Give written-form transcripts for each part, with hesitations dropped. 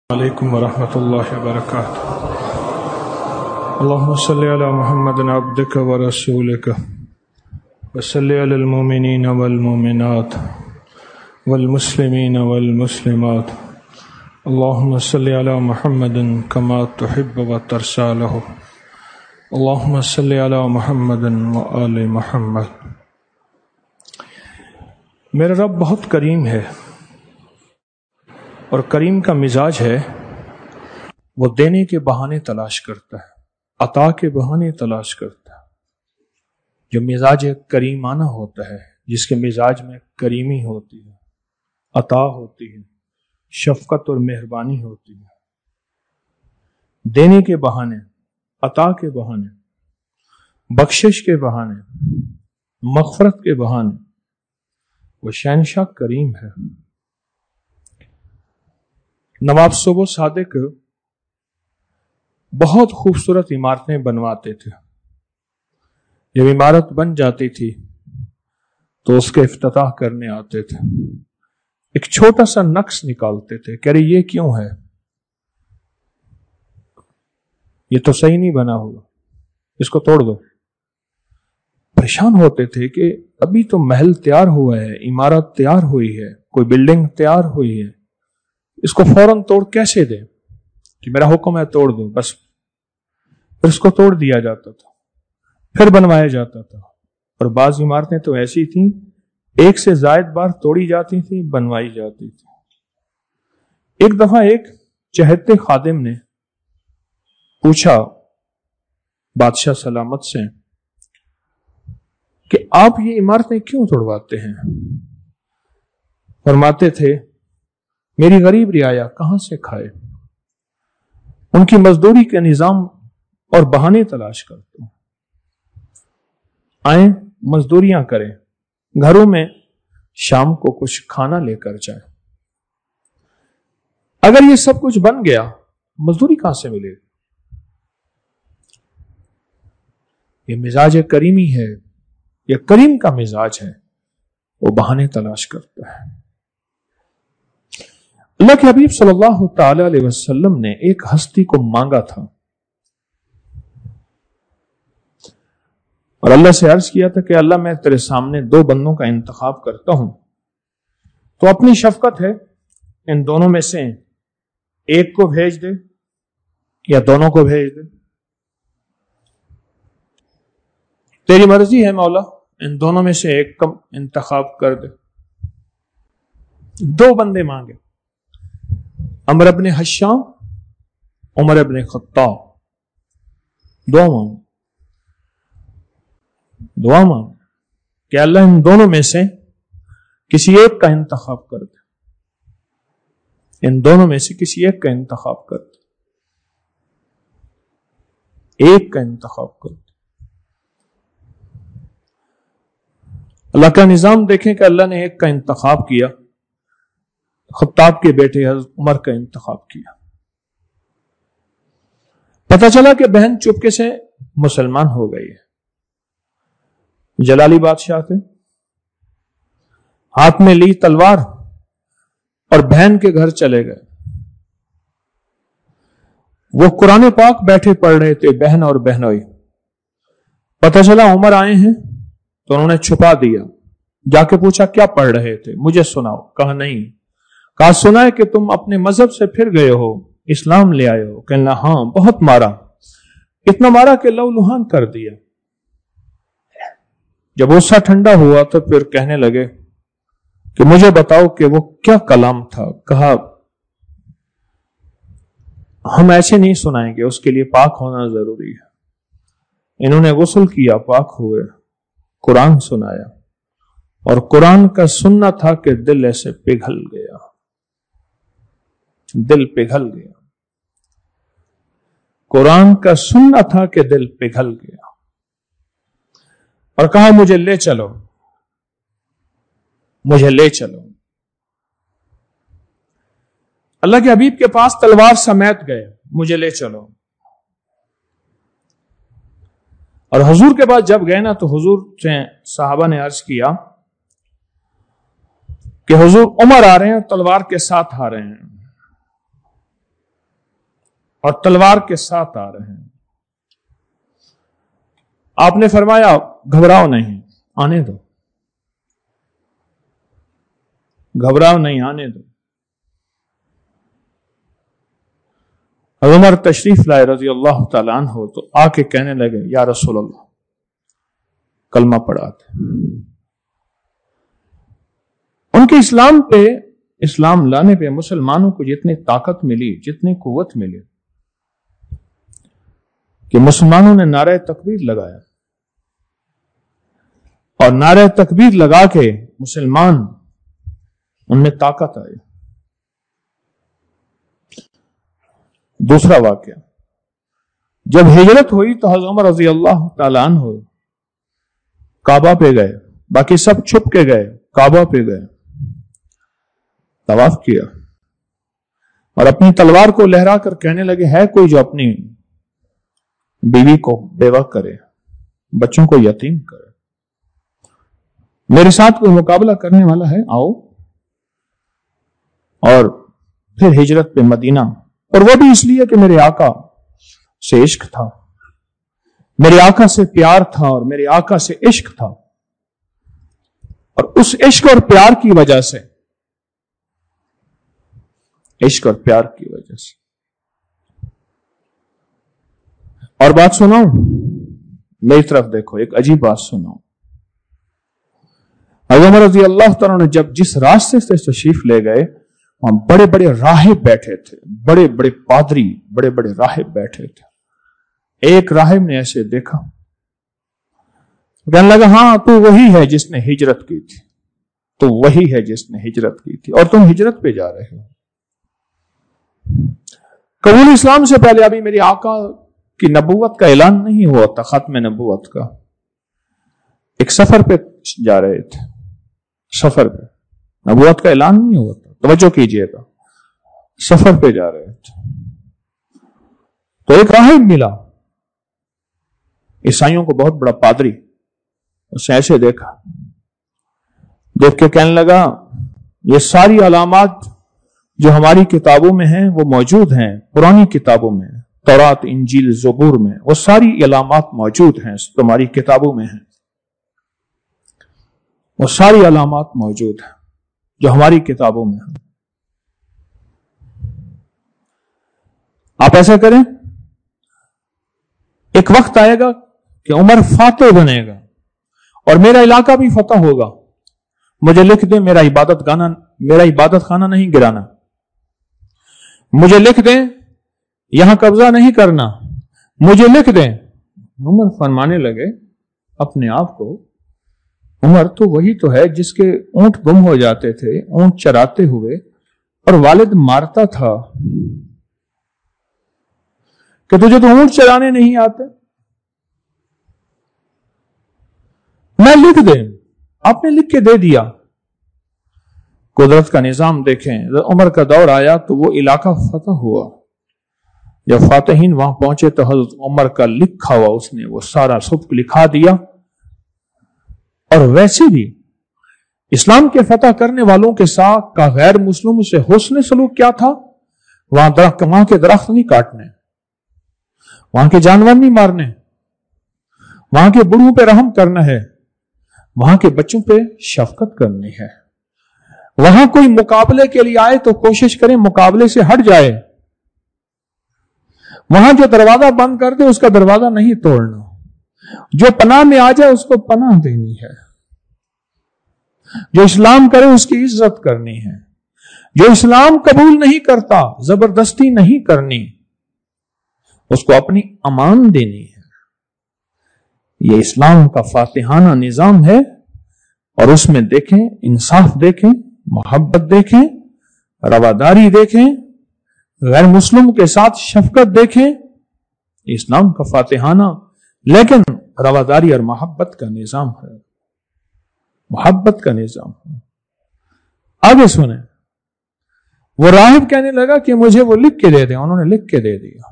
علیکم ورحمۃ اللہ وبرکاتہ۔ اللہم صلی علی محمد عبدک ورسولک وصلی علی المؤمنین والمؤمنات والمسلمین والمسلمات اللہم صلی علی محمد کما تحب وترضی لہ اللہم صلی علی محمد وآل محمد۔ میرا رب بہت کریم ہے اور کریم کا مزاج ہے، وہ دینے کے بہانے تلاش کرتا ہے، عطا کے بہانے تلاش کرتا ہے۔ جو مزاج کریمانہ ہوتا ہے، جس کے مزاج میں کریمی ہوتی ہے، عطا ہوتی ہے، شفقت اور مہربانی ہوتی ہے، دینے کے بہانے، عطا کے بہانے، بخشش کے بہانے، مغفرت کے بہانے، وہ شہنشاہ کریم ہے۔ نواب صوبہ صادق بہت خوبصورت عمارتیں بنواتے تھے۔ جب عمارت بن جاتی تھی تو اس کے افتتاح کرنے آتے تھے، ایک چھوٹا سا نقص نکالتے تھے، کہہ رہے یہ کیوں ہے، یہ تو صحیح نہیں بنا ہوگا، اس کو توڑ دو۔ پریشان ہوتے تھے کہ ابھی تو محل تیار ہوا ہے، عمارت تیار ہوئی ہے، کوئی بلڈنگ تیار ہوئی ہے، اس کو فوراً توڑ کیسے دیں کہ میرا حکم ہے توڑ دو بس۔ پھر اس کو توڑ دیا جاتا تھا، پھر بنوایا جاتا تھا۔ اور بعض عمارتیں تو ایسی تھیں ایک سے زائد بار توڑی جاتی تھی، بنوائی جاتی تھی۔ ایک دفعہ ایک چہتے خادم نے پوچھا بادشاہ سلامت سے کہ آپ یہ عمارتیں کیوں توڑواتے ہیں؟ فرماتے تھے میری غریب رعایا کہاں سے کھائے، ان کی مزدوری کے نظام اور بہانے تلاش کرتے ہیں، آئیں مزدوریاں کریں، گھروں میں شام کو کچھ کھانا لے کر جائیں۔ اگر یہ سب کچھ بن گیا مزدوری کہاں سے ملے گی؟ یہ مزاج کریمی ہے، یہ کریم کا مزاج ہے، وہ بہانے تلاش کرتا ہے۔ اللہ کے حبیب صلی اللہ تعالی علیہ وسلم نے ایک ہستی کو مانگا تھا اور اللہ سے عرض کیا تھا کہ اللہ میں تیرے سامنے دو بندوں کا انتخاب کرتا ہوں، تو اپنی شفقت ہے ان دونوں میں سے ایک کو بھیج دے یا دونوں کو بھیج دے، تیری مرضی ہے مولا، ان دونوں میں سے ایک کا انتخاب کر دے۔ دو بندے مانگے، عمرو بن حشام، عمر بن خطاب، دعا مانگ کہ اللہ ان دونوں میں سے کسی ایک کا انتخاب کر دے، ان دونوں میں سے کسی ایک کا انتخاب کر دے، ایک کا انتخاب کر دے۔ اللہ کا نظام دیکھیں کہ اللہ نے ایک کا انتخاب کیا، خطاب کے بیٹے حضرت عمر کا انتخاب کیا۔ پتہ چلا کہ بہن چپکے سے مسلمان ہو گئی ہے۔ جلالی بادشاہ تھے، ہاتھ میں لی تلوار اور بہن کے گھر چلے گئے۔ وہ قرآن پاک بیٹھے پڑھ رہے تھے، بہن اور بہنوئی۔ پتہ چلا عمر آئے ہیں تو انہوں نے چھپا دیا، جا کے پوچھا کیا پڑھ رہے تھے، مجھے سناؤ۔ کہا نہیں۔ کہا سنا ہے کہ تم اپنے مذہب سے پھر گئے ہو، اسلام لے آئے ہو۔ کہنا ہاں بہت مارا، اتنا مارا کہ لہو لہان کر دیا۔ جب غصہ ٹھنڈا ہوا تو پھر کہنے لگے کہ مجھے بتاؤ کہ وہ کیا کلام تھا۔ کہا ہم ایسے نہیں سنائیں گے، اس کے لیے پاک ہونا ضروری ہے۔ انہوں نے غسل کیا، پاک ہوئے، قرآن سنایا، اور قرآن کا سننا تھا کہ دل ایسے پگھل گیا، دل پگھل گیا۔ قرآن کا سننا تھا کہ دل پگھل گیا، اور کہا مجھے لے چلو، مجھے لے چلو۔ اللہ کے حبیب کے پاس تلوار سمیت گئے، مجھے لے چلو۔ اور حضور کے پاس جب گئے نا تو حضور سے صحابہ نے عرض کیا کہ حضور عمر آ رہے ہیں، تلوار کے ساتھ آ رہے ہیں۔ اور تلوار کے ساتھ آ رہے ہیں. آپ نے فرمایا گھبراؤ نہیں, آنے دو, گھبراؤ نہیں, آنے دو. عمر تشریف لائے رضی اللہ تعالیٰ عنہ, تو آ کے کہنے لگے یا رسول اللہ کلمہ پڑھاتے. ان کے اسلام لانے پہ مسلمانوں کو جتنی طاقت ملی, جتنی قوت ملی, کہ مسلمانوں نے نعرہ تکبیر لگایا, اور نعرہ تکبیر لگا کے مسلمان ان میں طاقت آئی. دوسرا واقعہ, جب ہجرت ہوئی تو حضرت عمر رضی اللہ تعالیٰ عنہ کعبہ پہ گئے, باقی سب چھپ کے گئے, کعبہ پہ گئے, طواف کیا, اور اپنی تلوار کو لہرا کر کہنے لگے ہے کوئی جو اپنی بیوی کو بیوہ کرے, بچوں کو یتیم کرے, میرے ساتھ کوئی مقابلہ کرنے والا ہے, آؤ. اور پھر ہجرت پہ مدینہ, اور وہ بھی اس لیے کہ میرے آقا سے عشق تھا, میرے آقا سے پیار تھا, اور میرے آقا سے عشق تھا, اور اس عشق اور پیار کی وجہ سے, عشق اور پیار کی وجہ سے. اور بات سناؤں, میری طرف دیکھو, ایک عجیب بات سناؤں. عمر رضی اللہ تعالیٰ نے جب جس راستے سے تشریف لے گئے, وہاں بڑے بڑے راہب بیٹھے تھے, بڑے بڑے پادری, بڑے بڑے راہب بیٹھے تھے. ایک راہب نے ایسے دیکھا, کہنے لگا ہاں تو وہی ہے جس نے ہجرت کی تھی, تو وہی ہے جس نے ہجرت کی تھی, اور تم ہجرت پہ جا رہے ہو. قبول اسلام سے پہلے ابھی میرے آقا کی نبوت کا اعلان نہیں ہوا تھا, ختم نبوت کا. ایک سفر پہ جا رہے تھے, سفر پہ, نبوت کا اعلان نہیں ہوا تھا, توجہ کیجئے گا, سفر پہ جا رہے تھے. تو ایک راہب ملا, عیسائیوں کو بہت بڑا پادری, اسے ایسے دیکھا, دیکھ کے کہنے لگا یہ ساری علامات جو ہماری کتابوں میں ہیں وہ موجود ہیں, پرانی کتابوں میں, تورات, انجیل, زبور میں, وہ ساری علامات موجود ہیں, تمہاری کتابوں میں ہیں, وہ ساری علامات موجود ہیں جو ہماری کتابوں میں ہیں. آپ ایسا کریں, ایک وقت آئے گا کہ عمر فاتح بنے گا اور میرا علاقہ بھی فتح ہوگا, مجھے لکھ دیں, میرا عبادت خانہ نہیں گرانا, مجھے لکھ دیں یہاں قبضہ نہیں کرنا, مجھے لکھ دیں. عمر فرمانے لگے اپنے آپ کو, عمر تو وہی تو ہے جس کے اونٹ گم ہو جاتے تھے, اونٹ چراتے ہوئے, اور والد مارتا تھا کہ تجھے تو اونٹ چرانے نہیں آتے, میں لکھ دیں. آپ نے لکھ کے دے دیا. قدرت کا نظام دیکھیں, عمر کا دور آیا تو وہ علاقہ فتح ہوا. جب فاتحین وہاں پہنچے تو حضرت عمر کا لکھا ہوا اس نے وہ سارا سب لکھا دیا. اور ویسے بھی اسلام کے فتح کرنے والوں کے ساتھ کا غیر مسلموں سے حسن سلوک کیا تھا, وہاں کے درخت نہیں کاٹنے, وہاں کے جانور نہیں مارنے, وہاں کے بڑھوں پہ رحم کرنا ہے, وہاں کے بچوں پہ شفقت کرنی ہے. وہاں کوئی مقابلے کے لیے آئے تو کوشش کریں مقابلے سے ہٹ جائے. وہاں جو دروازہ بند کر دے اس کا دروازہ نہیں توڑنا, جو پناہ میں آ جائے اس کو پناہ دینی ہے, جو اسلام کرے اس کی عزت کرنی ہے, جو اسلام قبول نہیں کرتا زبردستی نہیں کرنی, اس کو اپنی امان دینی ہے. یہ اسلام کا فاتحانہ نظام ہے, اور اس میں دیکھیں انصاف دیکھیں, محبت دیکھیں, رواداری دیکھیں, غیر مسلم کے ساتھ شفقت دیکھیں. اسلام کا فاتحانہ لیکن رواداری اور محبت کا نظام ہے, محبت کا نظام ہے. آگے سنیں, وہ راہب کہنے لگا کہ مجھے وہ لکھ کے دے دیں. انہوں نے لکھ کے دے دیا.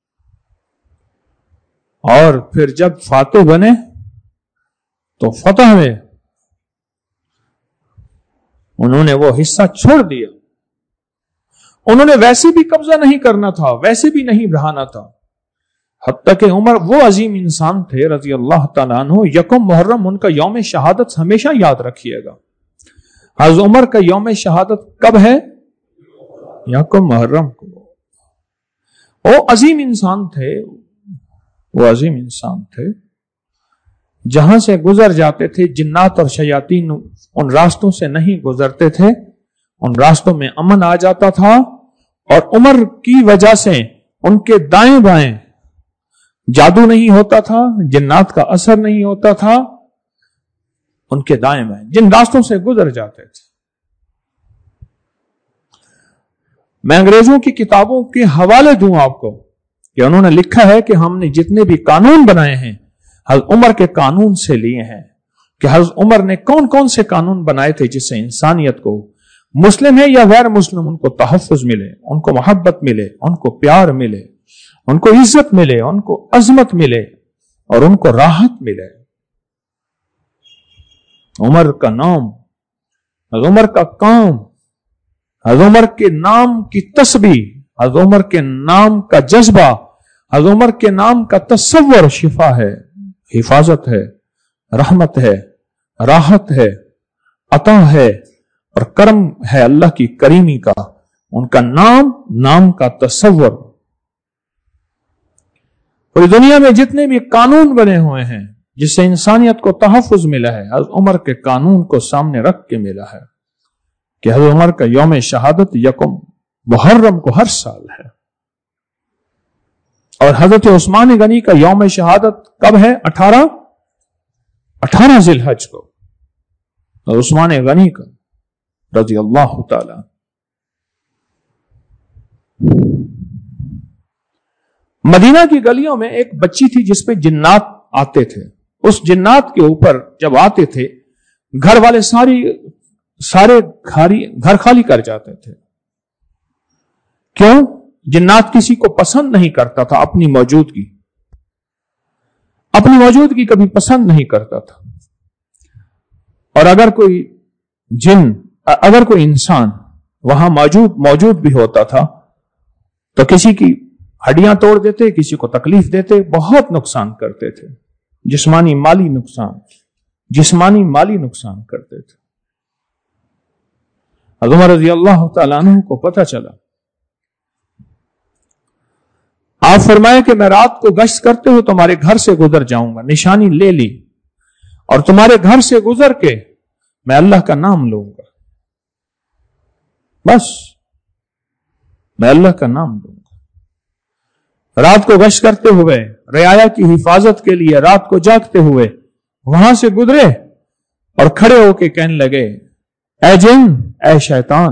اور پھر جب فاتح بنے تو فتح میں انہوں نے وہ حصہ چھوڑ دیا. انہوں نے ویسے بھی قبضہ نہیں کرنا تھا، ویسے بھی نہیں بڑھانا تھا، حتیٰ کہ عمر وہ عظیم انسان تھے رضی اللہ تعالیٰ عنہ، یکم محرم ان کا یوم شہادت ہمیشہ یاد رکھیے گا۔ حضرت عمر کا یوم شہادت کب ہے؟ یکم محرم کو۔ وہ عظیم انسان تھے، وہ عظیم انسان تھے، جہاں سے گزر جاتے تھے جنات اور شیاطین ان راستوں سے نہیں گزرتے تھے، ان راستوں میں امن آ جاتا تھا، اور عمر کی وجہ سے ان کے دائیں بائیں جادو نہیں ہوتا تھا، جنات کا اثر نہیں ہوتا تھا، ان کے دائیں بائیں جن راستوں سے گزر جاتے تھے۔ میں انگریزوں کی کتابوں کے حوالے دوں آپ کو کہ انہوں نے لکھا ہے کہ ہم نے جتنے بھی قانون بنائے ہیں حضرت عمر کے قانون سے لیے ہیں، کہ حضرت عمر نے کون کون سے قانون بنائے تھے جس سے انسانیت کو، مسلم ہے یا غیر مسلم، ان کو تحفظ ملے، ان کو محبت ملے، ان کو پیار ملے، ان کو عزت ملے، ان کو عظمت ملے، اور ان کو راحت ملے۔ عمر کا نام، حضرت عمر کا کام، حضرت عمر کے نام کی تسبیح، حضرت عمر کے نام کا جذبہ، حضرت عمر کے نام کا تصور شفا ہے، حفاظت ہے، رحمت ہے، راحت ہے، عطا ہے، اور کرم ہے اللہ کی کریمی کا۔ ان کا نام کا تصور۔ پوری دنیا میں جتنے بھی قانون بنے ہوئے ہیں جس سے انسانیت کو تحفظ ملا ہے، حضرت عمر کے قانون کو سامنے رکھ کے ملا ہے، کہ حضرت عمر کا یوم شہادت یکم محرم کو ہر سال ہے، اور حضرت عثمان غنی کا یوم شہادت کب ہے؟ 18 ذی الحج کو، اور عثمان غنی کا رضی اللہ تعالی۔ مدینہ کی گلیوں میں ایک بچی تھی جس پہ جنات آتے تھے، اس جنات کے اوپر جب آتے تھے گھر والے سارے گھر خالی کر جاتے تھے۔ کیوں؟ جنات کسی کو پسند نہیں کرتا تھا، اپنی موجودگی کبھی پسند نہیں کرتا تھا، اور اگر کوئی انسان وہاں موجود بھی ہوتا تھا تو کسی کی ہڈیاں توڑ دیتے، کسی کو تکلیف دیتے، بہت نقصان کرتے تھے، جسمانی مالی نقصان کرتے تھے۔ حضرت عمر رضی اللہ تعالیٰ عنہ کو پتہ چلا، آپ فرمائے کہ میں رات کو گشت کرتے ہوئے تمہارے گھر سے گزر جاؤں گا، نشانی لے لی، اور تمہارے گھر سے گزر کے میں اللہ کا نام لوں گا، بس میں اللہ کا نام لوں گا۔ رات کو گشت کرتے ہوئے، رعایا کی حفاظت کے لیے رات کو جاگتے ہوئے وہاں سے گزرے، اور کھڑے ہو کے کہنے لگے، اے جن، اے شیطان،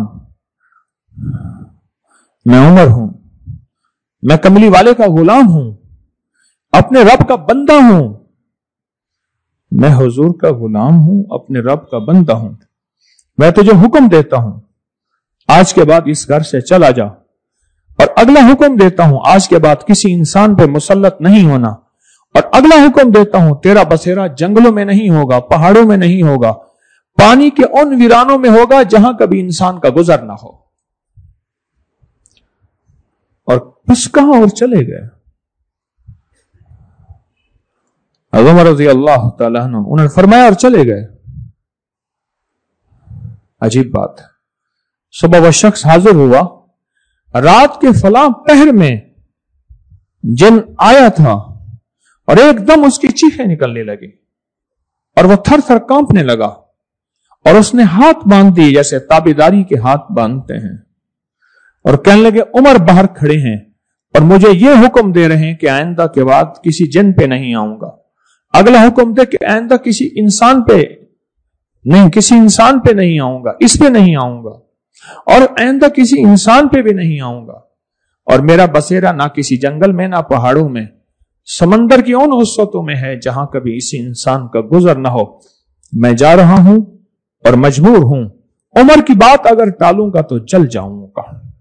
میں عمر ہوں، میں کملی والے کا غلام ہوں، اپنے رب کا بندہ ہوں، میں حضور کا غلام ہوں، اپنے رب کا بندہ ہوں، میں تجھے حکم دیتا ہوں آج کے بعد اس گھر سے چلا جا، اور اگلا حکم دیتا ہوں آج کے بعد کسی انسان پہ مسلط نہیں ہونا، اور اگلا حکم دیتا ہوں تیرا بسیرا جنگلوں میں نہیں ہوگا، پہاڑوں میں نہیں ہوگا، پانی کے ان ویرانوں میں ہوگا جہاں کبھی انسان کا گزر نہ ہو۔ اور بس کہاں اور چلے گئے۔ حضرت عمر رضی اللہ تعالیٰ عنہ انہوں نے فرمایا اور چلے گئے۔ عجیب بات ہے، صبح وہ شخص حاضر ہوا، رات کے فلاں پہر میں جن آیا تھا، اور ایک دم اس کی چیخیں نکلنے لگی، اور وہ تھر تھر کانپنے لگا، اور اس نے ہاتھ باندھ دی جیسے تابیداری کے ہاتھ باندھتے ہیں، اور کہنے لگے عمر باہر کھڑے ہیں اور مجھے یہ حکم دے رہے ہیں کہ آئندہ کے بعد کسی جن پہ نہیں آؤں گا، اگلا حکم دے کہ آئندہ کسی انسان پہ نہیں آؤں گا، اس پہ نہیں آؤں گا، اور آئندہ کسی انسان پہ بھی نہیں آؤں گا، اور میرا بسیرا نہ کسی جنگل میں، نہ پہاڑوں میں، سمندر کی ان وسعتوں میں ہے جہاں کبھی اسی انسان کا گزر نہ ہو۔ میں جا رہا ہوں اور مجبور ہوں، عمر کی بات اگر ٹالوں گا تو جل جاؤں گا،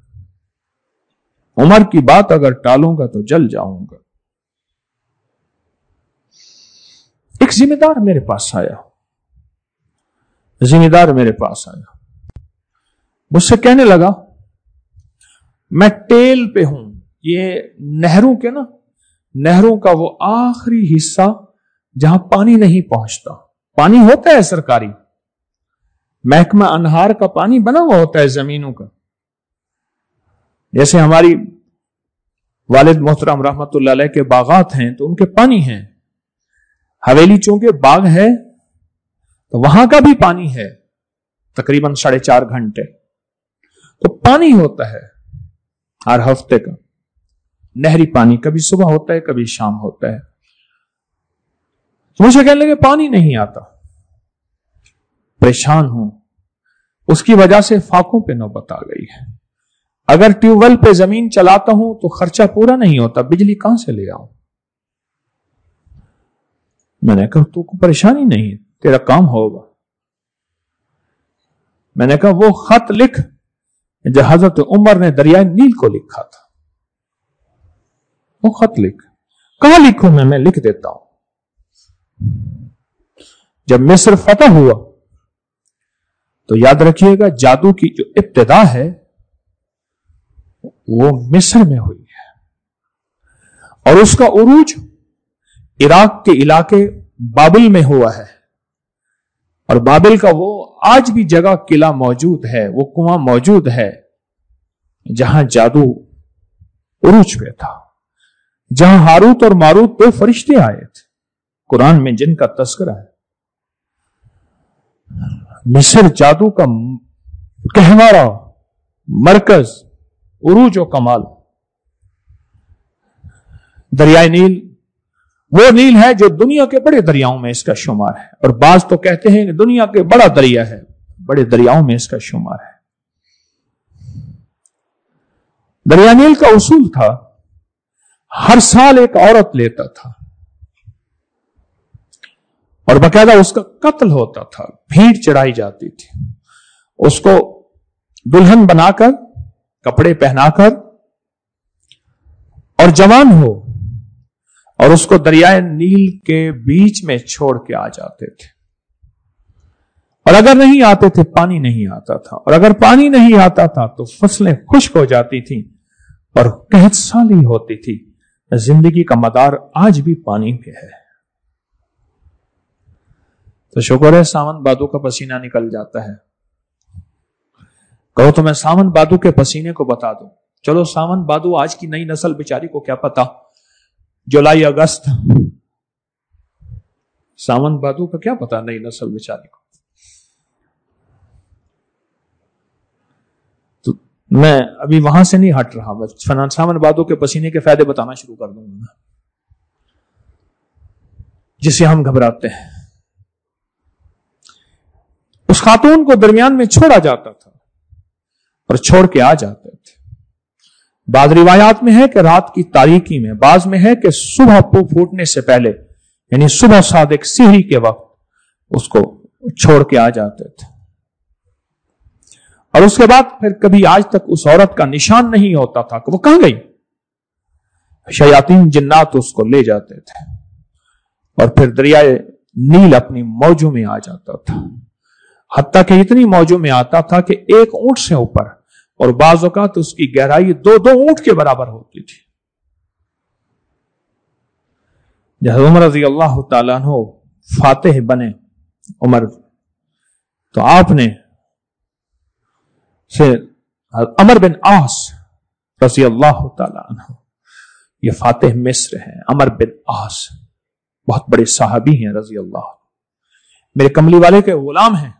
عمر کی بات اگر ٹالوں گا تو جل جاؤں گا۔ ایک ذمہ دار میرے پاس آیا، مجھ سے کہنے لگا میں ٹیل پہ ہوں. یہ نہروں کے نا، نہروں کا وہ آخری حصہ جہاں پانی نہیں پہنچتا. پانی ہوتا ہے سرکاری، محکمہ انہار کا پانی بنا ہوا ہوتا ہے زمینوں کا. جیسے ہماری والد محترم رحمت اللہ علیہ کے باغات ہیں تو ان کے پانی ہیں. حویلی چونکہ باغ ہے تو وہاں کا بھی پانی ہے تقریباً 4.5 گھنٹے. تو پانی ہوتا ہے ہر ہفتے کا نہری پانی، کبھی صبح ہوتا ہے کبھی شام ہوتا ہے. مجھے کہنے لگے پانی نہیں آتا، پریشان ہوں. اس کی وجہ سے فاقوں پہ نوبت آ گئی ہے. اگر ٹیوب ویل پہ زمین چلاتا ہوں تو خرچہ پورا نہیں ہوتا، بجلی کہاں سے لے آؤں؟ میں نے کہا تو کو پریشانی نہیں، تیرا کام ہوگا. میں نے کہا وہ خط لکھ جو حضرت عمر نے دریائے نیل کو لکھا تھا، وہ خط لکھ. کہاں لکھوں میں لکھ دیتا ہوں. جب مصر فتح ہوا تو یاد رکھیے گا جادو کی جو ابتدا ہے وہ مصر میں ہوئی ہے، اور اس کا عروج عراق کے علاقے بابل میں ہوا ہے. اور بابل کا وہ آج بھی جگہ قلعہ موجود ہے، وہ کنواں موجود ہے جہاں جادو عروج پہ تھا، جہاں ہاروت اور ماروت 2 فرشتے آئے تھے قرآن میں جن کا تذکرہ ہے. مصر جادو کا کہوارہ، مرکز، عروج و کمال. دریائے نیل وہ نیل ہے جو دنیا کے بڑے دریاؤں میں اس کا شمار ہے، اور بعض تو کہتے ہیں کہ دنیا کے بڑا دریا ہے، بڑے دریاؤں میں اس کا شمار ہے. دریا نیل کا اصول تھا ہر سال ایک عورت لیتا تھا اور باقاعدہ اس کا قتل ہوتا تھا، بھیڑ چڑھائی جاتی تھی. اس کو دلہن بنا کر، کپڑے پہنا کر، اور جوان ہو، اور اس کو دریائے نیل کے بیچ میں چھوڑ کے آ جاتے تھے. اور اگر نہیں آتے تھے پانی نہیں آتا تھا، اور اگر پانی نہیں آتا تھا تو فصلیں خشک ہو جاتی تھیں اور قحط سالی ہوتی تھی. زندگی کا مدار آج بھی پانی پہ ہے. تو شکر ہے ساون بادو کا پسینہ نکل جاتا ہے. کہو تو میں ساون بادو کے پسینے کو بتا دوں. چلو ساون بادو آج کی نئی نسل بیچاری کو کیا پتا، جولائی اگست، ساون بادو کا کیا پتا نئی نسل بیچاری کو. تو میں ابھی وہاں سے نہیں ہٹ رہا، بس ساون بادو کے پسینے کے فائدے بتانا شروع کر دوں گا جسے ہم گھبراتے ہیں. اس خاتون کو درمیان میں چھوڑا جاتا تھا اور چھوڑ کے آ جاتے تھے. بعض روایات میں ہے کہ رات کی تاریکی میں، بعض میں ہے کہ صبح پھوٹنے سے پہلے، یعنی صبح صادق سحری کے وقت اس کو چھوڑ کے آ جاتے تھے. اور اس کے بعد پھر کبھی آج تک اس عورت کا نشان نہیں ہوتا تھا کہ وہ کہاں گئی. شیاطین جنات اس کو لے جاتے تھے اور پھر دریائے نیل اپنی موجوں میں آ جاتا تھا. حتیٰ کہ اتنی موجوں میں آتا تھا کہ 1 اونٹ سے اوپر، اور بعض اوقات اس کی گہرائی 2 اونٹ کے برابر ہوتی تھی. جب عمر رضی اللہ تعالیٰ عنہ فاتح بنے عمر، تو آپ نے سے عمر بن عاص رضی اللہ تعالیٰ عنہ، یہ فاتح مصر ہیں. عمر بن عاص بہت بڑے صحابی ہیں رضی اللہ، میرے کملی والے کے غلام ہیں.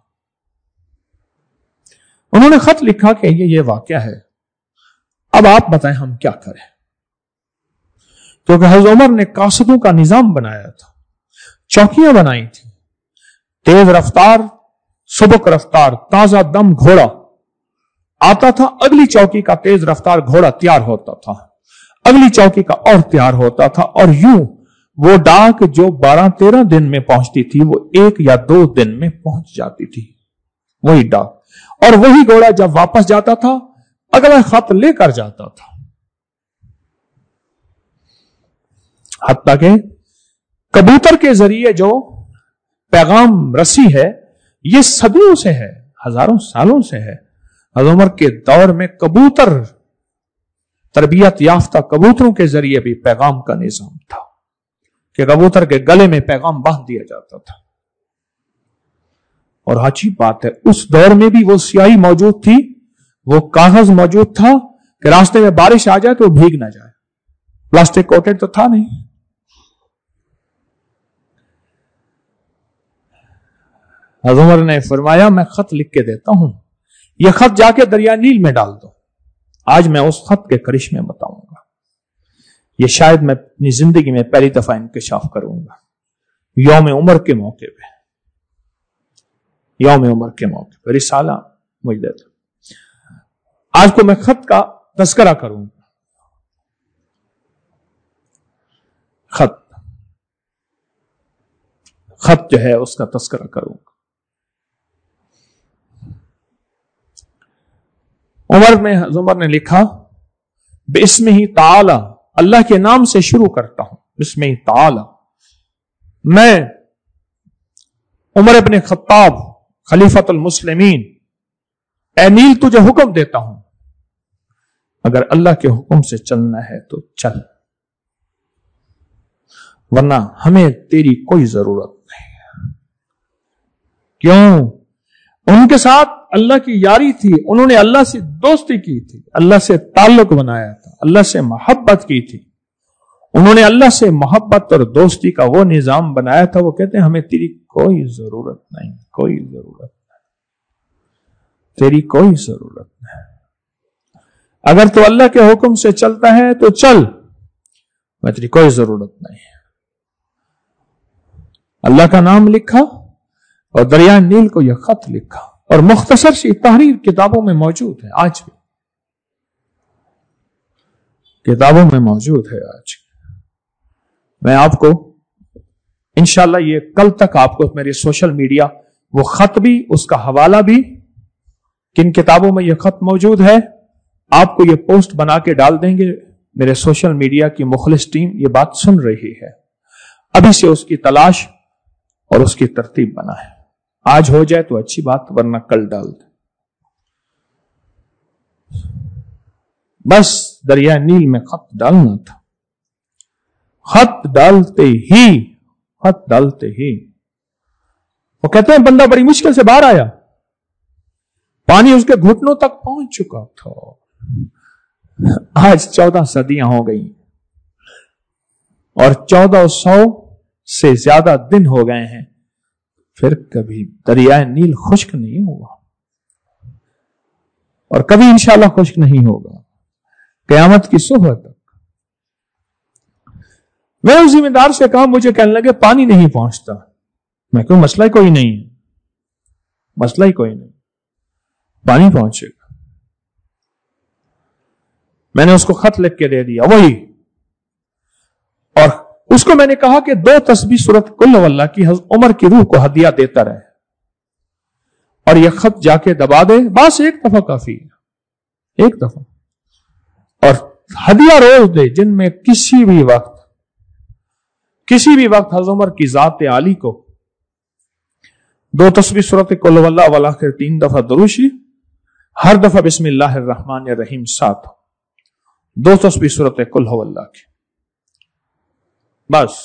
انہوں نے خط لکھا کہ یہ واقعہ ہے، اب آپ بتائیں ہم کیا کریں. کیونکہ حضرت عمر نے قاصدوں کا نظام بنایا تھا، چوکیاں بنائی تھی، تیز رفتار، سبک رفتار، تازہ دم گھوڑا آتا تھا، اگلی چوکی کا تیز رفتار گھوڑا تیار ہوتا تھا، اگلی چوکی کا اور تیار ہوتا تھا، اور یوں وہ ڈاک جو 12-13 دن میں پہنچتی تھی وہ 1 یا 2 دن میں پہنچ جاتی تھی وہی ڈاک. اور وہی گھوڑا جب واپس جاتا تھا اگلا خط لے کر جاتا تھا. حتیٰ کہ کبوتر کے ذریعے جو پیغام رسی ہے یہ صدیوں سے ہے، ہزاروں سالوں سے ہے. حضرت عمر کے دور میں کبوتر تربیت یافتہ کبوتروں کے ذریعے بھی پیغام کا نظام تھا کہ کبوتر کے گلے میں پیغام باندھ دیا جاتا تھا. اور عجیب بات ہے، اس دور میں بھی وہ سیاہی موجود تھی، وہ کاغذ موجود تھا کہ راستے میں بارش آ جائے تو بھیگ نہ جائے. پلاسٹک کوٹڈ تو تھا نہیں. حضرت عمر نے فرمایا میں خط لکھ کے دیتا ہوں، یہ خط جا کے دریا نیل میں ڈال دو. آج میں اس خط کے کرشمے بتاؤں گا. یہ شاید میں اپنی زندگی میں پہلی دفعہ انکشاف کروں گا یوم عمر کے موقع پہ. یوم عمر کے موقع پہ رسالہ مجھ دیتا. آج کو میں خط کا تذکرہ کروں گا. خط جو ہے اس کا تذکرہ کروں گا. عمر نے لکھا بسمہ تعالی، اللہ کے نام سے شروع کرتا ہوں. بسمہ تعالی، میں عمر ابن خطاب خلیفۃ المسلمین، اے نیل تجھے حکم دیتا ہوں، اگر اللہ کے حکم سے چلنا ہے تو چل، ورنہ ہمیں تیری کوئی ضرورت نہیں. کیوں؟ ان کے ساتھ اللہ کی یاری تھی، انہوں نے اللہ سے دوستی کی تھی، اللہ سے تعلق بنایا تھا، اللہ سے محبت کی تھی. انہوں نے اللہ سے محبت اور دوستی کا وہ نظام بنایا تھا. وہ کہتے ہیں ہمیں تیری کوئی ضرورت نہیں، کوئی ضرورت نہیں، تیری کوئی ضرورت نہیں. اگر تو اللہ کے حکم سے چلتا ہے تو چل، میں تیری کوئی ضرورت نہیں. اللہ کا نام لکھا اور دریا نیل کو یہ خط لکھا، اور مختصر سی تحریر کتابوں میں موجود ہے، آج بھی کتابوں میں موجود ہے. آج میں آپ کو انشاءاللہ یہ کل تک آپ کو میرے سوشل میڈیا وہ خط بھی، اس کا حوالہ بھی، کن کتابوں میں یہ خط موجود ہے، آپ کو یہ پوسٹ بنا کے ڈال دیں گے. میرے سوشل میڈیا کی مخلص ٹیم یہ بات سن رہی ہے، ابھی سے اس کی تلاش اور اس کی ترتیب بنا ہے. آج ہو جائے تو اچھی بات، ورنہ کل ڈال دیں. بس دریا نیل میں خط ڈالنا تھا. خط ڈالتے ہی وہ کہتے ہیں بندہ بڑی مشکل سے باہر آیا، پانی اس کے گھٹنوں تک پہنچ چکا تھا. آج 14 صدیاں ہو گئی اور 1400 سے زیادہ دن ہو گئے ہیں، پھر کبھی دریائے نیل خشک نہیں ہوا، اور کبھی انشاءاللہ خشک نہیں ہوگا قیامت کی صبح تک. میں اس ذمہ دار سے کہا، مجھے کہنے لگے پانی نہیں پہنچتا. میں کہوں مسئلہ ہی کوئی نہیں ہے، مسئلہ ہی کوئی نہیں، پانی پہنچے گا. میں نے اس کو خط لکھ کے دے دیا وہی، اور اس کو میں نے کہا کہ 2 تسبیح سورۃ قل واللہ کی عمر کی روح کو ہدیہ دیتا رہے، اور یہ خط جا کے دبا دے، بس ایک دفعہ کافی ہے، ایک دفعہ. اور ہدیہ روز دے، جن میں کسی بھی وقت حضرت عمر کی ذات عالی کو 2 تسبیح سورۃ قل واللہ والآخر 3 دفعہ درود شریف، ہر دفعہ بسم اللہ الرحمن الرحیم 7، 2 تسبیح سورۃ قل واللہ کی، بس.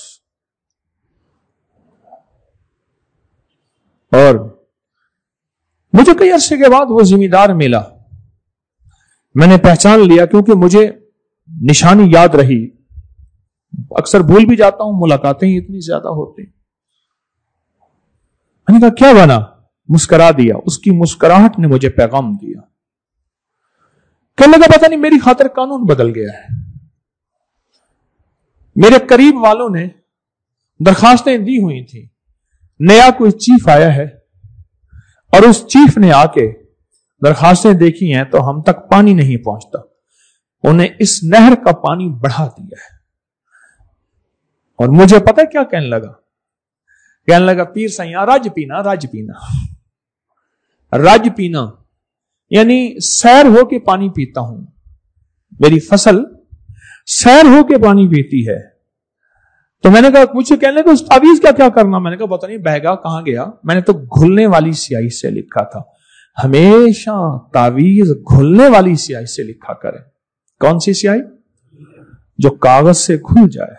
اور مجھے کئی عرصے کے بعد وہ ذمہ دار ملا، میں نے پہچان لیا، کیونکہ مجھے نشانی یاد رہی. اکثر بھول بھی جاتا ہوں، ملاقاتیں ہی اتنی زیادہ ہوتی. میں نے کہا کیا بنا؟ مسکرا دیا. اس کی مسکراہٹ نے مجھے پیغام دیا. کہنے لگا پتہ نہیں میری خاطر قانون بدل گیا ہے. میرے قریب والوں نے درخواستیں دی ہوئی تھی، نیا کوئی چیف آیا ہے اور اس چیف نے آ کے درخواستیں دیکھی ہیں تو ہم تک پانی نہیں پہنچتا. انہیں اس نہر کا پانی بڑھا دیا ہے. اور مجھے پتہ کیا کہنے لگا پیر سیاں رج پینا یعنی سیر ہو کے پانی پیتا ہوں، میری فصل سیر ہو کے پانی پیتی ہے. تو میں نے کہا، مجھے کہنے لگا اس تعویذ کا کیا کرنا؟ میں نے کہا پتہ نہیں بہہ گا کہاں گیا. میں نے تو گھلنے والی سیاہی سے لکھا تھا. ہمیشہ تعویذ گھلنے والی سیاہی سے لکھا کریں، कौन सी स्याही? जो कागज से खुल जाए।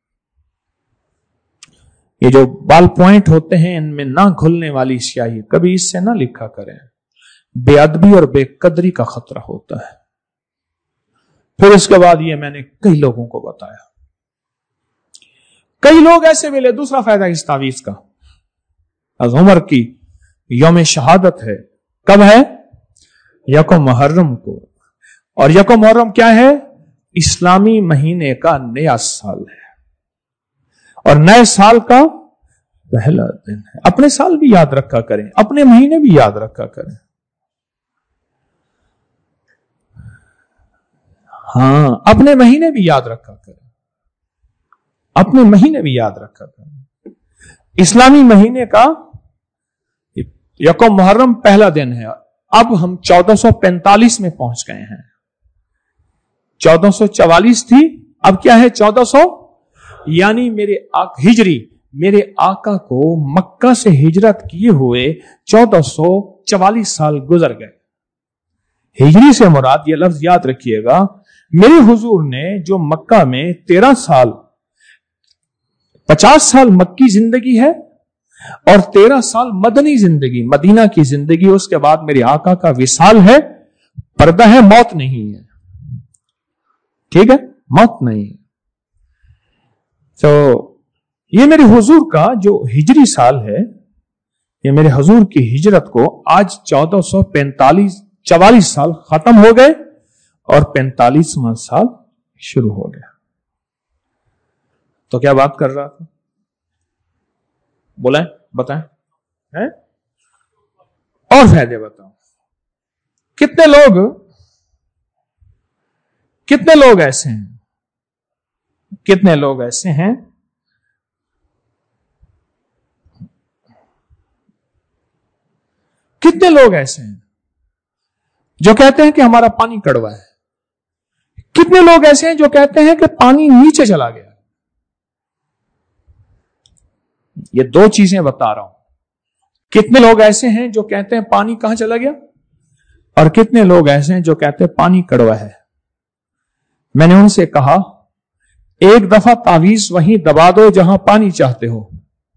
ये जो बाल पॉइंट होते हैं इनमें ना खुलने वाली स्याही, कभी इससे ना लिखा करें, बेअदबी और बेकदरी का खतरा होता है। फिर इसके बाद ये मैंने कई लोगों को बताया, कई लोग ऐसे मिले। दूसरा फायदा इस तावीज का, उमर की यौम शहादत है, कब है? यकम मुहर्रम को। और यकम मुहर्रम क्या है? इस्लामी महीने का नया साल है और नए साल का पहला दिन है। अपने साल भी याद रखा करें, अपने महीने भी याद रखा करें। हाँ, अपने महीने भी याद रखा करें, अपने महीने भी याद रखा करें। इस्लामी महीने का यकम मुहर्रम पहला दिन है। अब हम 1445 में पहुंच गए हैं। 1444 थी, अब क्या है? 1400, यानी हिजरी, मेरे आका को मक्का से हिजरत किए हुए 1444 साल गुजर गए। हिजरी से मुराद, यह लफ्ज याद रखिएगा, मेरे हुजूर ने जो मक्का में 13 साल, 50 साल मक्की जिंदगी है और 13 साल मदनी जिंदगी, मदीना की जिंदगी। उसके बाद मेरे आका का विसाल है, पर्दा है, मौत नहीं है। ठीक है, मौत नहीं है। तो ये मेरे हुजूर का जो हिजरी साल है, ये मेरे हुजूर की हिजरत को आज 1444 साल खत्म हो गए और 45वां साल शुरू हो गया। तो क्या बात कर रहा था? बोला, बताएं, हैं? और फायदे बताओ। कितने लोग ऐसे हैं, कितने लोग ऐसे हैं कितने लोग ऐसे हैं जो कहते हैं कि हमारा पानी कड़वा है? कितने लोग ऐसे हैं जो कहते हैं कि पानी नीचे चला गया? ये दो चीजें बता रहा हूं। कितने लोग ऐसे हैं जो कहते हैं पानी कहां चला गया, और कितने लोग ऐसे हैं जो कहते हैं पानी कड़वा है। मैंने उनसे कहा, एक दफा तावीज वहीं दबा दो जहां पानी चाहते हो,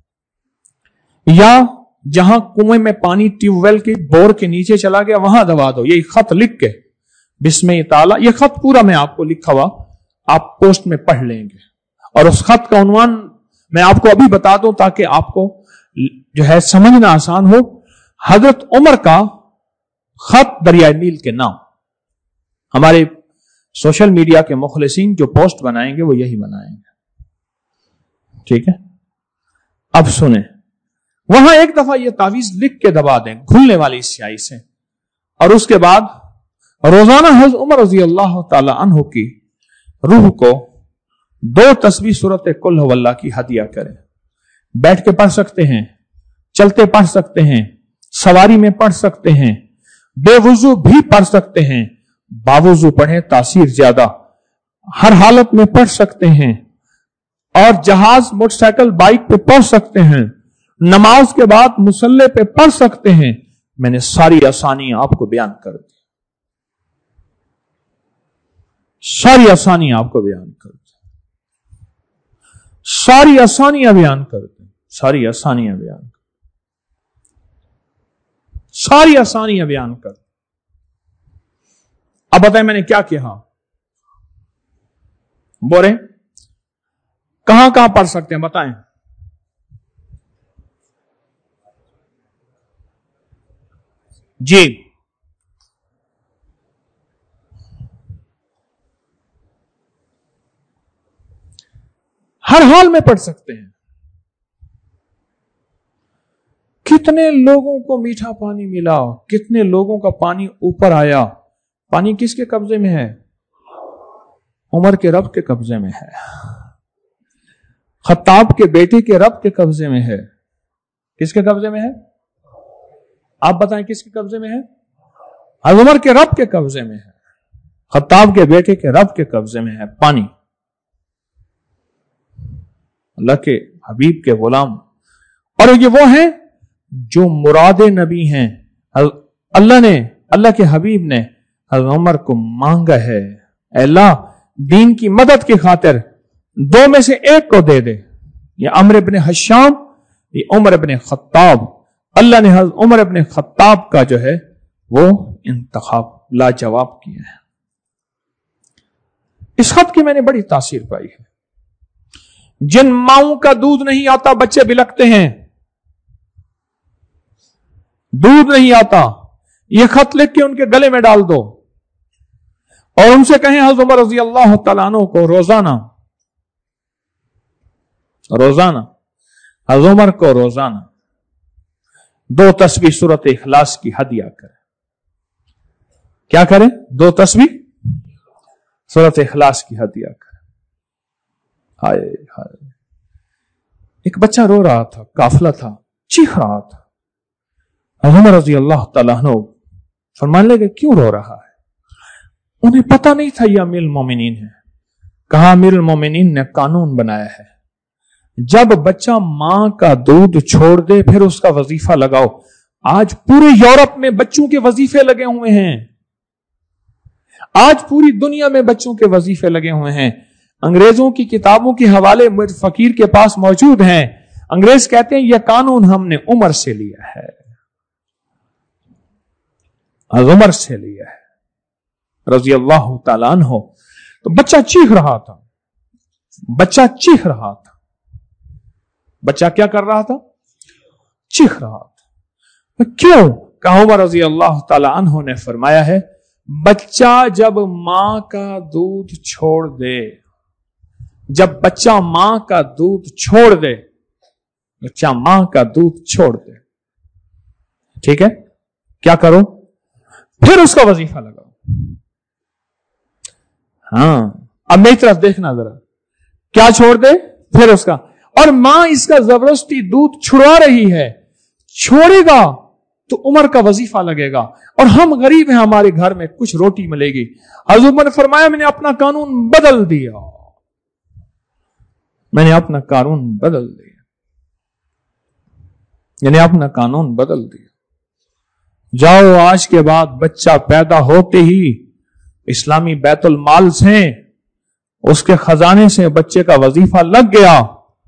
या जहां कुएं में पानी ट्यूबवेल के बोर के नीचे चला गया वहां दबा दो। ये खत लिख के, बिस्मिल्लाह ताला, ये खत पूरा मैं आपको लिखा हुआ आप पोस्ट में पढ़ लेंगे, और उस खत का उन्वान मैं आपको अभी बता दूं ताकि आपको जो है समझना आसान हो। हजरत उमर का खत दरिया नील के नाम। हमारे सोशल मीडिया के मुखलिसीन जो पोस्ट बनाएंगे वो यही बनाएंगे, ठीक है? अब सुने, वहां एक दफा ये तावीज लिख के दबा दें घुलने वाली स्याही से, और उसके बाद रोजाना हज़रत उमर रज़ी अल्लाह ताला अन्हु की रूह को 2 तस्बीह सूरत कुल हुवल्लाह की हदिया करें। बैठ के पढ़ सकते हैं, चलते पढ़ सकते हैं, सवारी में पढ़ सकते हैं, बेवुजू भी पढ़ सकते हैं, बावुजू पढ़ें तासीर ज्यादा, हर हालत में पढ़ सकते हैं, और जहाज, मोटरसाइकिल, बाइक पे पढ़ सकते हैं, नमाज के बाद मुसल्ले पे पढ़ सकते हैं। मैंने सारी आसानी आपको बयान कर दी, सारी आसानी आपको बयान कर दी, सारी आसानियां बयान कर दी, सारी आसानियां बयान कर, सारी आसानियां बयान कर। अब बताएं मैंने क्या किया? बोले कहां कहां पढ़ सकते हैं, बताएं। जी, हर हाल में पढ़ सकते हैं। कितने लोगों को मीठा पानी मिला, कितने लोगों का पानी ऊपर आया। पानी किसके कब्जे में है? उमर के रब के कब्जे में है, खत्ताब के बेटे के रब के कब्जे में है। किसके कब्जे में है? आप बताएं किसके कब्जे में है? उमर के रब के कब्जे में है, खत्ताब के बेटे के रब के कब्जे में है पानी। अल्लाह के हबीब के गुलाम, और ये वो हैं जो मुराद नबी हैं। अल्लाह के हबीब ने हज़रत उमर को मांगा है, اے اللہ دین کی مدد کی خاطر دو میں سے ایک کو دے دے، یا عمر ابن حشام یا عمر ابن خطاب۔ اللہ نے حضرت عمر ابن خطاب کا جو ہے وہ انتخاب لاجواب کیا ہے۔ اس خط کی میں نے بڑی تاثیر پائی ہے۔ جن ماؤں کا دودھ نہیں آتا بچے بلکتے ہیں، دودھ نہیں آتا، یہ خط لکھ کے ان کے گلے میں ڈال دو اور ان سے کہیں حضرت عمر رضی اللہ تعالیٰ عنہ کو روزانہ حضرت عمر کو روزانہ 2 تسبیح سورت اخلاص کی ہدیہ کریں۔ کیا کریں؟ 2 تسبیح سورت اخلاص کی ہدیہ کریں۔ ہائے ہائے، ایک بچہ رو رہا تھا، قافلہ تھا، چیخ رہا تھا۔ حضرت عمر رضی اللہ تعالیٰ عنہ فرمانے لگے کیوں رو رہا ہے؟ انہیں پتہ نہیں تھا یہ امیر المومنین ہے۔ کہا امیر المومنین نے قانون بنایا ہے، جب بچہ ماں کا دودھ چھوڑ دے پھر اس کا وظیفہ لگاؤ۔ آج پورے یورپ میں بچوں کے وظیفے لگے ہوئے ہیں، آج پوری دنیا میں بچوں کے وظیفے لگے ہوئے ہیں۔ انگریزوں کی کتابوں کے حوالے فقیر کے پاس موجود ہیں۔ انگریز کہتے ہیں یہ قانون ہم نے عمر سے لیا ہے، عمر سے لیا ہے رضی اللہ تعالیٰ عنہ۔ تو بچہ چیخ رہا تھا، بچہ کیا کر رہا تھا؟ چیخ رہا تھا۔ کیوں؟ کہ عمر رضی اللہ تعالیٰ عنہ نے فرمایا ہے بچہ جب ماں کا دودھ چھوڑ دے، جب بچہ ماں کا دودھ چھوڑ دے، بچہ ماں کا دودھ چھوڑ دے، ٹھیک ہے، کیا کرو؟ پھر اس کا وظیفہ لگاؤ۔ ہاں اب میری طرف دیکھنا ذرا، کیا چھوڑ دے؟ پھر اس کا، اور ماں اس کا زبردستی دودھ چھڑوا رہی ہے، چھوڑے گا تو عمر کا وظیفہ لگے گا، اور ہم غریب ہیں، ہمارے گھر میں کچھ روٹی ملے گی۔ حضرت عمر نے فرمایا میں نے اپنا قانون بدل دیا، میں نے اپنا قانون بدل دیا، یعنی اپنا قانون بدل دیا۔ جاؤ آج کے بعد بچہ پیدا ہوتے ہی اسلامی بیت المال سے، اس کے خزانے سے بچے کا وظیفہ لگ گیا،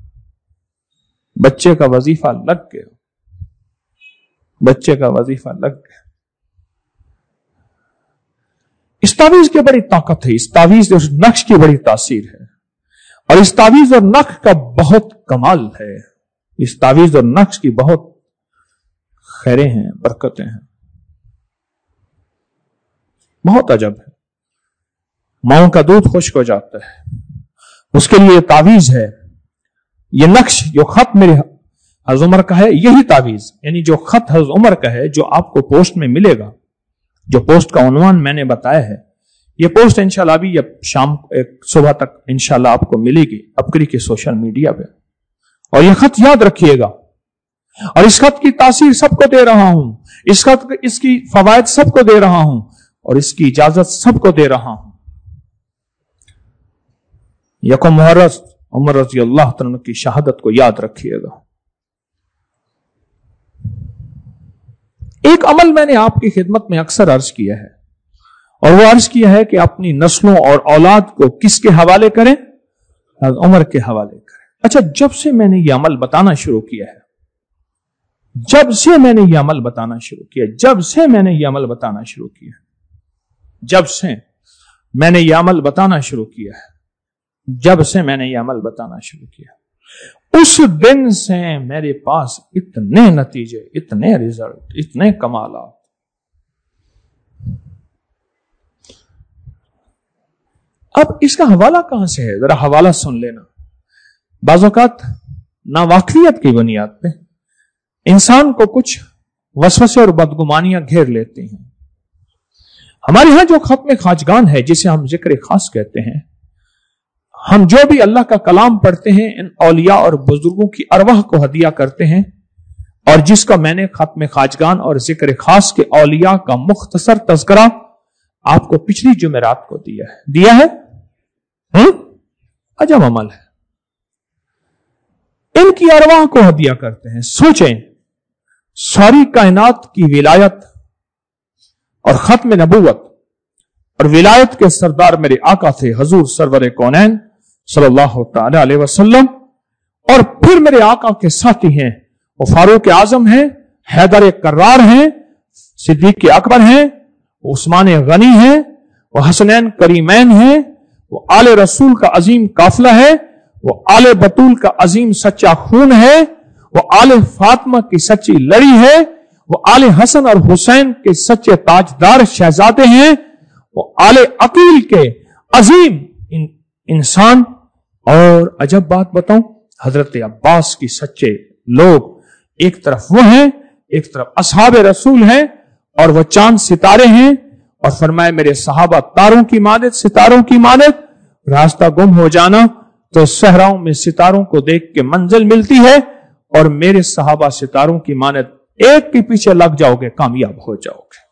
بچے کا وظیفہ لگ گیا، بچے کا وظیفہ لگ گیا۔ اس تعویذ کی بڑی طاقت ہے، اس تعویذ اور نقش کی بڑی تاثیر ہے، اور اس تعویذ اور نقش کا بہت کمال ہے، اس تعویذ اور نقش کی بہت خیریں ہیں، برکتیں ہیں، بہت عجب ہے۔ ماؤں کا دودھ خشک ہو جاتا ہے، اس کے لیے یہ تعویذ ہے، یہ نقش جو خط میرے حضرت عمر کا ہے، یہی تعویذ، یعنی جو خط حضرت عمر کا ہے جو آپ کو پوسٹ میں ملے گا، جو پوسٹ کا عنوان میں نے بتایا ہے، یہ پوسٹ انشاءاللہ ابھی یا شام صبح تک انشاءاللہ آپ کو ملے گی اپکری کے سوشل میڈیا پہ، اور یہ خط یاد رکھیے گا، اور اس خط کی تاثیر سب کو دے رہا ہوں، اس کی فوائد سب کو دے رہا ہوں، اور اس کی اجازت سب کو دے رہا ہوں۔ یکم محرم عمر رضی اللہ تعالیٰ کی شہادت کو یاد رکھیے گا۔ ایک عمل میں نے آپ کی خدمت میں اکثر عرض کیا ہے، اور وہ عرض کیا ہے کہ اپنی نسلوں اور اولاد کو کس کے حوالے کریں؟ حضرت عمر کے حوالے کریں۔ اچھا، جب سے میں نے یہ عمل بتانا شروع کیا ہے، جب سے میں نے یہ عمل بتانا شروع کیا ہے، جب سے میں نے یہ عمل بتانا شروع کیا ہے، جب سے میں نے یہ عمل بتانا شروع کیا ہے، جب سے میں نے یہ عمل بتانا شروع کیا، اس دن سے میرے پاس اتنے نتیجے، اتنے ریزلٹ، اتنے کمالات۔ اب اس کا حوالہ کہاں سے ہے؟ ذرا حوالہ سن لینا۔ بعض اوقات ناواقفیت کی بنیاد پہ انسان کو کچھ وسوسے اور بدگمانیاں گھیر لیتے ہیں۔ ہمارے ہاں جو ختم خواجگان ہے، جسے ہم ذکر خاص کہتے ہیں، ہم جو بھی اللہ کا کلام پڑھتے ہیں ان اولیاء اور بزرگوں کی ارواح کو ہدیہ کرتے ہیں، اور جس کا میں نے ختم خواجگان اور ذکر خاص کے اولیاء کا مختصر تذکرہ آپ کو پچھلی جمعرات کو دیا ہے عجب عمل ہے۔ ان کی ارواح کو ہدیہ کرتے ہیں۔ سوچیں، ساری کائنات کی ولایت اور ختم نبوت اور ولایت کے سردار میرے آقا تھے حضور سرور کونین صلی اللہ تعالی علیہ وسلم. اور پھر میرے آقا کے ساتھی ہیں وہ فاروق اعظم ہیں, حیدر کرار ہیں, صدیق اکبر ہیں, عثمان غنی ہیں, وہ حسنین کریمین ہیں, وہ آل رسول کا عظیم قافلہ ہے, وہ آل بطول کا عظیم سچا خون ہے, وہ آل فاطمہ کی سچی لڑی ہے, وہ آل حسن اور حسین کے سچے تاجدار شہزادے ہیں, وہ آل عقیل کے عظیم انسان. اور عجب بات بتاؤں, حضرت عباس کی سچے لوگ, ایک طرف وہ ہیں, ایک طرف اصحاب رسول ہیں, اور وہ چاند ستارے ہیں. اور فرمائے میرے صحابہ تاروں کی مانند, ستاروں کی مانند. راستہ گم ہو جانا تو صحراؤں میں ستاروں کو دیکھ کے منزل ملتی ہے, اور میرے صحابہ ستاروں کی مانند ایک کے پیچھے لگ جاؤ گے, کامیاب ہو جاؤ گے.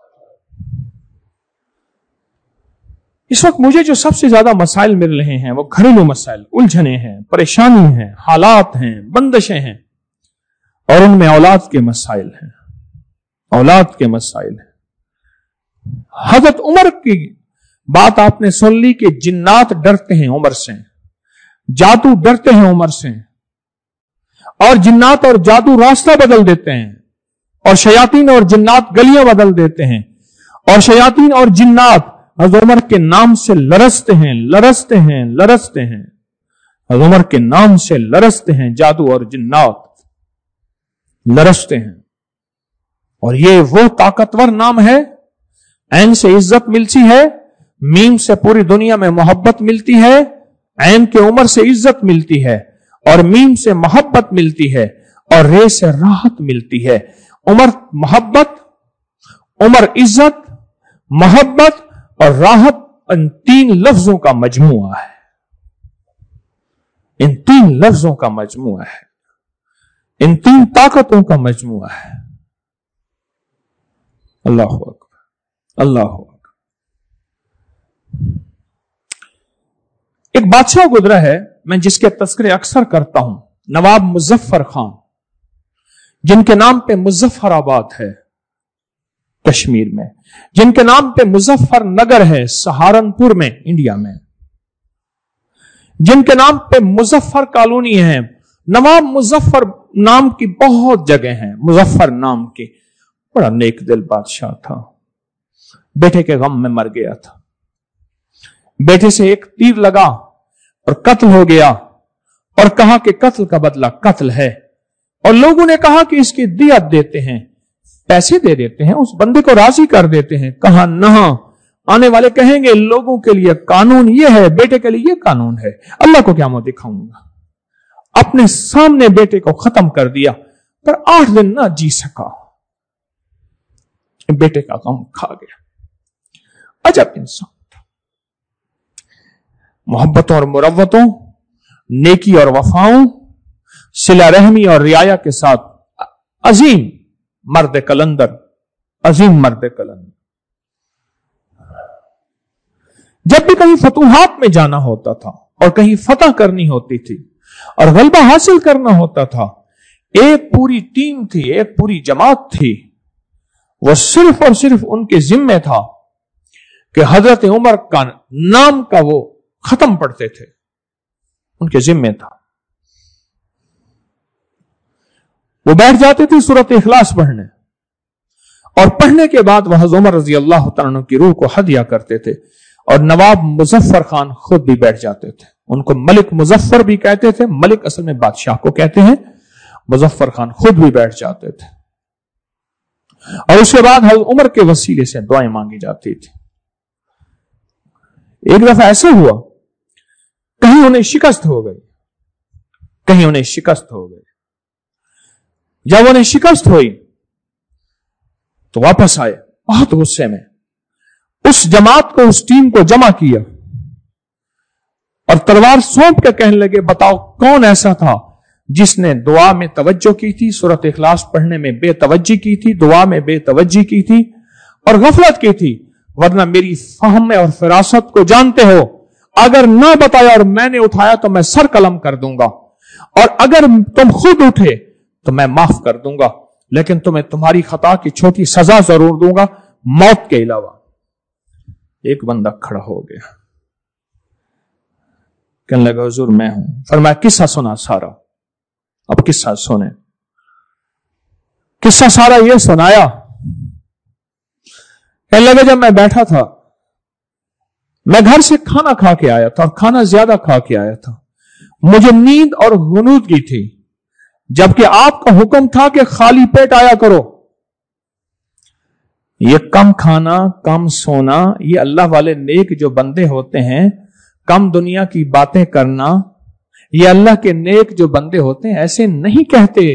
اس وقت مجھے جو سب سے زیادہ مسائل مل رہے ہیں وہ گھریلو مسائل, الجھنیں ہیں, پریشانی ہیں, حالات ہیں, بندشیں ہیں, اور ان میں اولاد کے مسائل ہیں. اولاد کے مسائل ہیں. حضرت عمر کی بات آپ نے سن لی کہ جنات ڈرتے ہیں عمر سے, جادو ڈرتے ہیں عمر سے, اور جنات اور جادو راستہ بدل دیتے ہیں, اور شیاطین اور جنات گلیاں بدل دیتے ہیں, اور شیاطین اور جنات حضرت عمر کے نام سے لرزتے ہیں, لرزتے ہیں, لرزتے ہیں. حضرت عمر کے نام سے لرزتے ہیں جادو اور جنات, لرزتے ہیں. اور یہ وہ طاقتور نام ہے, عین سے عزت ملتی ہے, میم سے پوری دنیا میں محبت ملتی ہے, عین کے عمر سے عزت ملتی ہے, اور میم سے محبت ملتی ہے, اور رے سے راحت ملتی ہے. عمر محبت, عمر عزت, محبت اور راحت, ان تین لفظوں کا مجموعہ ہے. ان تین لفظوں کا مجموعہ ہے, ان تین طاقتوں کا مجموعہ ہے. اللہ اکبر, اللہ اکبر. ایک بادشاہ گزرا ہے میں جس کے تذکرے اکثر کرتا ہوں, نواب مظفر خان, جن کے نام پہ مظفر آباد ہے کشمیر میں, جن کے نام پہ مظفر نگر ہے سہارنپور میں انڈیا میں, جن کے نام پہ مظفر کالونی ہے. نواب مظفر نام کی بہت جگہ ہیں, مظفر نام کی. بڑا نیک دل بادشاہ تھا, بیٹے کے غم میں مر گیا تھا. بیٹے سے ایک تیر لگا اور قتل ہو گیا, اور کہا کہ قتل کا بدلہ قتل ہے. اور لوگوں نے کہا کہ اس کی دیت دیتے ہیں, پیسے دے دیتے ہیں, اس بندے کو راضی کر دیتے ہیں. کہا نہ, آنے والے کہیں گے لوگوں کے لیے قانون یہ ہے, بیٹے کے لیے یہ قانون ہے, اللہ کو کیا میں دکھاؤں گا. اپنے سامنے بیٹے کو ختم کر دیا, پر 8 دن نہ جی سکا, بیٹے کا غم کھا گیا. عجب انسان تھا, محبتوں اور مروتوں, نیکی اور وفاؤں, صلہ رحمی اور رعایا کے ساتھ عظیم مرد کلندر, عظیم مرد کلندر. جب بھی کہیں فتوحات میں جانا ہوتا تھا اور کہیں فتح کرنی ہوتی تھی اور غلبہ حاصل کرنا ہوتا تھا, ایک پوری ٹیم تھی, ایک پوری جماعت تھی, وہ صرف اور صرف ان کے ذمے تھا کہ حضرت عمر کا نام کا وہ ختم پڑھتے تھے, ان کے ذمے تھا. وہ بیٹھ جاتے تھے سورۃ اخلاص پڑھنے, اور پڑھنے کے بعد وہ حضرت عمر رضی اللہ تعالیٰ عنہ کی روح کو ہدیہ کرتے تھے. اور نواب مظفر خان خود بھی بیٹھ جاتے تھے, ان کو ملک مظفر بھی کہتے تھے, ملک اصل میں بادشاہ کو کہتے ہیں, مظفر خان خود بھی بیٹھ جاتے تھے. اور اس کے بعد حضرت عمر کے وسیلے سے دعائیں مانگی جاتی تھی. ایک دفعہ ایسے ہوا, کہیں انہیں شکست ہو گئی, کہیں انہیں شکست ہو گئی. جب انہیں شکست ہوئی تو واپس آئے بہت غصے میں, اس جماعت کو, اس ٹیم کو جمع کیا اور تلوار سونپ کے کہنے لگے بتاؤ کون ایسا تھا جس نے دعا میں توجہ کی تھی, سورۃ اخلاص پڑھنے میں بے توجہ کی تھی, دعا میں بے توجہ کی تھی اور غفلت کی تھی. ورنہ میری فہم اور فراست کو جانتے ہو, اگر نہ بتایا اور میں نے اٹھایا تو میں سر قلم کر دوں گا, اور اگر تم خود اٹھے تو میں معاف کر دوں گا, لیکن تمہیں تمہاری خطا کی چھوٹی سزا ضرور دوں گا, موت کے علاوہ. ایک بندہ کھڑا ہو گیا, کہنے لگا حضور میں ہوں. فرمایا قصہ سنا سارا. اب قصہ سنے. قصہ سارا یہ سنایا. کہنے لگا جب میں بیٹھا تھا, میں گھر سے کھانا کھا کے آیا تھا, اور کھانا زیادہ کھا کے آیا تھا, مجھے نیند اور غنودگی تھی, جبکہ آپ کا حکم تھا کہ خالی پیٹ آیا کرو. یہ کم کھانا, کم سونا, یہ اللہ والے نیک جو بندے ہوتے ہیں, کم دنیا کی باتیں کرنا, یہ اللہ کے نیک جو بندے ہوتے ہیں ایسے نہیں کہتے.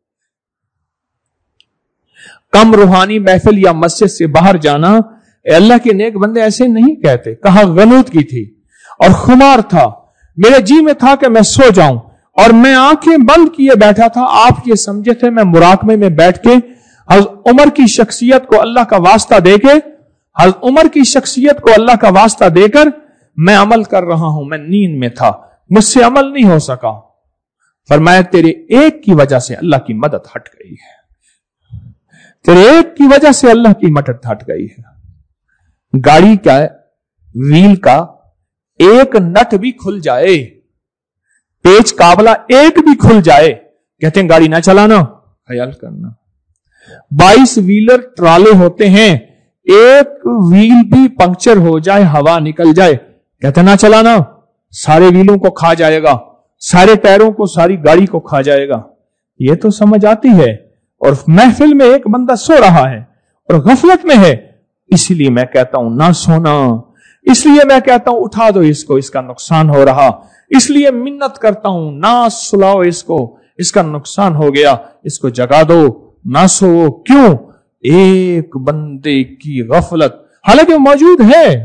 کم روحانی محفل یا مسجد سے باہر جانا, اللہ کے نیک بندے ایسے نہیں کہتے. کہا غنودگی تھی اور خمار تھا, میرے جی میں تھا کہ میں سو جاؤں, اور میں آنکھیں بند کیے بیٹھا تھا. آپ یہ سمجھے تھے میں مراقبے میں بیٹھ کے حضرت عمر کی شخصیت کو اللہ کا واسطہ دے کے, حضرت عمر کی شخصیت کو اللہ کا واسطہ دے کر میں عمل کر رہا ہوں. میں نیند میں تھا, مجھ سے عمل نہیں ہو سکا. فرمایا تیرے ایک کی وجہ سے اللہ کی مدد ہٹ گئی ہے, تیرے ایک کی وجہ سے اللہ کی مدد ہٹ گئی ہے. گاڑی کا ویل کا ایک نٹ بھی کھل جائے, پیچ کابلہ ایک بھی کھل جائے, کہتے ہیں گاڑی نہ چلانا. خیال کرنا 22 ویلر ٹرالے ہوتے ہیں, ایک ویل بھی پنکچر ہو جائے, ہوا نکل جائے, کہتے ہیں نہ چلانا. سارے ویلوں کو کھا جائے گا, سارے ٹائروں کو, ساری گاڑی کو کھا جائے گا. یہ تو سمجھ آتی ہے. اور محفل میں ایک بندہ سو رہا ہے اور غفلت میں ہے, اس لیے میں کہتا ہوں نہ سونا, اس لیے میں کہتا ہوں اٹھا دو اس کو, اس کا نقصان ہو رہا, اس لیے منت کرتا ہوں نہ سلاؤ اس کو, اس کا نقصان ہو گیا, اس کو جگا دو, نہ سو. کیوں؟ ایک بندے کی غفلت, حالانکہ موجود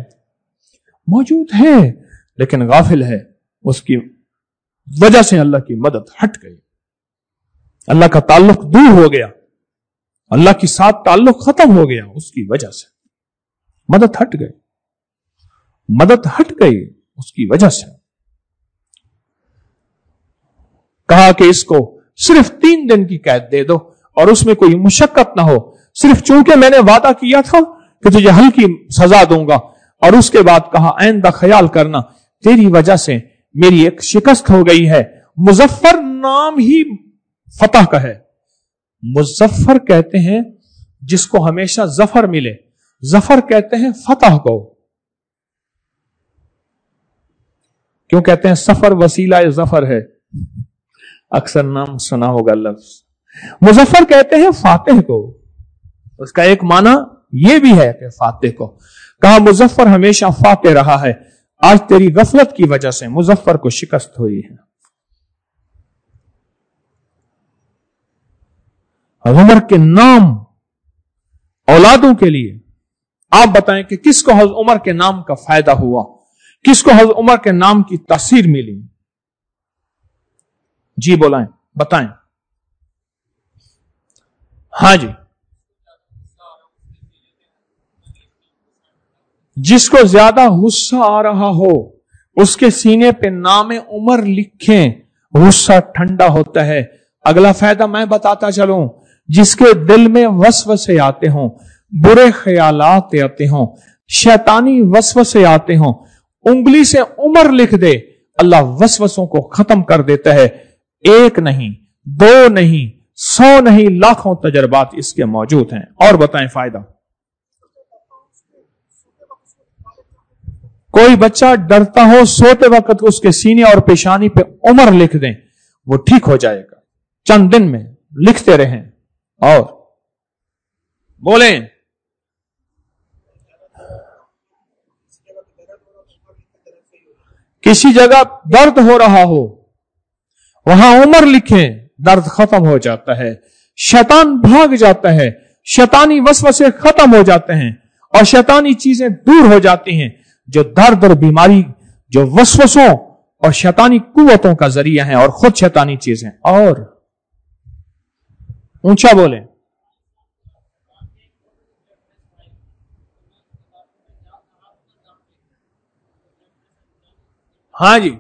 ہے لیکن غافل ہے, اس کی وجہ سے اللہ کی مدد ہٹ گئی, اللہ کا تعلق دور ہو گیا, اللہ کے ساتھ تعلق ختم ہو گیا, اس کی وجہ سے مدد ہٹ گئی اس کی وجہ سے. کہا کہ اس کو صرف 3 دن کی قید دے دو اور اس میں کوئی مشقت نہ ہو, صرف چونکہ میں نے وعدہ کیا تھا کہ تجھے ہلکی سزا دوں گا. اور اس کے بعد کہا آئندہ خیال کرنا, تیری وجہ سے میری ایک شکست ہو گئی ہے. مظفر نام ہی فتح کا ہے. مظفر کہتے ہیں جس کو ہمیشہ ظفر ملے, ظفر کہتے ہیں فتح کو. کیوں کہتے ہیں سفر وسیلہ ظفر ہے, اکثر نام سنا ہوگا لفظ. مظفر کہتے ہیں فاتح کو, اس کا ایک معنی یہ بھی ہے کہ فاتح کو. کہا مظفر ہمیشہ فاتح رہا ہے, آج تیری غفلت کی وجہ سے مظفر کو شکست ہوئی ہے. عمر کے نام اولادوں کے لیے آپ بتائیں کہ کس کو حضرت عمر کے نام کا فائدہ ہوا, کس کو حضرت عمر کے نام کی تاثیر ملی؟ جی بولائیں, بتائیں. ہاں جی, جس کو زیادہ غصہ آ رہا ہو اس کے سینے پہ نام عمر لکھیں, غصہ ٹھنڈا ہوتا ہے. اگلا فائدہ میں بتاتا چلوں, جس کے دل میں وسوسے آتے ہوں, برے خیالات آتے ہوں, شیطانی وسوسے آتے ہوں, انگلی سے عمر لکھ دے, اللہ وسوسوں کو ختم کر دیتا ہے. 1 نہیں, 2 نہیں, 100 نہیں, لاکھوں تجربات اس کے موجود ہیں. اور بتائیں فائدہ. کوئی بچہ ڈرتا ہو, سوتے وقت اس کے سینے اور پیشانی پہ عمر لکھ دیں, وہ ٹھیک ہو جائے گا. چند دن میں لکھتے رہیں. اور بولیں. کسی جگہ درد ہو رہا ہو وہاں عمر لکھیں, درد ختم ہو جاتا ہے, شیطان بھاگ جاتا ہے, شیطانی وسوسے ختم ہو جاتے ہیں اور شیطانی چیزیں دور ہو جاتی ہیں. جو درد اور بیماری جو وسوسوں اور شیطانی قوتوں کا ذریعہ ہیں اور خود شیطانی چیزیں. اور اونچا بولیں. ہاں جی,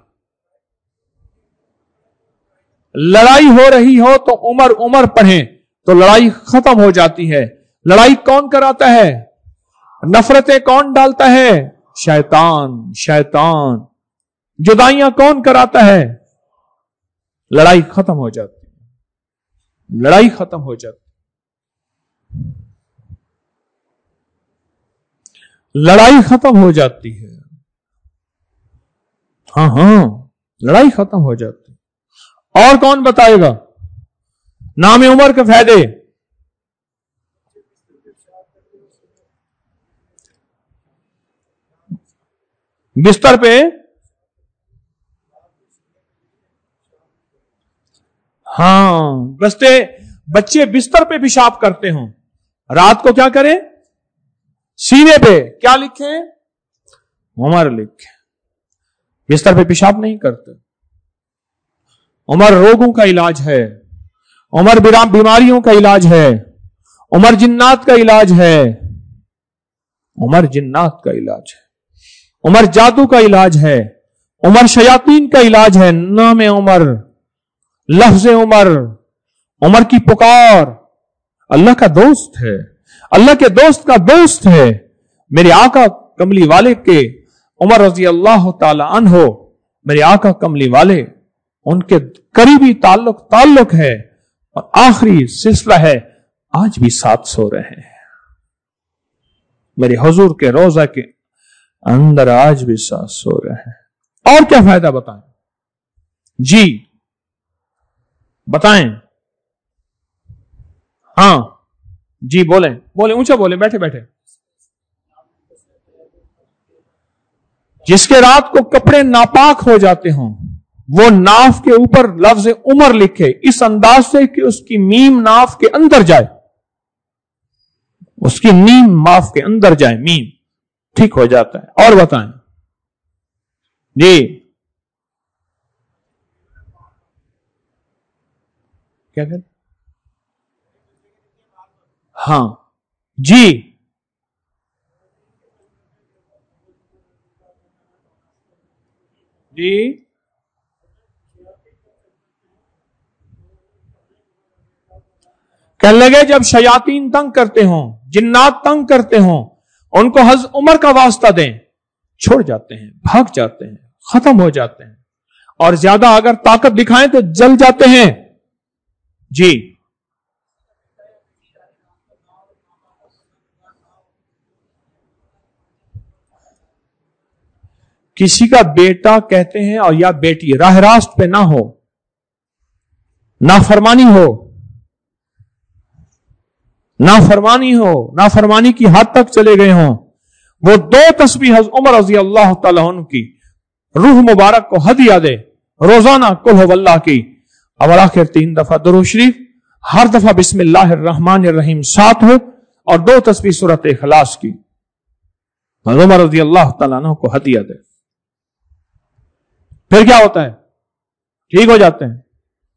لڑائی ہو رہی ہو تو عمر عمر پڑھیں تو لڑائی ختم ہو جاتی ہے. لڑائی کون کراتا ہے؟ نفرتیں کون ڈالتا ہے؟ शैतान। जुदाइयां कौन कराता है? लड़ाई खत्म हो जाती है, लड़ाई खत्म हो जाती, लड़ाई खत्म हो जाती है। हाँ, लड़ाई खत्म हो जाती है। और कौन बताएगा नाम उमर के फायदे? बिस्तर पे, हाँ, बच्चे बिस्तर पे पेशाब करते हों, रात को क्या करें? सीने पे क्या लिखे? उमर लिखे। बिस्तर पे पेशाब नहीं करते। उमर रोगों का इलाज है, उमर बीमारियों का इलाज है, उमर जिन्नात का इलाज है, उमर जिन्नात का इलाज है, उमर जादू का इलाज है, उमर शयातीन का इलाज है। नाम उमर, लफ्ज उमर, उमर की पुकार, अल्लाह का दोस्त है, अल्लाह के दोस्त का दोस्त है। मेरे आका कमली वाले के उमर रजी अल्लाह ताला अन्हो, मेरे आका कमली वाले, उनके करीबी ताल्लुक है और आखिरी सिलसिला है, आज भी साथ सो रहे हैं। मेरे हुजूर के रोजा के अंदर आज भी साथ सो रहे हैं। और क्या फायदा बताएं जी, बताएं। हाँ जी, बोलें, ऊंचा बोलें, बैठे बैठे। जिसके रात को कपड़े नापाक हो जाते हों, वो नाफ के ऊपर लफ्ज उमर लिखे इस अंदाज से कि उसकी मीम नाफ के अंदर जाए, उसकी नीम माफ के अंदर जाए, मीम ठीक हो जाता है। और बताएं जी, क्या कहते? हाँ जी, जी, कहने लगे जब शयातीन तंग करते हों, जिन्नात तंग करते हों, उनको हज़रत उमर का वास्ता दें, छोड़ जाते हैं, भाग जाते हैं, खत्म हो जाते हैं। और ज्यादा अगर ताकत दिखाएं तो जल जाते हैं। जी, किसी का बेटा कहते हैं और या बेटी राह रास्त पे ना हो, नाफरमानी हो, नाफरमानी की हद तक चले गए हों, वो दो तस्बीह हज़रत उमर रज़ी अल्लाह तआला अन्हु की रूह मुबारक को हदिया दे, रोजाना कुल हुवल्लाह की, और आखिर 3 दफा दुरूद शरीफ, हर दफा बिस्मिल्लाहिर रहमानिर रहीम 7 हो, और 2 तस्बीह सूरत इखलास की हज़रत उमर रज़ी अल्लाह तआला अन्हु को हदिया दे। फिर क्या होता है? ठीक हो जाते हैं।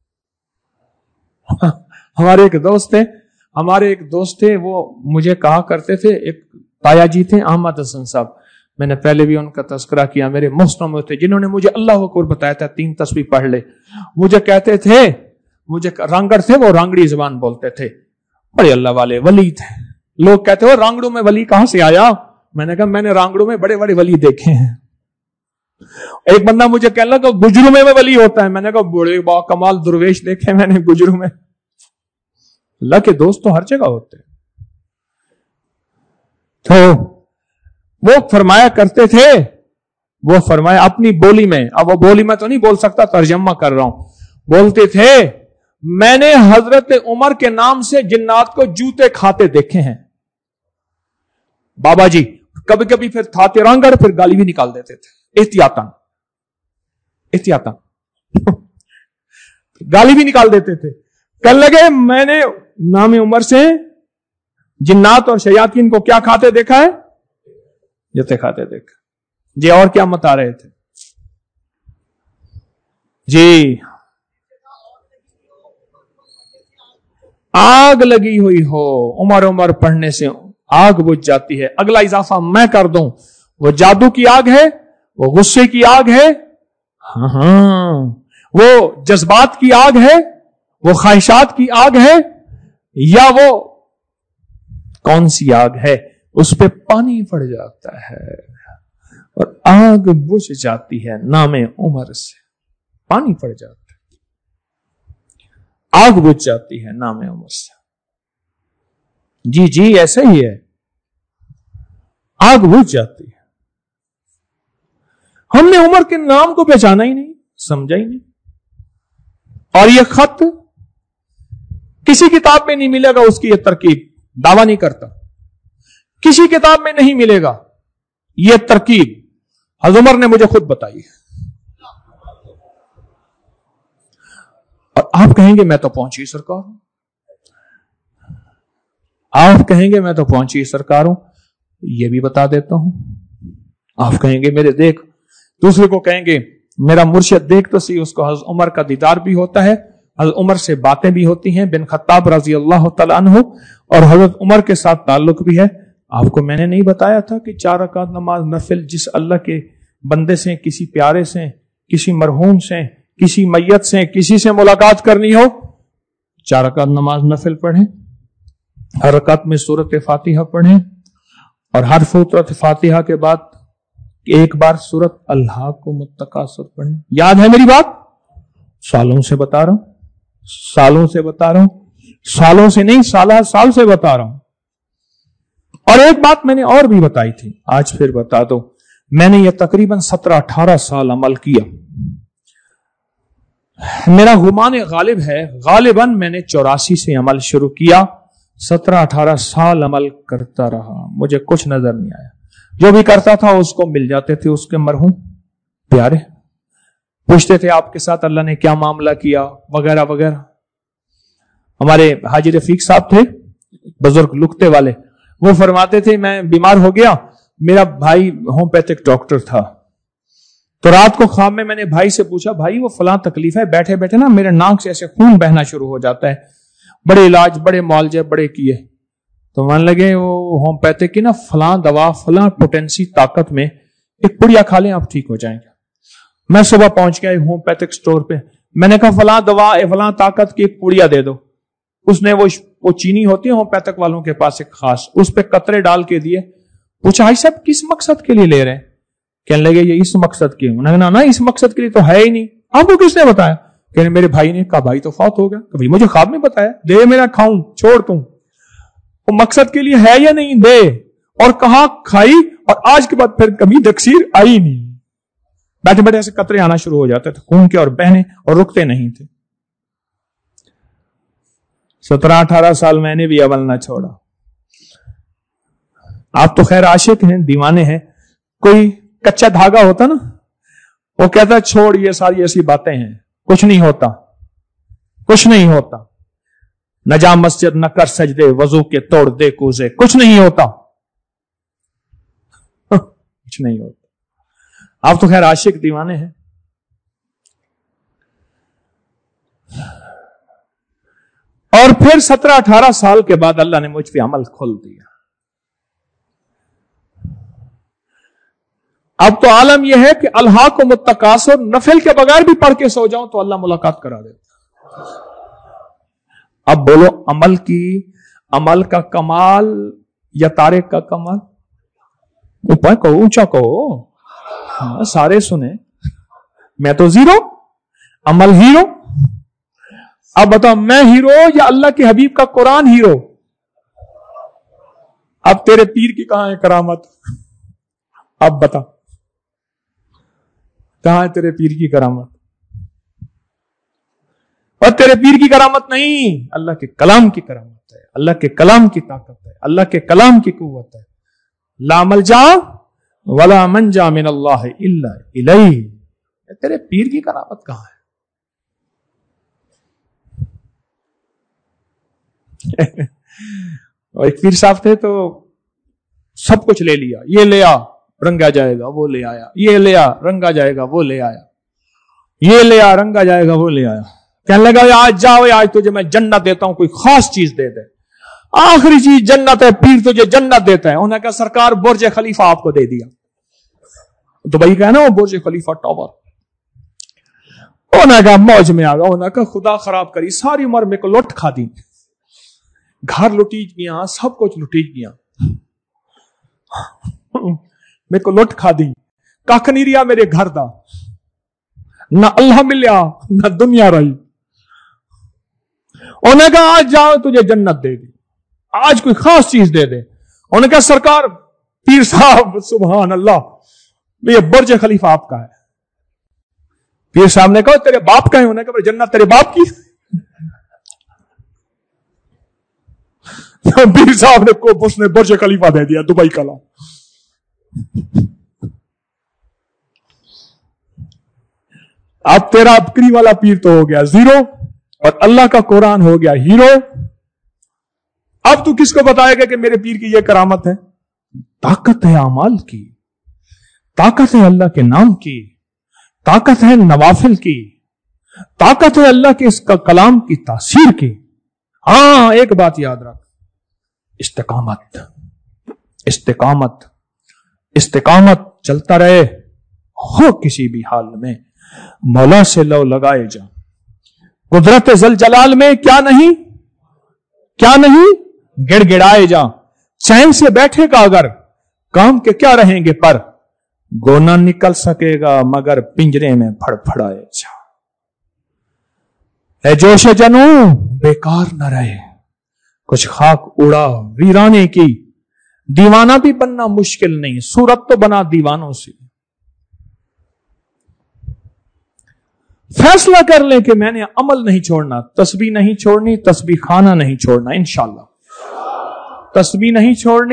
हमारे एक दोस्त थे, वो मुझे कहा करते थे, एक ताया जी थे अहमद हसन साहब, मैंने पहले भी उनका तस्करा किया, मेरे मोहतरम में थे, जिन्होंने मुझे अल्लाह अकबर बताया था 3 तस्बीह पढ़ ले। मुझे कहते थे, मुझे रांगड़ थे, वो रांगड़ी जुबान बोलते थे, बड़े अल्लाह वाले वली थे। लोग कहते हो रांगड़ों में वली कहां से आया? मैंने कहा मैंने रांगड़ों में बड़े बड़े वली देखे हैं। एक बंदा मुझे कहने लगा गुजरू में वली होता है। मैंने कहा बड़े बा कमाल दुर्वेश देखे मैंने गुजरू में। अल्लाह के दोस्त तो हर जगह होते हैं। तो वो फरमाया करते थे, वो फरमाया अपनी बोली में, अब वो बोली में तो नहीं बोल सकता, तर्जमा कर रहा हूं, बोलते थे मैंने हजरत उमर के नाम से जिन्नात को जूते खाते देखे हैं बाबा जी। कभी कभी फिर थाते रांगड़, फिर गाली भी निकाल देते थे, एहतियातन गाली भी निकाल देते थे। कल लगे मैंने नाम उमर से जिन्नात और शयातीन को क्या खाते देखा है? जूते खाते देखा जी। और क्या बता रहे थे जी? आग लगी हुई हो, उमर पढ़ने से आग बुझ जाती है। अगला इजाफा मैं कर दूं, वो जादू की आग है, वो गुस्से की आग है, हाँ, वो जज्बात की आग है, वो ख्वाहिशात की आग है, या वो कौन सी आग है? उस पे पानी पड़ जाता है, اور آگ بجھ جاتی ہے نام عمر سے. پانی پڑ جاتا ہے, آگ بجھ جاتی ہے نام عمر سے. جی ایسا ہی ہے, آگ بجھ جاتی ہے. ہم نے عمر کے نام کو پہچانا ہی نہیں, سمجھا ہی نہیں. اور یہ خط کسی کتاب میں نہیں ملے گا, اس کی یہ ترکیب دعویٰ نہیں کرتا, کسی کتاب میں نہیں ملے گا یہ ترکیب. حضرت عمر نے مجھے خود بتائی ہے. اور آپ کہیں گے میں تو پہنچی سرکار ہوں, آپ کہیں گے میں تو پہنچی سرکار ہوں. یہ بھی بتا دیتا ہوں. آپ کہیں گے میرے دیکھ, دوسرے کو کہیں گے میرا مرشد دیکھ تو سی, اس کو حضرت عمر کا دیدار بھی ہوتا ہے, حضرت عمر سے باتیں بھی ہوتی ہیں, بن خطاب رضی اللہ تعالیٰ عنہ, اور حضرت عمر کے ساتھ تعلق بھی ہے. آپ کو میں نے نہیں بتایا تھا کہ 4 رکعت نماز نفل جس اللہ کے بندے سے, کسی پیارے سے, کسی مرحوم سے, کسی میت سے, کسی سے ملاقات کرنی ہو, 4 رکعت نماز نفل پڑھیں, ہر رکعت میں سورت فاتحہ پڑھیں, اور ہر سورت فاتحہ کے بعد ایک بار سورت اللہ کو متکاثر پڑھیں. یاد ہے میری بات؟ سالوں سے بتا رہا ہوں, سالوں سے بتا رہا ہوں, سالوں سے نہیں, سال سے بتا رہا ہوں. اور ایک بات میں نے اور بھی بتائی تھی, آج پھر بتا دو. میں نے یہ تقریباً 17-18 سال عمل کیا. میرا گمان غالب ہے, غالباً میں نے 84 سے عمل شروع کیا, 17-18 سال عمل کرتا رہا. مجھے کچھ نظر نہیں آیا. جو بھی کرتا تھا اس کو مل جاتے تھے اس کے مرحوم پیارے, پوچھتے تھے آپ کے ساتھ اللہ نے کیا معاملہ کیا وغیرہ وغیرہ. ہمارے حاجی رفیق صاحب تھے, بزرگ لکتے والے, وہ فرماتے تھے میں بیمار ہو گیا, میرا بھائی ہومیوپیتھک ڈاکٹر تھا, تو رات کو خواب میں نے بھائی سے پوچھا, بھائی وہ فلاں تکلیف ہے, بیٹھے بیٹھے نا میرے ناک سے ایسے خون بہنا شروع ہو جاتا ہے, بڑے علاج بڑے معالجے بڑے کیے, تو مان لگے وہ ہومیوپیتھک کی نا فلاں دوا فلاں پوٹینسی طاقت میں ایک پڑیا کھا لیں آپ ٹھیک ہو جائیں گے. میں صبح پہنچ گیا ہومیوپیتھک سٹور پہ, میں نے کہا فلاں دوا فلاں طاقت کی ایک پڑیا دے دو. اس نے وہ چینی ہوتی ہے ہومیوپیتھک والوں کے پاس ایک خاص, اس پہ قطرے ڈال کے دیے. پوچھا بھائی صاحب کس مقصد کے لیے لے رہے ہیں؟ کہنے لگے یہ اس مقصد کے. انہوں نے کہا نا اس مقصد کے لیے تو ہے ہی نہیں. آپ کو کس نے بتایا؟ کہنے میرے بھائی نے. کہا بھائی تو فوت ہو گیا. کبھی مجھے خواب میں بتایا, دے میرا کھاؤں چھوڑ توں. وہ مقصد کے لیے ہے یا نہیں, دے. اور کہاں کھائی, اور آج کے بعد پھر کبھی تکثیر آئی نہیں. بیٹھے بیٹھے ایسے قطرے آنا شروع ہو جاتے تھے خون کے, اور بہنے, اور رکتے نہیں تھے. 17-18 سال میں نے بھی عمل نہ چھوڑا. آپ تو خیر عاشق ہیں, دیوانے ہیں. کوئی کچا دھاگا ہوتا نا, وہ کہتا چھوڑ یہ ساری ایسی باتیں ہیں, کچھ نہیں ہوتا, کچھ نہیں ہوتا. نہ جا مسجد نہ کر سجدے, وضو کے توڑ دے کوزے, کچھ نہیں ہوتا, کچھ نہیں ہوتا. آپ تو خیر عاشق دیوانے ہیں. اور پھر 17-18 سال کے بعد اللہ نے مجھ پہ عمل کھول دیا. اب تو عالم یہ ہے کہ اللہ کو متقاصر نفل کے بغیر بھی پڑھ کے سو جاؤں تو اللہ ملاقات کرا دیتا. اب بولو عمل کا کمال یا تارک کا کمال؟ اوپر کہو, اونچا کہو, سارے سنیں. میں تو زیرو, عمل ہیرو. اب بتاؤ میں ہیرو یا اللہ کے حبیب کا قرآن ہیرو؟ اب تیرے پیر کی کہاں ہے کرامت؟ اب بتا کہاں ہے تیرے پیر کی کرامت؟ اور تیرے پیر کی کرامت نہیں, اللہ کے کلام کی کرامت ہے, اللہ کے کلام کی طاقت ہے, اللہ کے کلام کی قوت ہے. لا ملجا ولا منجا من اللہ الا الیہ. تیرے پیر کی کرامت کہاں ہے؟ اور ایک پیر صاحب تھے تو سب کچھ لے لیا, یہ لے آ رنگا جائے گا وہ لے آیا, یہ لے آ رنگا جائے گا وہ لے آیا, یہ لے آ رنگا جائے گا وہ لے آیا. کہنے لگا آج جاؤ, آج تجھے میں جنت دیتا ہوں, کوئی خاص چیز دے دے. آخری چیز جنت ہے, پیر تجھے جنت دیتا ہے. انہوں نے کہا سرکار برج خلیفہ آپ کو دے دیا. تو بھائی کہا نا وہ برج خلیفہ ٹاور. انہوں نے کہا موج میں آ گیا. انہوں نے کہا خدا خراب کری, ساری عمر میرے کو لوٹ کھا دی, گھر لٹیج گیا, سب کچھ لٹیج گیا, میرے کو لوٹ کھا دی. कख नहीं रिया मेरे घर दा, ना अल्लाह मिलिया ना दुनिया रही। उन्हें कहा आज जाओ तुझे जन्नत दे दी, आज कोई खास चीज दे दे। उन्हें कहा सरकार पीर साहब सुभान अल्लाह ये बुर्ज खलीफा आपका है। पीर साहब ने कहा तेरे बाप का है? उन्हें कहा जन्नत तेरे बाप की। पीर साहब ने को उसने बुर्ज खलीफा दे दिया दुबई कला। अब तेरा बकरी वाला पीर तो हो गया जीरो और अल्लाह का कुरान हो गया हीरो। अब तू किसको बताएगा कि मेरे पीर की यह करामत है? ताकत है अमाल की, ताकत है अल्लाह के नाम की, ताकत है नवाफिल की, ताकत है अल्लाह के इसका कलाम की तासीर की। हां एक बात याद रख, इस्तिकामत इस्तिकामत इस्तिकामत चलता रहे हो किसी भी हाल में। मौला से लो लगाए जा, कुदरत जल जलाल में क्या नहीं गिड़गिड़ाए जा। चैन से बैठेगा अगर काम के क्या रहेंगे पर, गोना निकल सकेगा मगर पिंजरे में फड़फड़ाए जा। ए जोश जनू बेकार न रहे, कुछ खाक उड़ा वीराने की। दीवाना भी बनना मुश्किल नहीं, सूरत तो बना दीवानों से। फैसला कर ले कि मैंने अमल नहीं छोड़ना, तस्बीह नहीं छोड़नी, तस्बीह खाना नहीं छोड़ना, इंशाअल्लाह तस्बीह नहीं छोड़नी।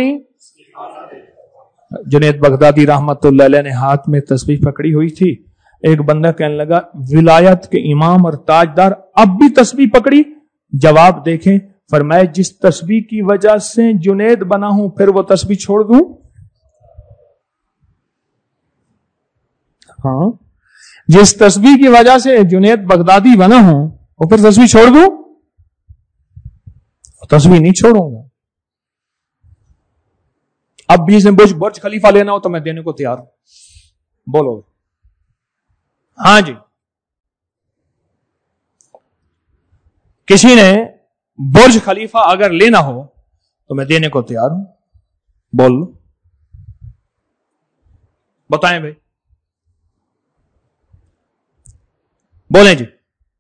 जुनैद बगदादी रहमतुल्लाह अलैह ने हाथ में तस्बीह पकड़ी हुई थी। एक बंदा कहने लगा विलायत के इमाम और ताजदार अब भी तस्बीह पकड़ी? जवाब देखें, फरमाए जिस तस्बीह की वजह से जुनैद बना हूं फिर वो तस्बीह छोड़ दूं? हाँ, जिस तस्बीह की वजह से जुनैद बगदादी बना हूं वो फिर तस्बीह छोड़ दूं? तस्बीह नहीं छोड़ूंगा। अब भी इसमें बुर्ज खलीफा लेना हो तो मैं देने को तैयार हूं। बोलो। हां जी, किसी ने बुर्ज खलीफा अगर लेना हो तो मैं देने को तैयार हूं। बोल लो, बताएं भाई, बोलें जी,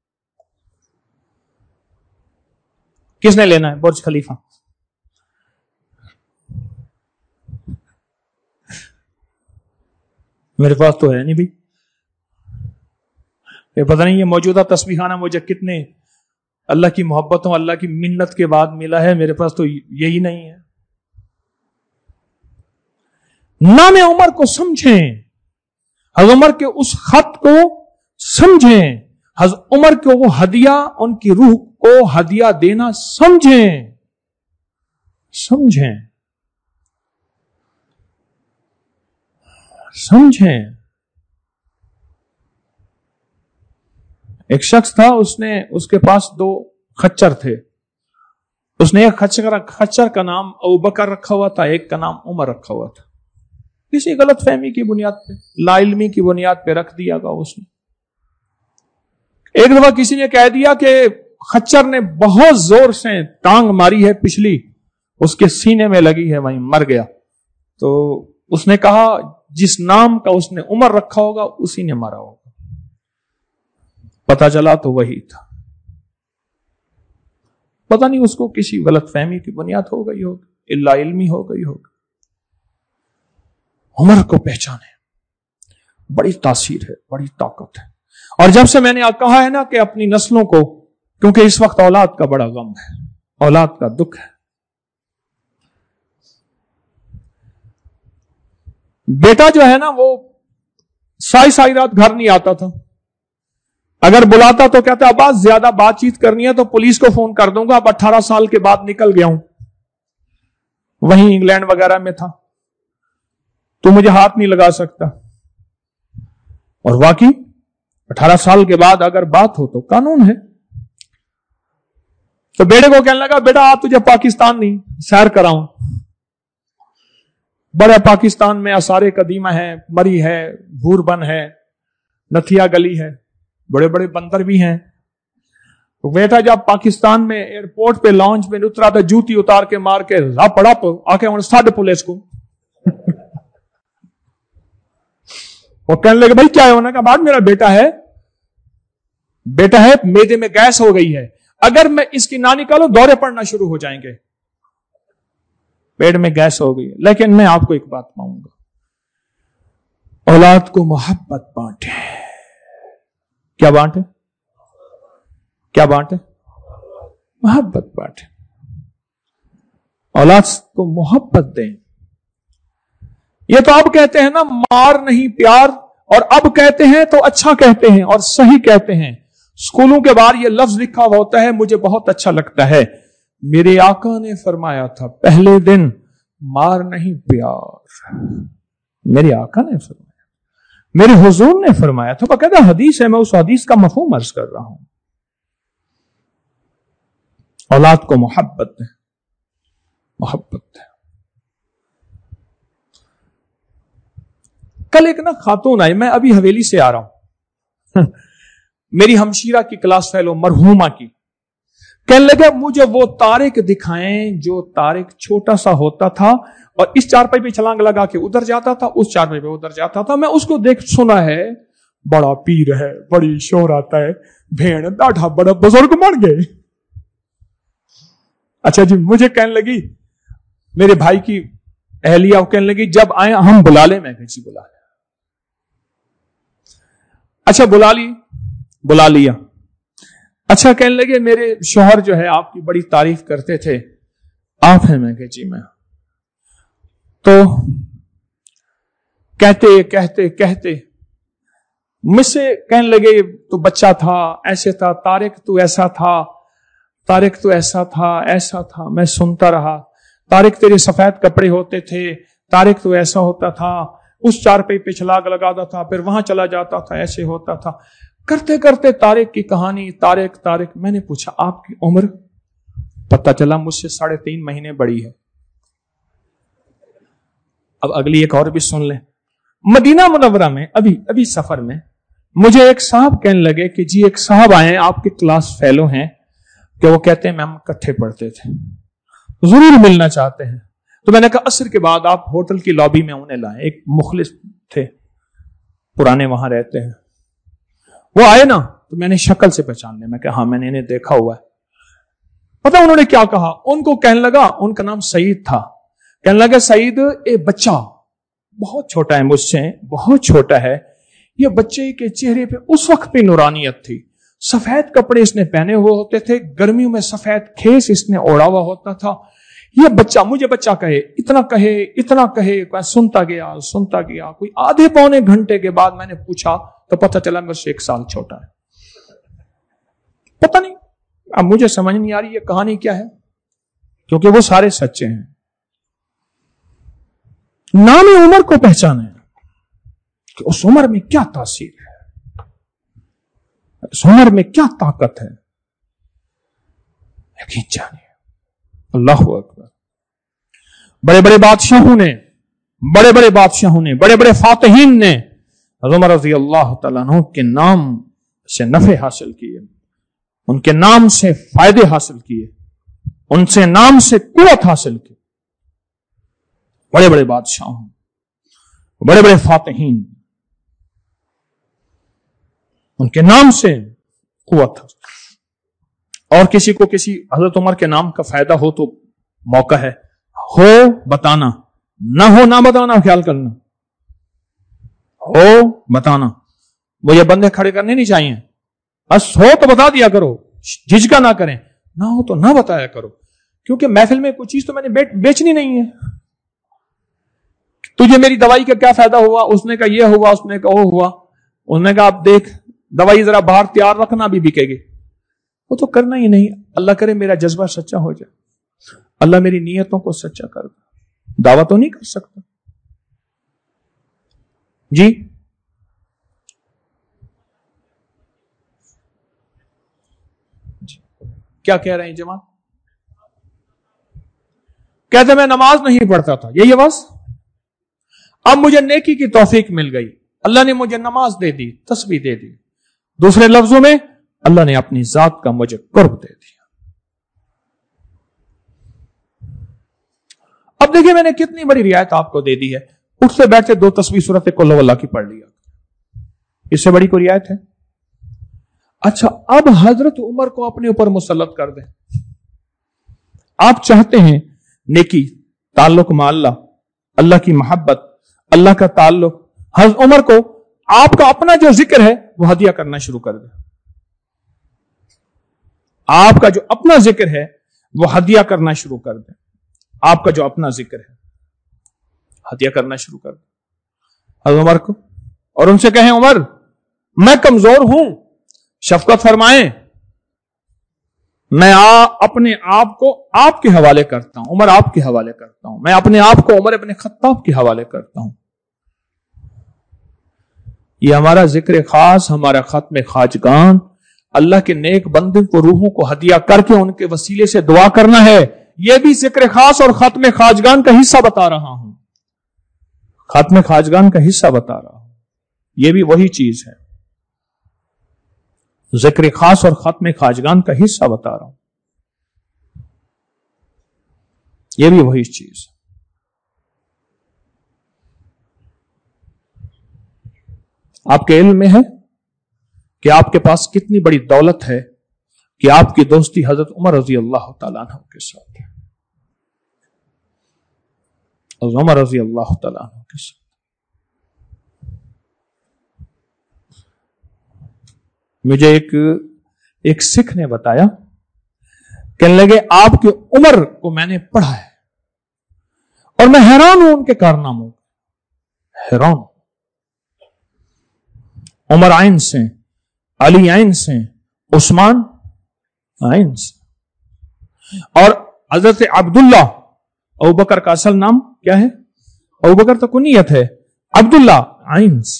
किसने लेना है बुर्ज खलीफा? मेरे पास तो है नहीं भी। ये पता नहीं ये मौजूदा तस्बीहाना मुझे कितने अल्लाह की मोहब्बतों अल्लाह की मिन्नत के बाद मिला है, मेरे पास तो यही नहीं है। नाम उमर को समझें, हज़रत उमर के उस खत को समझें, हज़रत उमर को वो हदिया, उनकी रूह को हदिया देना समझें। एक शख्स था, उसके पास 2 खच्चर थे। उसने एक खच्चर का नाम अबू बकर रखा हुआ था, एक का नाम उमर रखा हुआ था। किसी गलत फहमी की बुनियाद पे, लाइल्मी की बुनियाद पे रख दिया गया उसने। एक दफा किसी ने कह दिया कि खच्चर ने बहुत जोर से टांग मारी है पिछली, उसके सीने में लगी है, वहीं मर गया। तो उसने कहा जिस नाम का उसने उमर रखा होगा उसी ने मारा होगा। पता चला तो वही था। पता नहीं उसको किसी गलत फहमी की बुनियाद हो गई होगी, इल्ला इल्मी हो गई होगी। उमर को पहचाने, बड़ी तासीर है, बड़ी ताकत है। और जब से मैंने कहा है ना कि अपनी नस्लों को, क्योंकि इस वक्त औलाद का बड़ा गम है, औलाद का दुख है। बेटा जो है ना वो सारी रात घर नहीं आता था। अगर बुलाता तो कहता अब्बास ज्यादा बातचीत करनी है तो पुलिस को फोन कर दूंगा, अब 18 साल के बाद निकल गया हूं, वहीं इंग्लैंड वगैरह में था, तो मुझे हाथ नहीं लगा सकता। और वाकई 18 साल के बाद अगर बात हो तो कानून है। तो बेटे को कहने लगा बेटा आज तुझे पाकिस्तान नहीं सैर कराऊं। बड़े पाकिस्तान में आसारे कदीमा है, मरी है, भूरबन है, नथिया गली है, बड़े बड़े बंदर भी हैं। तो बेटा जब पाकिस्तान में एयरपोर्ट पे लॉन्च में उतरा तो जूती उतार के मार के रप आके साढ़े पुलिस को وہ کہنے لگے بھائی کیا ہے؟ ہونے کا بعد میرا بیٹا ہے میدے میں گیس ہو گئی ہے، اگر میں اس کی نہ نکالوں دورے پڑنا شروع ہو جائیں گے، پیٹ میں گیس ہو گئی ہے۔ لیکن میں آپ کو ایک بات کہوں گا، اولاد کو محبت بانٹے۔ کیا بانٹے؟ محبت بانٹے، اولاد کو محبت دیں۔ یہ تو اب کہتے ہیں نا مار نہیں پیار، اور اب کہتے ہیں تو اچھا کہتے ہیں اور صحیح کہتے ہیں۔ اسکولوں کے باہر یہ لفظ لکھا ہوا ہوتا ہے، مجھے بہت اچھا لگتا ہے، میرے آقا نے فرمایا تھا پہلے دن مار نہیں پیار۔ میرے آقا نے فرمایا، میرے حضور نے فرمایا تھا، باقاعدہ حدیث ہے، میں اس حدیث کا مفہوم عرض کر رہا ہوں۔ اولاد کو محبت ہے، محبت ہے۔ کل ایک نا خاتون آئی، میں ابھی حویلی سے آ رہا ہوں، میری ہمشیرہ کی کلاس فیلو مرحومہ کی، کہنے لگا مجھے وہ طارق دکھائیں جو طارق چھوٹا سا ہوتا تھا اور اس چارپائی پہ چھلانگ لگا کے ادھر جاتا تھا، اس چارپائی پہ ادھر جاتا تھا، میں اس کو دیکھ سنا ہے بڑا پیر ہے، بڑی شور آتا ہے، بھیڑ داڑھا بڑا بزرگ بن گئے۔ اچھا جی، مجھے کہنے لگی میرے بھائی کی اہلیہ کہنے لگی جب آئے ہم بلا لیں، میں کہا جی بلا لیں۔ اچھا بلا لیا۔ اچھا کہنے لگے میرے شوہر جو ہے آپ کی بڑی تعریف کرتے تھے، آپ ہیں؟ میں کہا جی میں۔ تو کہتے مجھ سے کہنے لگے تو بچہ تھا، ایسے تھا، طارق تو ایسا تھا، طارق تو ایسا تھا، ایسا تھا۔ میں سنتا رہا، طارق تیرے سفید کپڑے ہوتے تھے، طارق تو ایسا ہوتا تھا، اس چارپائی پہ چھلانگ لگاتا تھا، پھر وہاں چلا جاتا تھا، ایسے ہوتا تھا، کرتے کرتے طارق کی کہانی، طارق۔ میں نے پوچھا آپ کی عمر؟ پتہ چلا مجھ سے 3.5 مہینے بڑی ہے۔ اب اگلی ایک اور بھی سن لیں۔ مدینہ منورہ میں ابھی سفر میں مجھے ایک صاحب کہنے لگے کہ جی ایک صاحب آئے ہیں آپ کے کلاس فیلو ہیں، کہ وہ کہتے ہیں ہم اکٹھے پڑھتے تھے، ضرور ملنا چاہتے ہیں۔ تو میں نے کہا عصر کے بعد آپ ہوٹل کی لابی میں انہیں لائیں، ایک مخلص تھے پرانے وہاں رہتے ہیں، وہ آئے نا تو میں نے شکل سے پہچان لیا، میں کہا ہاں میں نے انہیں دیکھا ہوا ہے۔ پتہ انہوں نے کیا کہا؟ ان کو کہنے لگا، ان کا نام سعید تھا، کہنے لگا سعید اے بچہ بہت چھوٹا ہے، مجھ سے بہت چھوٹا ہے، یہ بچے کے چہرے پہ اس وقت پہ نورانیت تھی، سفید کپڑے اس نے پہنے ہوئے ہوتے تھے، گرمیوں میں سفید کھیس اس نے اوڑا ہوا ہوتا تھا، یہ بچہ مجھے بچہ کہے، اتنا کہے، سنتا گیا، کوئی آدھے پونے گھنٹے کے بعد میں نے پوچھا تو پتہ چلا مجھ سے 1 سال چھوٹا ہے۔ پتہ نہیں، اب مجھے سمجھ نہیں آ رہی یہ کہانی کیا ہے، کیونکہ وہ سارے سچے ہیں۔ نام عمر کو پہچانے کہ اس عمر میں کیا تاثیر ہے، اس عمر میں کیا طاقت ہے، یقین جانیے۔ اللہ اکبر۔ بڑے بڑے بادشاہوں نے، بڑے بڑے فاتحین نے عمر رضی اللہ تعالیٰ عنہ کے نام سے نفع حاصل کیے، ان کے نام سے فائدے حاصل کیے، ان سے نام سے قوت حاصل کی۔ بڑے بڑے بادشاہوں، بڑے بڑے فاتحین، ان کے نام سے قوت حاصل۔ اور کسی کو کسی حضرت عمر کے نام کا فائدہ ہو تو موقع ہے، ہو بتانا، نہ ہو نہ بتانا، خیال کرنا، ہو بتانا۔ وہ یہ بندے کھڑے کرنے نہیں چاہیے، بس ہو تو بتا دیا کرو، جھجکا نہ کریں، نہ ہو تو نہ بتایا کرو، کیونکہ محفل میں کوئی چیز تو میں نے بیچنی نہیں ہے۔ تجھے میری دوائی کا کیا فائدہ ہوا؟ اس نے کہا یہ ہوا، اس نے کہا وہ ہوا، اس نے کہا آپ دیکھ دوائی ذرا باہر تیار رکھنا، بھی بکے گی، وہ تو کرنا ہی نہیں۔ اللہ کرے میرا جذبہ سچا ہو جائے، اللہ میری نیتوں کو سچا کر دے، دعویٰ تو نہیں کر سکتا جی۔ کیا کہہ رہے ہیں جماعت؟ کہتے میں نماز نہیں پڑھتا تھا، یہی آواز۔ اب مجھے نیکی کی توفیق مل گئی، اللہ نے مجھے نماز دے دی، تسبیح دے دی، دوسرے لفظوں میں اللہ نے اپنی ذات کا مجھے قرب دے دیا۔ اب دیکھیں میں نے کتنی بڑی رعایت آپ کو دے دی ہے، اٹھتے بیٹھتے 2 تسبیح سورت قل ہو اللہ کی پڑھ لیا، اس سے بڑی کوئی رعایت ہے؟ اچھا، اب حضرت عمر کو اپنے اوپر مسلط کر دیں. آپ چاہتے ہیں نیکی، تعلق مع اللہ، اللہ کی محبت، اللہ کا تعلق. حضرت عمر کو آپ کا اپنا جو ذکر ہے وہ ہدیہ کرنا شروع کر دیں. آپ کا جو اپنا ذکر ہے وہ ہدیہ کرنا شروع کر دیں. آپ کا جو اپنا ذکر ہے ہدیہ کرنا شروع کر دیں حضرت عمر کو، اور ان سے کہیں عمر میں کمزور ہوں، شفقت فرمائیں، میں اپنے آپ کو آپ کے حوالے کرتا ہوں، عمر آپ کے حوالے کرتا ہوں، میں اپنے آپ کو عمر ابن خطاب کے حوالے کرتا ہوں. یہ ہمارا ذکر خاص، ہمارا ختم خواجگان، اللہ کے نیک بندے کو روحوں کو ہدیہ کر کے ان کے وسیلے سے دعا کرنا ہے. یہ بھی ذکر خاص اور ختم خواجگان کا حصہ بتا رہا ہوں. ختم خواجگان کا حصہ بتا رہا ہوں. یہ بھی وہی چیز ہے. ذکر خاص اور ختم خواجگان کا حصہ بتا رہا ہوں. یہ بھی وہی چیز. آپ کے علم میں ہے کہ آپ کے پاس کتنی بڑی دولت ہے کہ آپ کی دوستی حضرت عمر رضی اللہ تعالیٰ عنہ کے ساتھ ہے. حضرت عمر رضی اللہ تعالیٰ عنہ کے ساتھ. مجھے ایک سکھ نے بتایا، کہنے لگے آپ کے عمر کو میں نے پڑھا ہے اور میں حیران ہوں ان کے کارناموں، حیران. عمر عین سے، علی عین سے، عثمان عین سے، اور حضرت عبداللہ، ابوبکر کا اصل نام کیا ہے؟ ابوبکر تو کنیت ہے، عبداللہ عین سے.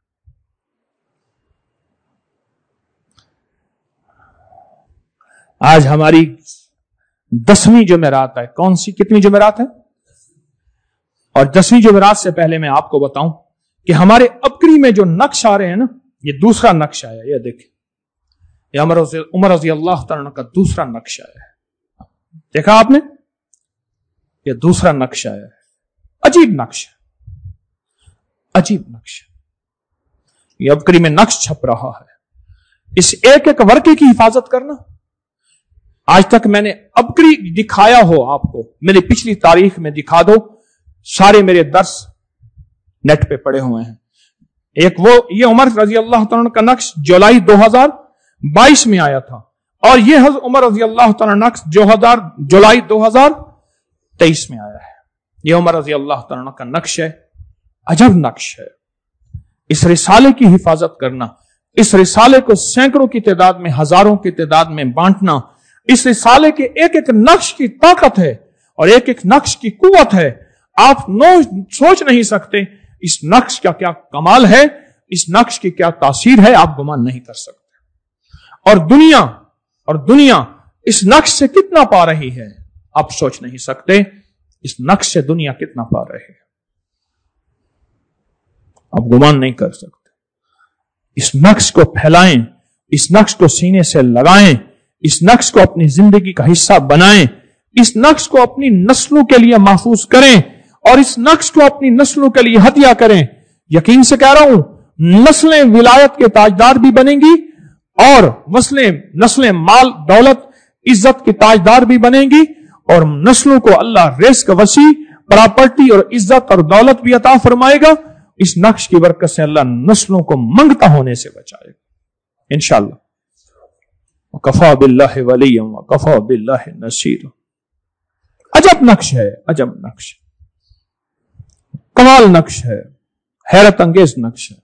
آج ہماری 10ویں جمعرات ہے. کون سی؟ کتنی جمعرات ہے؟ اور 10ویں جمعرات سے پہلے میں آپ کو بتاؤں کہ ہمارے ابکری میں جو نقش آ رہے ہیں نا، یہ دوسرا نقش آیا. یہ دیکھیں، یہ عمر رضی اللہ تعالیٰ کا دوسرا نقش آیا ہے. دیکھا آپ نے؟ یہ دوسرا نقش آیا ہے. عجیب نقش ہے، عجیب نقش ہے. یہ ابکری میں نقش چھپ رہا ہے. اس ایک ایک ورقے کی حفاظت کرنا. آج تک میں نے ابکری دکھایا ہو آپ کو، میری پچھلی تاریخ میں دکھا دو، سارے میرے درس نیٹ پہ پڑے ہوئے ہیں. ایک وہ یہ عمر رضی اللہ تعالیٰ کا نقش جولائی 2022 میں آیا تھا، اور یہ حضرت عمر رضی اللہ تعالیٰ نقش جولائی 2023 میں آیا ہے. یہ عمر رضی اللہ تعالیٰ کا نقش ہے. عجب نقش ہے. اس رسالے کی حفاظت کرنا، اس رسالے کو سینکڑوں کی تعداد میں، ہزاروں کی تعداد میں بانٹنا، اس رسالے کے ایک ایک نقش کی طاقت ہے اور ایک ایک نقش کی قوت ہے. آپ سوچ نہیں سکتے اس نقش کا کیا کمال ہے، اس نقش کی کیا تاثیر ہے، آپ گمان نہیں کر سکتے. اور دنیا اس نقش سے کتنا پا رہی ہے، آپ سوچ نہیں سکتے اس نقش سے دنیا کتنا پا رہی ہے، آپ گمان نہیں کر سکتے. اس نقش کو پھیلائیں، اس نقش کو سینے سے لگائیں، اس نقش کو اپنی زندگی کا حصہ بنائیں، اس نقش کو اپنی نسلوں کے لیے محفوظ کریں اور اس نقش کو اپنی نسلوں کے لیے ہدیہ کریں. یقین سے کہہ رہا ہوں، نسلیں ولایت کے تاجدار بھی بنیں گی اور نسلیں مال، دولت، عزت کی تاجدار بھی بنیں گی، اور نسلوں کو اللہ رزق وسیع، پراپرٹی اور عزت اور دولت بھی عطا فرمائے گا. اس نقش کی برکت سے اللہ نسلوں کو منگتا ہونے سے بچائے گا انشاءاللہ. وَكَفَى بِاللَّهِ وَلِيًّا وَكَفَى بِاللَّهِ نَصِيرًا. عجب نقش ہے، عجب نقش، کمال نقش ہے، حیرت انگیز نقش ہے.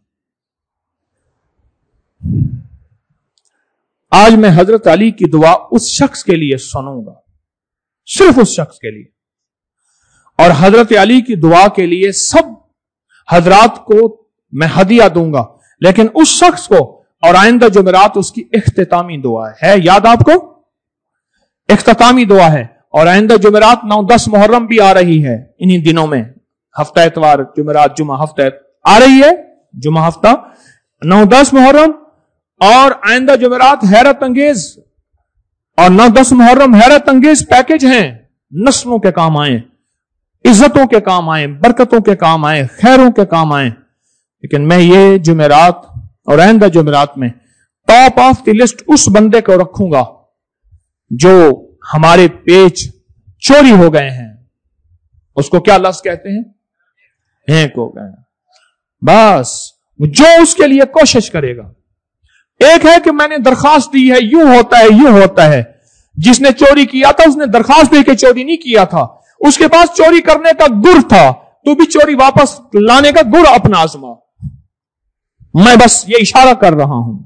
آج میں حضرت علی کی دعا اس شخص کے لیے سنوں گا، صرف اس شخص کے لیے، اور حضرت علی کی دعا کے لیے سب حضرات کو میں ہدیہ دوں گا، لیکن اس شخص کو، اور آئندہ جمعرات اس کی اختتامی دعا ہے. یاد آپ کو؟ اختتامی دعا ہے. اور آئندہ جمعرات 9-10 محرم بھی آ رہی ہے انہی دنوں میں، ہفتہ اتوار، جمعرات، جمعہ ہفتہ آ رہی ہے، جمعہ ہفتہ 9-10 محرم، اور آئندہ جمعرات حیرت انگیز، اور 9-10 محرم حیرت انگیز پیکج ہیں. نسلوں کے کام آئیں، عزتوں کے کام آئیں، برکتوں کے کام آئیں، خیروں کے کام آئیں. لیکن میں یہ جمعرات اور آئندہ جمعرات میں ٹاپ آف دی لسٹ اس بندے کو رکھوں گا جو ہمارے پیج چوری ہو گئے ہیں. اس کو کیا لفظ کہتے ہیں؟ ہینک ہو گئے. بس جو اس کے لیے کوشش کرے گا. ایک ہے کہ میں نے درخواست دی ہے، یوں ہوتا ہے یوں ہوتا ہے. جس نے چوری کیا تھا اس نے درخواست دے کے چوری نہیں کیا تھا، اس کے پاس چوری کرنے کا گر تھا. تو بھی چوری واپس لانے کا گر اپنا آزما. میں بس یہ اشارہ کر رہا ہوں.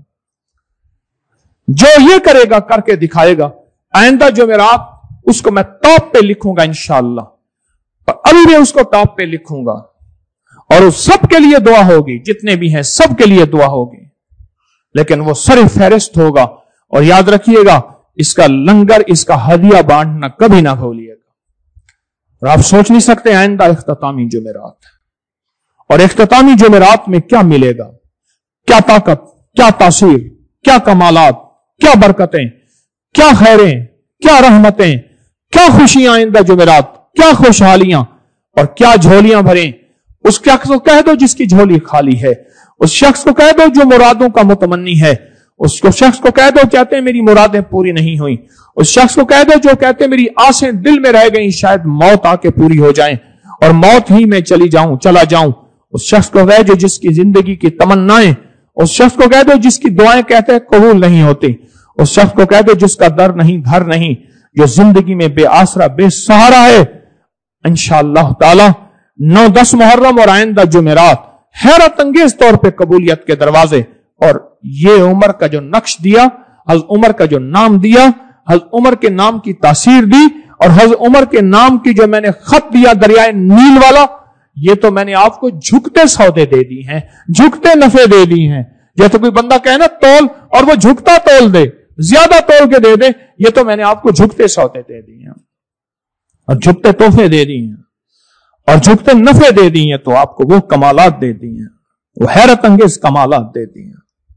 جو یہ کرے گا کر کے دکھائے گا. آئندہ جمعرات اس کو میں ٹاپ پہ لکھوں گا انشاءاللہ. اور ابھی بھی اس کو ٹاپ پہ لکھوں گا. اور اس سب کے لیے دعا ہوگی، جتنے بھی ہیں سب کے لیے دعا ہوگی. لیکن وہ سر فہرست ہوگا. اور یاد رکھیے گا اس کا لنگر، اس کا ہدیہ بانٹنا کبھی نہ بھولیے گا. اور آپ سوچ نہیں سکتے آئندہ اختتامی جمعرات، اور اختتامی جمعرات میں کیا ملے گا. کیا طاقت، کیا تاثیر، کیا کمالات، کیا برکتیں، کیا خیریں، کیا رحمتیں، کیا خوشیاں آئندہ جمعرات، کیا خوشحالیاں، اور کیا جھولیاں بھریں. اس شخص کو کہہ دو جس کی جھولی خالی ہے. اس شخص کو کہہ دو جو مرادوں کا متمنی ہے. اس شخص کو کہہ دو چاہتے ہیں میری مرادیں پوری نہیں ہوئیں. اس شخص کو کہہ دو جو کہتے ہیں میری آسیں دل میں رہ گئیں، شاید موت آ کے پوری ہو جائیں اور موت ہی میں چلا جاؤں. اس شخص کو کہہ دو جس کی زندگی کی تمنائیں. اس شخص کو کہہ دو جس کی دعائیں کہتے ہیں قبول نہیں ہوتی. اس شخص کو کہہ دو جس کا در نہیں گھر نہیں، جو زندگی میں بے آسرا بے سہارا ہے. انشاءاللہ تعالی 9-10 محرم اور آئندہ جمعرات حیرت انگیز طور پہ قبولیت کے دروازے. اور یہ عمر کا جو نقش دیا، حضرت عمر کا جو نام دیا، حضرت عمر کے نام کی تاثیر دی، اور حضرت عمر کے نام کی جو میں نے خط دیا دریائے نیل والا، یہ تو میں نے آپ کو جھکتے سودے دے دی ہیں، جھکتے نفع دے دی ہیں. جیسے کوئی بندہ کہے نا تول، اور وہ جھکتا تول دے، زیادہ تول کے دے دے، یہ تو میں نے آپ کو جھکتے سودے دے دی ہیں اور جھکتے تحفے دے دی ہیں اور جھکتے نفع دے دی ہیں. تو آپ کو وہ کمالات دے دی ہیں، وہ حیرت انگیز کمالات دے دی ہیں.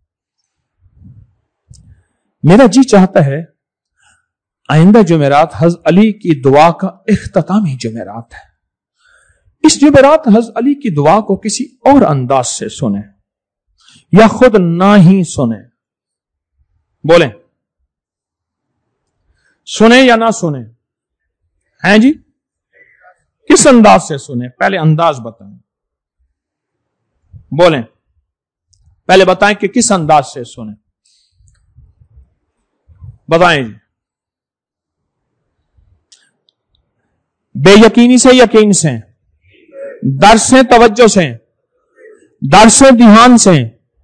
میرا جی چاہتا ہے آئندہ جمعرات حضرت علی کی دعا کا اختتامی جمعرات ہے. اس جمعرات حضرت علی کی دعا کو کسی اور انداز سے سنیں یا خود نہ ہی سنیں. بولیں سنیں یا نہ سنیں؟ ہیں جی؟ کس انداز سے سنیں؟ پہلے انداز بتائیں. بولیں، پہلے بتائیں کہ کس انداز سے سنیں. بتائیں جی. بے یقینی سے، یقین سے، درس سے، توجہ سے، درس سے، دھیان سے،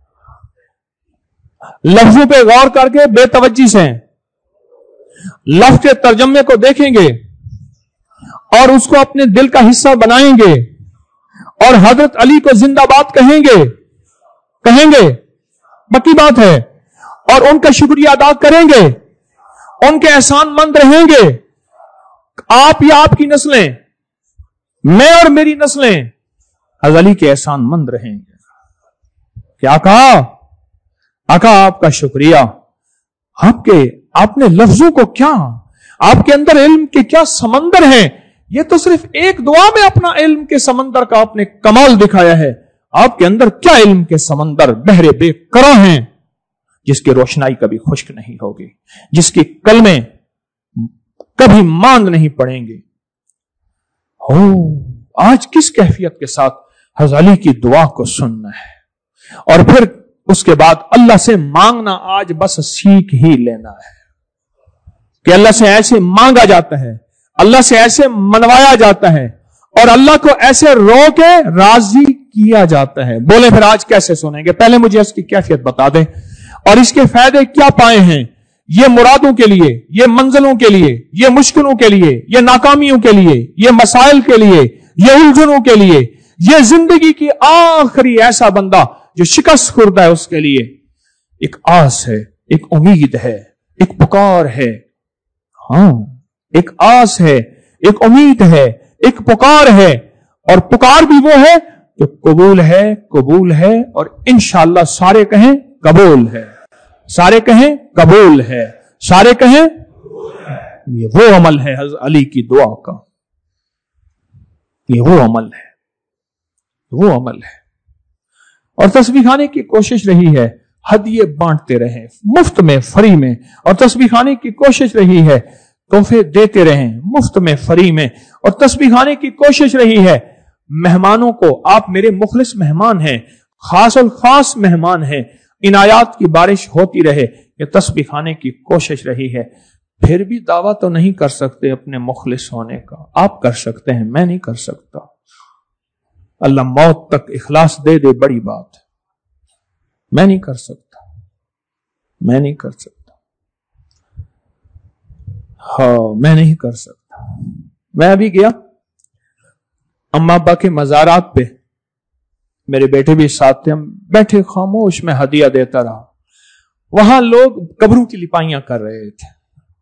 لفظوں پہ غور کر کے بے توجہی سے، لفظ کے ترجمے کو دیکھیں گے اور اس کو اپنے دل کا حصہ بنائیں گے اور حضرت علی کو زندہ باد کہیں گے پکی بات ہے. اور ان کا شکریہ ادا کریں گے، ان کے احسان مند رہیں گے. آپ یا آپ کی نسلیں، میں اور میری نسلیں حضرت علی کے احسان مند رہیں گے. کیا کہا؟ آقا آپ کا شکریہ. آپ نے لفظوں کو کیا، آپ کے اندر علم کے کیا سمندر ہیں. یہ تو صرف ایک دعا میں اپنا علم کے سمندر کا آپ نے کمال دکھایا ہے. آپ کے اندر کیا علم کے سمندر بحر بے کرا ہیں، جس کی روشنائی کبھی خشک نہیں ہوگی، جس کی کلمیں کبھی ماند نہیں پڑیں گے. آج کس کیفیت کے ساتھ حضرت علی کی دعا کو سننا ہے اور پھر اس کے بعد اللہ سے مانگنا آج بس سیکھ ہی لینا ہے کہ اللہ سے ایسے مانگا جاتا ہے، اللہ سے ایسے منوایا جاتا ہے اور اللہ کو ایسے رو کے راضی کیا جاتا ہے. بولے پھر آج کیسے سنیں گے؟ پہلے مجھے اس کی کیفیت بتا دیں اور اس کے فائدے کیا پائے ہیں. یہ مرادوں کے لیے، یہ منزلوں کے لیے، یہ مشکلوں کے لیے، یہ ناکامیوں کے لیے، یہ مسائل کے لیے، یہ الجھنوں کے لیے، یہ زندگی کی آخری ایسا بندہ جو شکست خوردہ ہے اس کے لیے ایک آس ہے، ایک امید ہے، ایک پکار ہے. ایک آس ہے، ایک امید ہے، ایک پکار ہے. اور پکار بھی وہ ہے جو قبول ہے اور انشاءاللہ سارے کہیں قبول ہے. سارے کہیں قبول ہے، سارے کہیں. یہ وہ عمل ہے حضرت علی کی دعا کا، یہ وہ عمل ہے. اور تسبیح خانے کی کوشش رہی ہے ہدیے بانٹتے رہیں مفت میں فری میں، اور تسبیح خانے کی کوشش رہی ہے تحفے دیتے رہیں مفت میں فری میں، اور تسبیح خانے کی کوشش رہی ہے مہمانوں کو، آپ میرے مخلص مہمان ہیں، خاص الخاص مہمان ہیں، عنایات کی بارش ہوتی رہے، یہ تسبیح خانے کی کوشش رہی ہے۔ پھر بھی دعویٰ تو نہیں کر سکتے اپنے مخلص ہونے کا، آپ کر سکتے ہیں، میں نہیں کر سکتا۔ اللہ موت تک اخلاص دے دے بڑی بات ہے، میں نہیں کر سکتا، میں نہیں کر سکتا، ہاں میں نہیں کر سکتا۔ میں ابھی گیا اماں ابا کے مزارات پہ، میرے بیٹے بھی ساتھ تھے، ہم بیٹھے خاموش، میں ہدیہ دیتا رہا۔ وہاں لوگ قبروں کی لپائیاں کر رہے تھے،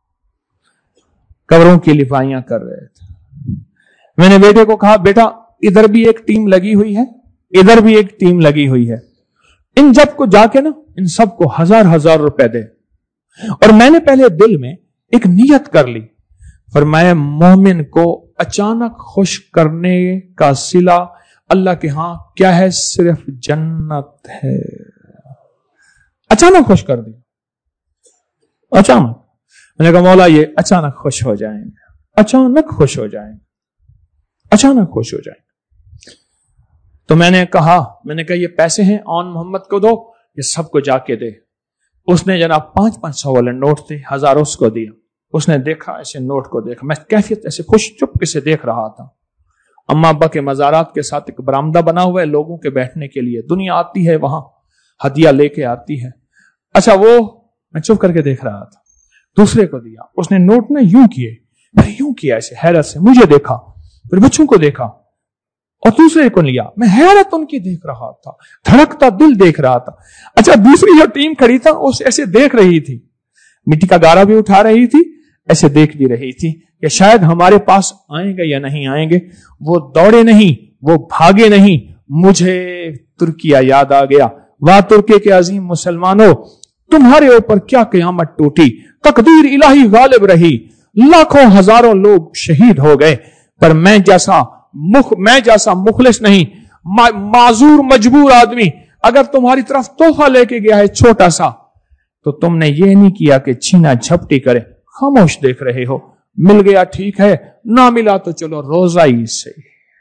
قبروں کی لپائیاں کر رہے تھے۔ میں نے بیٹے کو کہا بیٹا ادھر بھی ایک ٹیم لگی ہوئی ہے، ادھر بھی ایک ٹیم لگی ہوئی ہے، ان جب کو جا کے نا ان سب کو 1000 روپے دے۔ اور میں نے پہلے دل میں ایک نیت کر لی، فرمایا مومن کو اچانک خوش کرنے کا صلہ اللہ کے ہاں کیا ہے؟ صرف جنت ہے۔ اچانک خوش کر دیا، اچانک۔ میں نے کہا مولا یہ اچانک خوش ہو جائیں گے، اچانک خوش ہو جائیں گے، اچانک خوش ہو جائیں گے۔ تو میں نے کہا یہ پیسے ہیں آن محمد کو دو، یہ سب کو جا کے دے۔ اس نے جناب 500 والے نوٹ تھے، 1000 اس کو دیا۔ اس نے دیکھا، ایسے نوٹ کو دیکھا، میں کیفیت ایسے خوش چپ سے دیکھ رہا تھا۔ اماں ابا کے مزارات کے ساتھ ایک برآمدہ بنا ہوا ہے لوگوں کے بیٹھنے کے لیے، دنیا آتی ہے وہاں ہدیہ لے کے آتی ہے۔ اچھا وہ میں چپ کر کے دیکھ رہا تھا، دوسرے کو دیا، اس نے نوٹ نہ یوں کیے، پھر یوں کیا ایسے حیرت سے، مجھے دیکھا، پھر بچوں کو دیکھا اور دوسرے کو لیا۔ میں حیرت ان کی دیکھ رہا تھا، دھڑکتا دل دیکھ رہا تھا۔ اچھا دوسری جو ٹیم کھڑی تھا اس ایسے دیکھ رہی تھی، مٹی کا گارا بھی اٹھا رہی تھی، ایسے دیکھ بھی رہی تھی کہ شاید ہمارے پاس آئیں گے یا نہیں آئیں گے۔ وہ دوڑے نہیں، وہ بھاگے نہیں۔ مجھے ترکیہ یاد آ گیا، واہ ترکیہ کے عظیم مسلمانوں، تمہارے اوپر کیا قیامت ٹوٹی، تقدیر الہی غالب رہی، لاکھوں ہزاروں لوگ شہید ہو گئے، پر میں جیسا مخلص نہیں، معذور مجبور آدمی اگر تمہاری طرف تحفہ لے کے گیا ہے چھوٹا سا، تو تم نے یہ نہیں کیا کہ چھینا جھپٹی کرے، خاموش دیکھ رہے ہو۔ مل گیا ٹھیک ہے، نہ ملا تو چلو روزہ ہی سے۔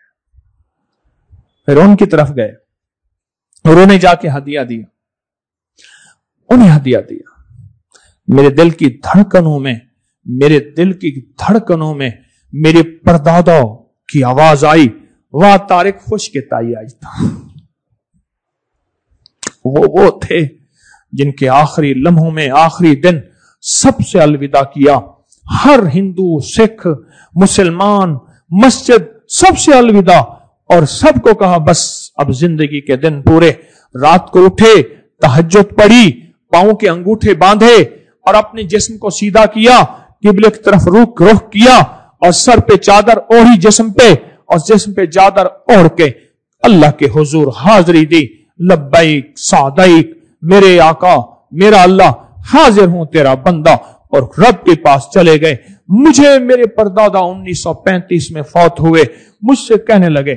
پھر ان کی طرف گئے اور انہیں جا کے ہدیہ دیا، انہیں ہدیہ دیا۔ میرے دل کی دھڑکنوں میں میرے پردادوں کی آواز آئی، واہ طارق خوش کے تائی آج تھا۔ وہ تھے جن کے آخری لمحوں میں آخری دن سب سے الوداع کیا۔ ہر ہندو، سکھ، مسلمان، مسجد سب سے الوداع، اور سب کو کہا بس اب زندگی کے دن پورے۔ رات کو اٹھے، تہجد پڑھی، پاؤں کے انگوٹھے باندھے اور اپنے جسم کو سیدھا کیا، قبلے کی طرف رخ کیا، اور سر پہ چادر اوڑھی جسم پہ، اور جسم پہ چادر اوڑھ کے اللہ کے حضور حاضری دی۔ لبیک سعدیک، میرے آقا میرا اللہ، حاضر ہوں تیرا بندہ، اور رب کے پاس چلے گئے۔ مجھے میرے پردادا 1935 میں فوت ہوئے، مجھ سے کہنے لگے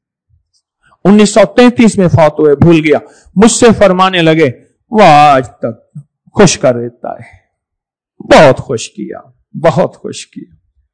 1933 میں فوت ہوئے، بھول گیا، مجھ سے فرمانے لگے وہ آج تک خوش کر دیتا ہے، بہت خوش کیا، بہت خوش کیا۔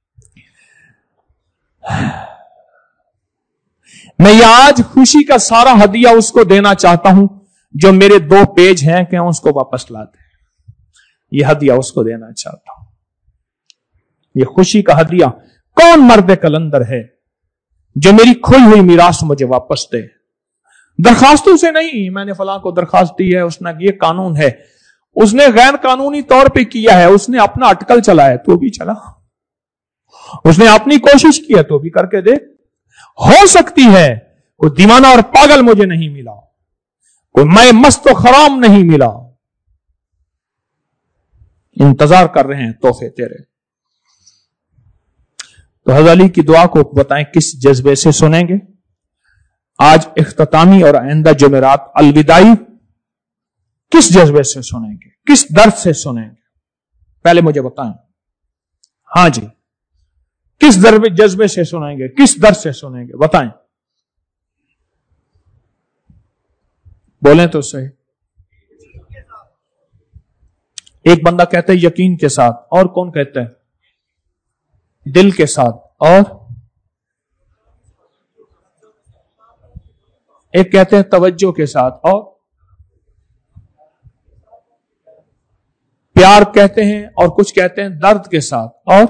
میں یہ آج خوشی کا سارا ہدیہ اس کو دینا چاہتا ہوں جو میرے 2 پیج ہیں کہ اس کو واپس لا دے۔ یہ ہدیہ اس کو دینا چاہتا ہوں، یہ خوشی کا ہدیہ۔ کون مرد کلندر ہے جو میری کھوئی ہوئی میراث مجھے واپس دے؟ درخواستوں سے نہیں، میں نے فلاں کو درخواست دی ہے، اس نے یہ قانون ہے، اس نے غیر قانونی طور پہ کیا ہے، اس نے اپنا اٹکل چلایا تو بھی چلا، اس نے اپنی کوشش کی ہے تو بھی کر کے دے۔ ہو سکتی ہے کوئی دیوانہ اور پاگل مجھے نہیں ملا، کوئی میں مست و خرام نہیں ملا، انتظار کر رہے ہیں تحفے تیرے۔ تو حضرت علی کی دعا کو بتائیں کس جذبے سے سنیں گے؟ آج اختتامی اور آئندہ جمعرات الوداعی کس جذبے سے سنیں گے، کس درد سے سنیں گے؟ پہلے مجھے بتائیں، ہاں جی، کس جذبے سے سنیں گے، کس درد سے سنیں گے؟ بتائیں۔ بولیں تو صحیح. ایک بندہ کہتا ہے یقین کے ساتھ، اور کون کہتا ہے دل کے ساتھ، اور ایک کہتے ہیں توجہ کے ساتھ، اور پیار کہتے ہیں، اور کچھ کہتے ہیں درد کے ساتھ، اور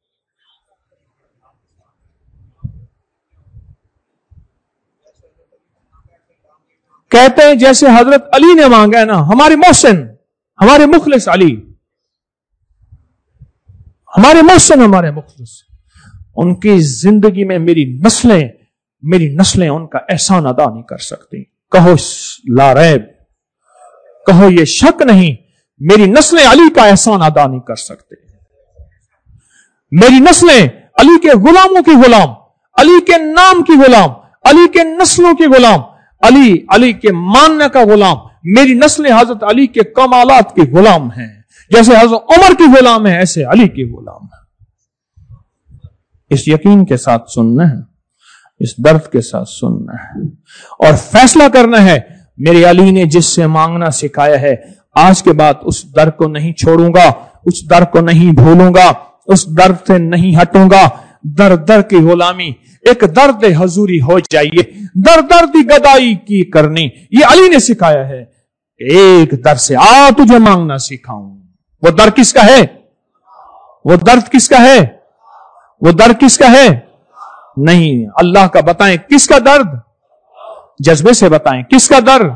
کہتے ہیں جیسے حضرت علی نے مانگا ہے نا، ہمارے محسن، ہمارے مخلص علی، ہمارے محسن، ہمارے مخلص، ان کی زندگی میں میری نسلیں ان کا احسان ادا نہیں کر سکتی. کہو لا ریب، کہو یہ شک نہیں، میری نسلیں علی کا احسان ادا نہیں کر سکتے. میری نسلیں علی کے غلاموں کی غلام، علی کے نام کی غلام، علی کے نسلوں کی غلام، علی کے ماننے کا غلام. میری نسلیں حضرت علی کے کمالات کی غلام ہیں. جیسے حضرت عمر کی غلام ہے، ایسے علی کی غلام ہے. اس یقین کے ساتھ سننا ہے، اس درد کے ساتھ سننا ہے، اور فیصلہ کرنا ہے. میرے علی نے جس سے مانگنا سکھایا ہے، آج کے بعد اس در کو نہیں چھوڑوں گا، اس در کو نہیں بھولوں گا، اس درد سے نہیں ہٹوں گا. در کی غلامی ایک درد حضوری ہو جائیے، درد گدائی کی کرنی، یہ علی نے سکھایا ہے. ایک در سے آ تجھے مانگنا سکھاؤں. وہ در کس کا ہے؟ وہ درد کس کا ہے؟ وہ در کس کا ہے؟ نہیں، اللہ کا. بتائیں کس کا درد؟ جذبے سے بتائیں کس کا درد.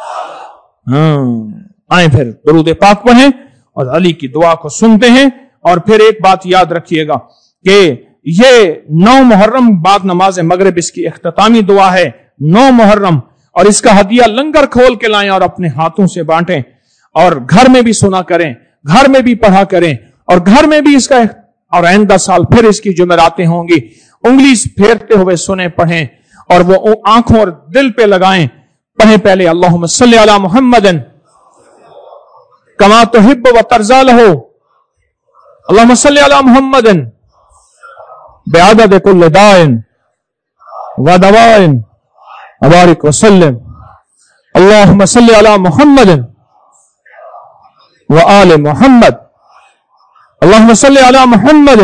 آئیں پھر درود پاک پڑھیں اور علی کی دعا کو سنتے ہیں. اور پھر ایک بات یاد رکھیے گا کہ یہ 9 محرم بعد نماز مغرب اس کی اختتامی دعا ہے. 9 محرم، اور اس کا ہدیہ لنگر کھول کے لائیں اور اپنے ہاتھوں سے بانٹیں، اور گھر میں بھی سنا کریں، گھر میں بھی پڑھا کریں، اور گھر میں بھی اس کا. اور آئندہ سال پھر اس کی جمعراتیں ہوں گی، انگلی پھیرتے ہوئے سنیں، پڑھیں، اور وہ آنکھوں اور دل پہ لگائیں. پڑھیں پہلے اللہم صلی علی محمد کما تحب و ترضی لہ، اللہم صلی علی محمد بعدد کل داء و دواء وبارک وسلم. اللہم صلی علی محمد و آل محمد، اللہم صلی علی محمد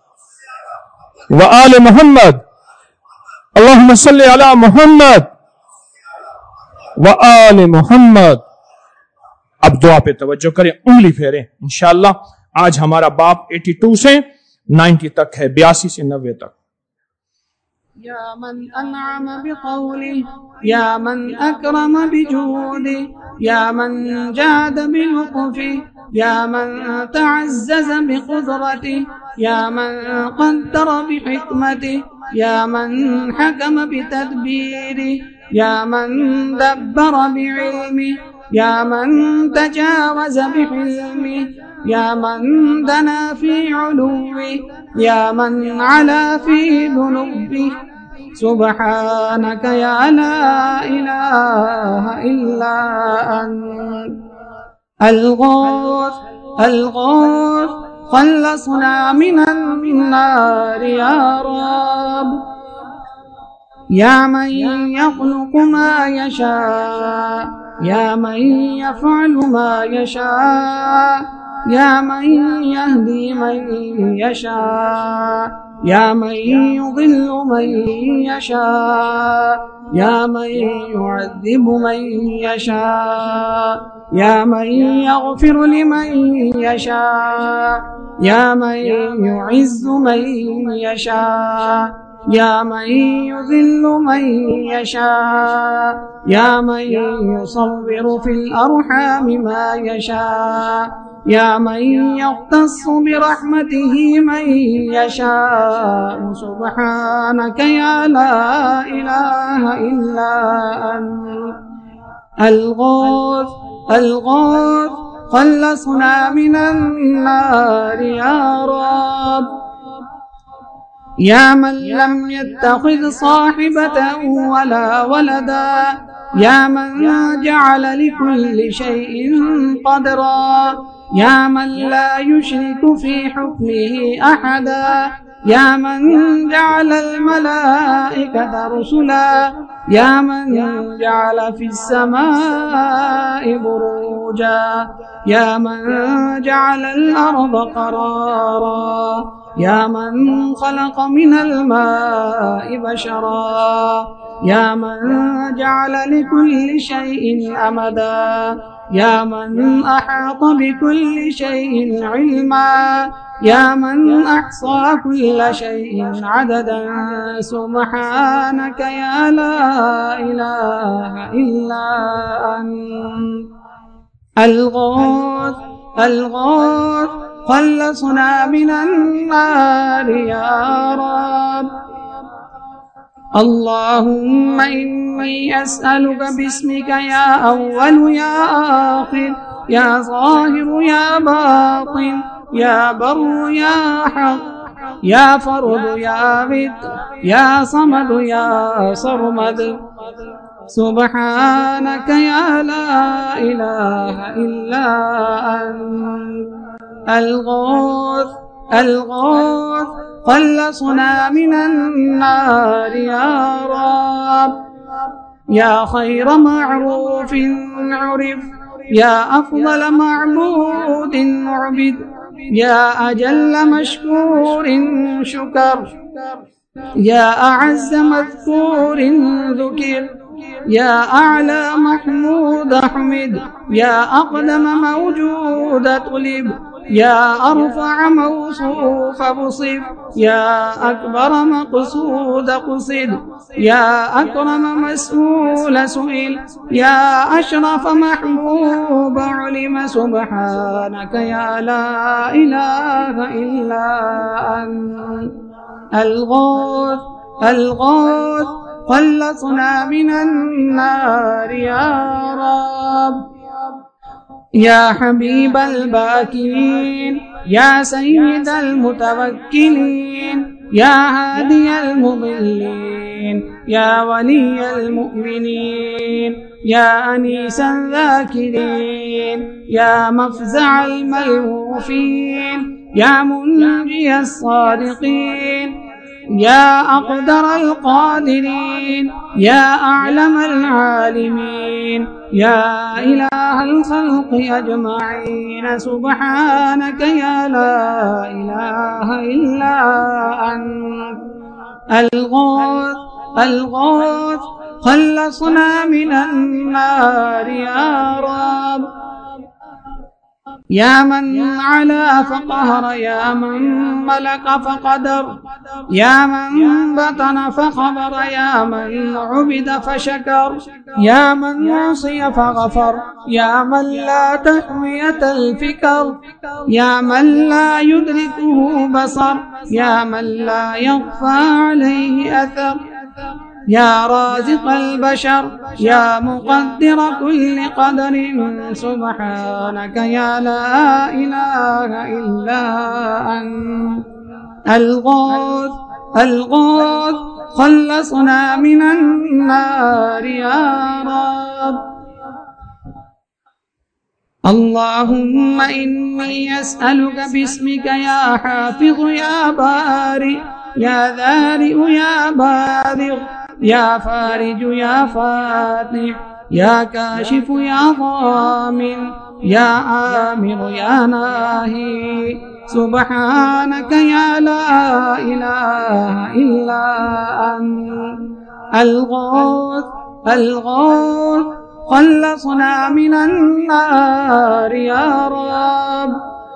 و آل محمد، اللہم صلی علی محمد و آل محمد. اب دعا پہ توجہ کریں، انگلی پھیریں. انشاءاللہ آج ہمارا باب 82 سے 90 تک ہے، 82 سے 90 تک. یا من انعم بقوله، یا من اکرم بجوده، یا من جاد بلطفه، یا من تعزز بقدرته، یا من قدر بحکمته، یا من حکم بتدبیره، یا من دبر بعلمه، یا من تجاوز بحلمه، یا من دنا في علوه، یا من علا في ذنوبه. سبحانك يا لا إله إلا أنت الغوث الغوث، خلصنا من النار يا رب. يا من يخلق ما يشاء، يا من يفعل ما يشاء، يا من يهدي من يشاء، يا من يضل من يشاء، يا من يعذب من يشاء، يا من يغفر لمن يشاء، يا من يعز من يشاء، يا من يذل من يشاء، يا من يصور في الأرحام ما يشاء، يا من يختص برحمته من يشاء. سبحانك يا لا إله إلا أنت الغوث الغوث، خلصنا من النار يا رب. يا من لم يتخذ صاحبة ولا ولدا، يا من جعل لكل شيء قدرا، يا من لا يشرك في حكمه أحدا، يا من جعل الملائكة رسلا، يا من جعل في السماء بروجا، يا من جعل الأرض قرارا، يا من خلق من الماء بشرا، يا من جعل لكل شيء أمدا، يا من أحاط بكل شيء علما، يا من أحصى كل شيء عددا، سبحانك يا لا إله إلا أنت. الغوث الغوث خلصنا من النار يا رب. اللهم إني أسألك باسمك يا أول يا آخر يا ظاهر يا باطن يا بر يا حق يا فرد يا بد يا صمد يا صرمد، سبحانك يا لا إله إلا أنت. الغوث الغوث خلصنا من النار يا رب. يا خير معروف عرف، يا أفضل معبود عبد، يا أجل مشكور شكر، يا أعز مذكور ذكر، يا أعلى محمود حمد، يا أقدم موجود طلب، يا أرفع موصوف بصف، يا أكبر مقصود قصد، يا أكرم مسؤول سئل، يا أشرف محبوب علم، سبحانك يا لا إله إلا أنت. الغوث الغوث خلصنا من النار يا رب. يا حبيب الباكين، يا سيد المتوكلين، يا هادي المضلين، يا ولي المؤمنين، يا أنيس الذاكرين، يا مفزع الملهوفين، يا منجي الصادقين، يا أقدر القادرين، يا أعلم العالمين، يا إله الخلق أجمعين، سبحانك يا لا إله إلا أنت. الغوث الغوث خلصنا من النار يا رب. يا من علا فقهر، يا من ملك فقدر، يا من بطن فخبر، يا من عبد فشكر، يا من عصي فغفر، يا من لا تحوية الفكر، يا من لا يدركه بصر، يا من لا يخفى عليه أثر، يا رازق البشر، يا مقدر كل قدر، سبحانك يا لا إله إلا أنت. الغوث الغوث خلصنا من النار يا رب. اللهم إني أسألك باسمك يا حافظ يا بارئ يا ذارئ يا باذغ يا فارج يا فاتح يا كاشف يا ضامن يا آمر يا ناهي، سبحانك يا لا إله إلا أنت. الغوث الغوث خلصنا من النار يا رب.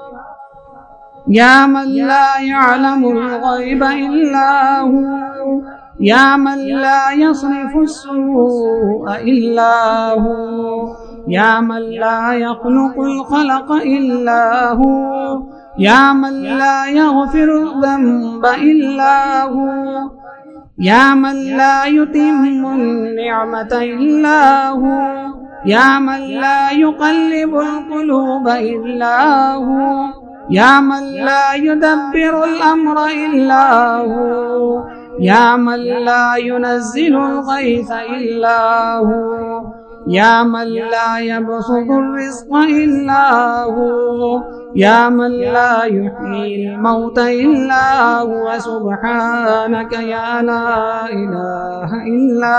يا من لا يعلم الغيب إلا هو، يا من لا يصرف السوء إلا هو، يا من لا يخلق الخلق إلا هو، يا من لا يغفر الذنب إلا هو، يا من لا يتم النعمة إلا هو، يا من لا يقلب القلوب إلا هو، يا من لا يدبر الأمر إلا هو، يا من لا ينزل الغيث إلا هو يا من لا يبسط الرزق إلا هو يا من لا يحيي الموت إلا هو سبحانك يا لا إله إلا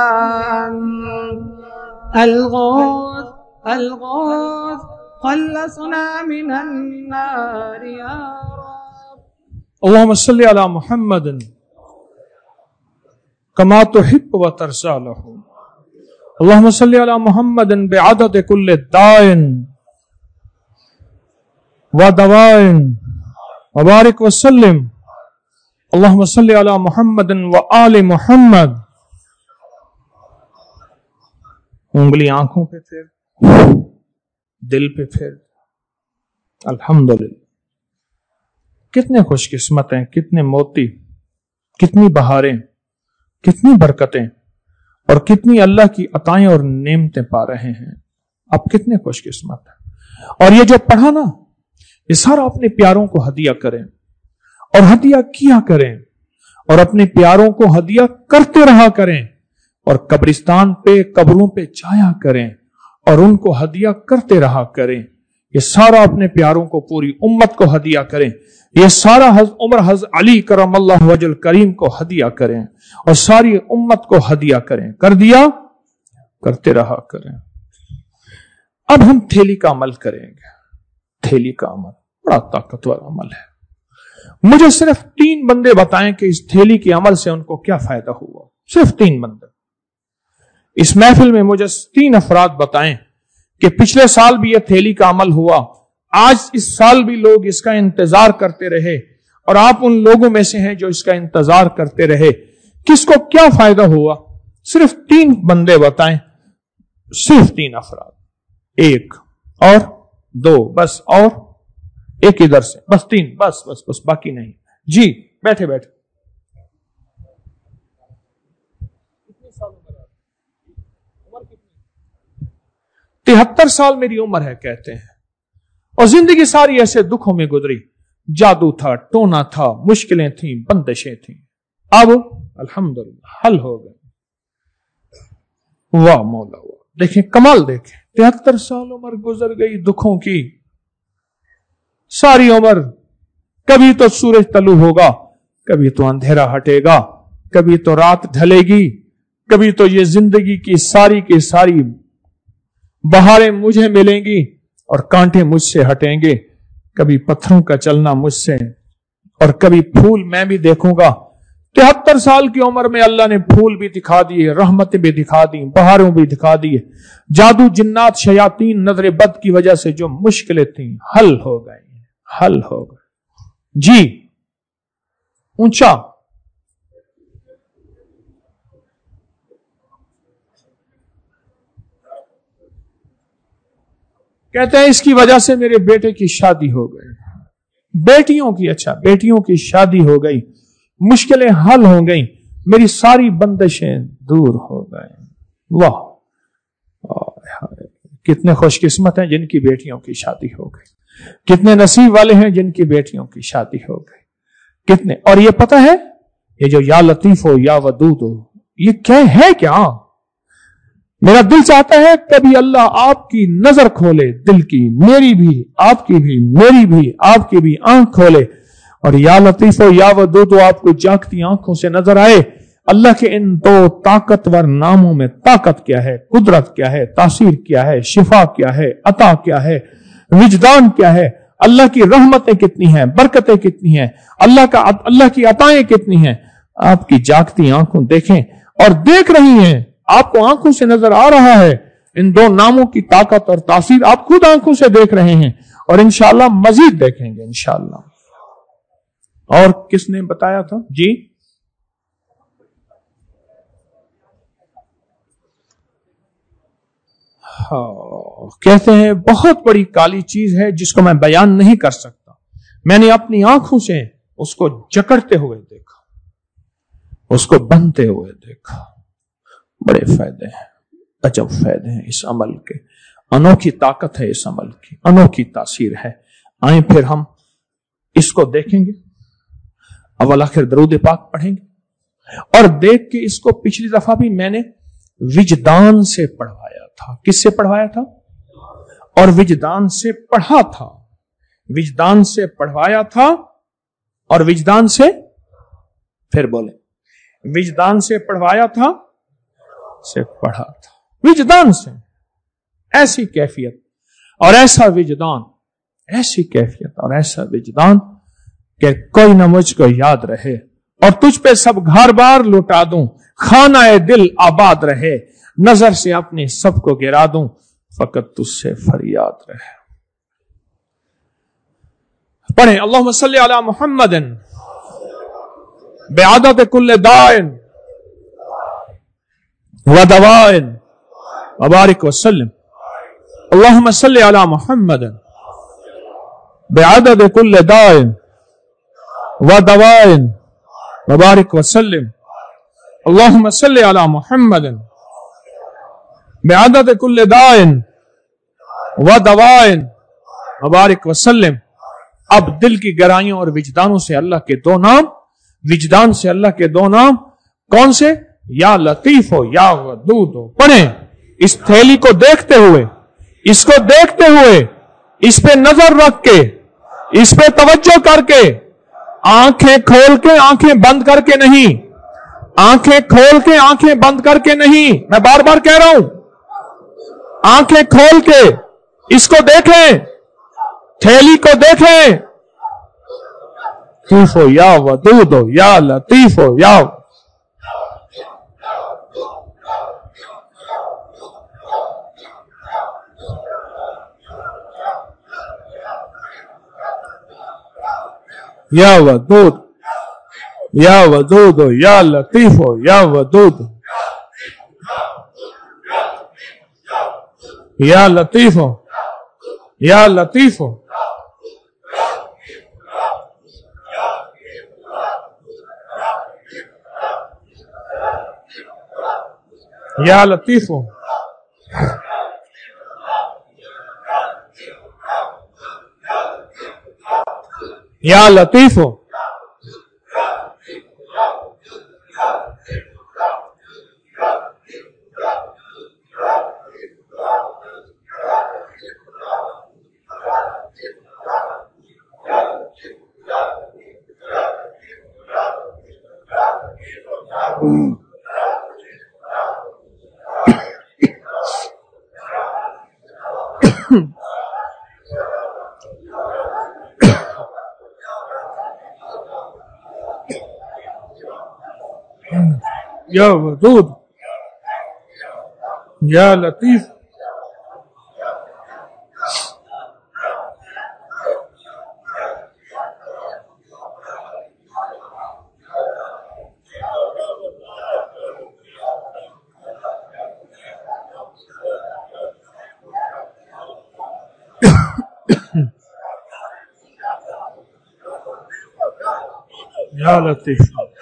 أنت الغوث الغوث خلصنا من النار يا رب. اللهم صل على محمد كما تحب وترضى له. اللهم صل على محمد بعدد كل داء ودواء وبارك وسلم. اللهم صل على محمد وآل محمد. انگلی آنکھوں پہ پھر، دل پہ پھر. الحمدللہ. کتنے خوش قسمت ہیں، کتنے موتی، کتنی بہاریں، کتنی برکتیں اور کتنی اللہ کی عطائیں اور نعمتیں پا رہے ہیں. اب کتنے خوش قسمت ہیں. اور یہ جو پڑھا نا، یہ سارا اپنے پیاروں کو ہدیہ کریں اور ہدیہ کیا کریں اور اپنے پیاروں کو ہدیہ کرتے رہا کریں اور قبرستان پہ، قبروں پہ جایا کریں اور ان کو ہدیہ کرتے رہا کریں. یہ سارا اپنے پیاروں کو، پوری امت کو ہدیہ کریں. یہ سارا عمر حضرت علی کرم اللہ وجہ الکریم کو ہدیہ کریں اور ساری امت کو ہدیہ کریں. کر دیا، کرتے رہا کریں. اب ہم تھیلی کا عمل کریں گے. تھیلی کا عمل بڑا طاقتور عمل ہے. مجھے صرف 3 بندے بتائیں کہ اس تھیلی کے عمل سے ان کو کیا فائدہ ہوا. صرف 3 بندے اس محفل میں. مجھے 3 افراد بتائیں کہ پچھلے سال بھی یہ تھیلی کا عمل ہوا، آج اس سال بھی لوگ اس کا انتظار کرتے رہے اور آپ ان لوگوں میں سے ہیں جو اس کا انتظار کرتے رہے. کس کو کیا فائدہ ہوا؟ صرف 3 بندے بتائیں. صرف 3 افراد. 1 اور 2 بس، اور 1 ادھر سے، بس 3، بس باقی نہیں. جی بیٹھے بیٹھے. 73 سال میری عمر ہے کہتے ہیں، اور زندگی ساری ایسے دکھوں میں گزری. جادو تھا، ٹونا تھا، مشکلیں تھیں، بندشیں تھیں. اب الحمدللہ حل ہو گئے. واہ مولا واہ. دیکھیں کمال، دیکھیں 73 سال عمر گزر گئی دکھوں کی. ساری عمر کبھی تو سورج طلوع ہوگا، کبھی تو اندھیرا ہٹے گا، کبھی تو رات ڈھلے گی، کبھی تو یہ زندگی کی ساری بہاریں مجھے ملیں گی اور کانٹے مجھ سے ہٹیں گے. کبھی پتھروں کا چلنا مجھ سے، اور کبھی پھول میں بھی دیکھوں گا. 73 سال کی عمر میں اللہ نے پھول بھی دکھا دیے، رحمتیں بھی دکھا دی، بہاروں بھی دکھا دیے. جادو، جنات، شیاطین، نظر بد کی وجہ سے جو مشکلیں تھیں حل ہو گئے. جی اونچا. کہتے ہیں اس کی وجہ سے میرے بیٹے کی شادی ہو گئی. بیٹیوں کی شادی ہو گئی، مشکلیں حل ہو گئیں، میری ساری بندشیں دور ہو گئیں. واہ، کتنے خوش قسمت ہیں جن کی بیٹیوں کی شادی ہو گئی. کتنے نصیب والے ہیں جن کی بیٹیوں کی شادی ہو گئی. کتنے. اور یہ پتہ ہے، یہ جو یا لطیف ہو یا ودود ہو، یہ کیا ہے؟ کیا میرا دل چاہتا ہے کبھی اللہ آپ کی نظر کھولے، دل کی، میری بھی، آپ کی بھی، میری بھی، آپ کی بھی آنکھ کھولے، اور یا لطیف ہو یا ودود ہو آپ کو جاگتی آنکھوں سے نظر آئے. اللہ کے ان 2 طاقتور ناموں میں طاقت کیا ہے، قدرت کیا ہے، تاثیر کیا ہے، شفا کیا ہے، عطا کیا ہے، وجدان کیا ہے، اللہ کی رحمتیں کتنی ہیں، برکتیں کتنی ہیں، اللہ کی عطائیں کتنی ہیں. آپ کی جاگتی آنکھوں دیکھیں، اور دیکھ رہی ہیں، آپ کو آنکھوں سے نظر آ رہا ہے ان 2 ناموں کی طاقت اور تاثیر. آپ خود آنکھوں سے دیکھ رہے ہیں اور انشاءاللہ مزید دیکھیں گے انشاءاللہ. اور کس نے بتایا تھا؟ جی کہتے ہیں بہت بڑی کالی چیز ہے جس کو میں بیان نہیں کر سکتا. میں نے اپنی آنکھوں سے اس کو جکڑتے ہوئے دیکھا، اس کو بنتے ہوئے دیکھا. بڑے فائدے ہیں، عجب فائدے ہیں اس عمل کے. انوکھی طاقت ہے اس عمل کی، انوکھی تاثیر ہے. آئیں پھر ہم اس کو دیکھیں گے. اول آخر درود پاک پڑھیں گے. اور دیکھ کے اس کو پچھلی دفعہ بھی میں نے وجدان سے پڑھوایا تھا. کس سے پڑھوایا تھا؟ اور وجدان سے پڑھا تھا. وجدان سے پڑھوایا تھا اور وجدان سے پھر بولیں وجدان سے پڑھوایا تھا سے پڑھا تھا. وجدان سے ایسی کیفیت اور ایسا وجدان، ایسی کیفیت اور ایسا وجدان کہ کوئی نہ مجھ کو یاد رہے اور تجھ پہ سب گھر بار لوٹا دوں، خانہ دل آباد رہے، نظر سے اپنے سب کو گرا دوں، فقط تجھ سے فریاد رہے. پڑھیں اللہم صلی علی محمد بعدد کل دائن و دوائن وبارک وسلم. اللہم صلی علی محمد بعدد کل دائن و دوائن وبارک وسلم. اللہم صلی علی محمد بعدد کل دائن و دوائن وبارک وسلم. اب دل کی گہرائیوں اور وجدانوں سے اللہ کے دو نام، وجدان سے اللہ کے دو نام کون سے؟ یا لطیف ہو یا ودود ہو. پڑھیں اس تھیلی کو دیکھتے ہوئے، اس کو دیکھتے ہوئے، اس پہ نظر رکھ کے، اس پہ توجہ کر کے، آنکھیں کھول کے آنکھیں بند کر کے نہیں، آنکھیں کھول کے آنکھیں بند کر کے نہیں، میں بار بار کہہ رہا ہوں، آنکھیں کھول کے اس کو دیکھیں، تھیلی کو دیکھیں. لطیف ہو یا ودود ہو یا لطیف ہو یا یا ودود، یا ودود ہو یا لطیف ہو یا ودود، یا لطیف ہو یا لطیف ہو. یا لطیف ہو یا لطیف ہو. یا ودود یا لطیف. یا لطیف.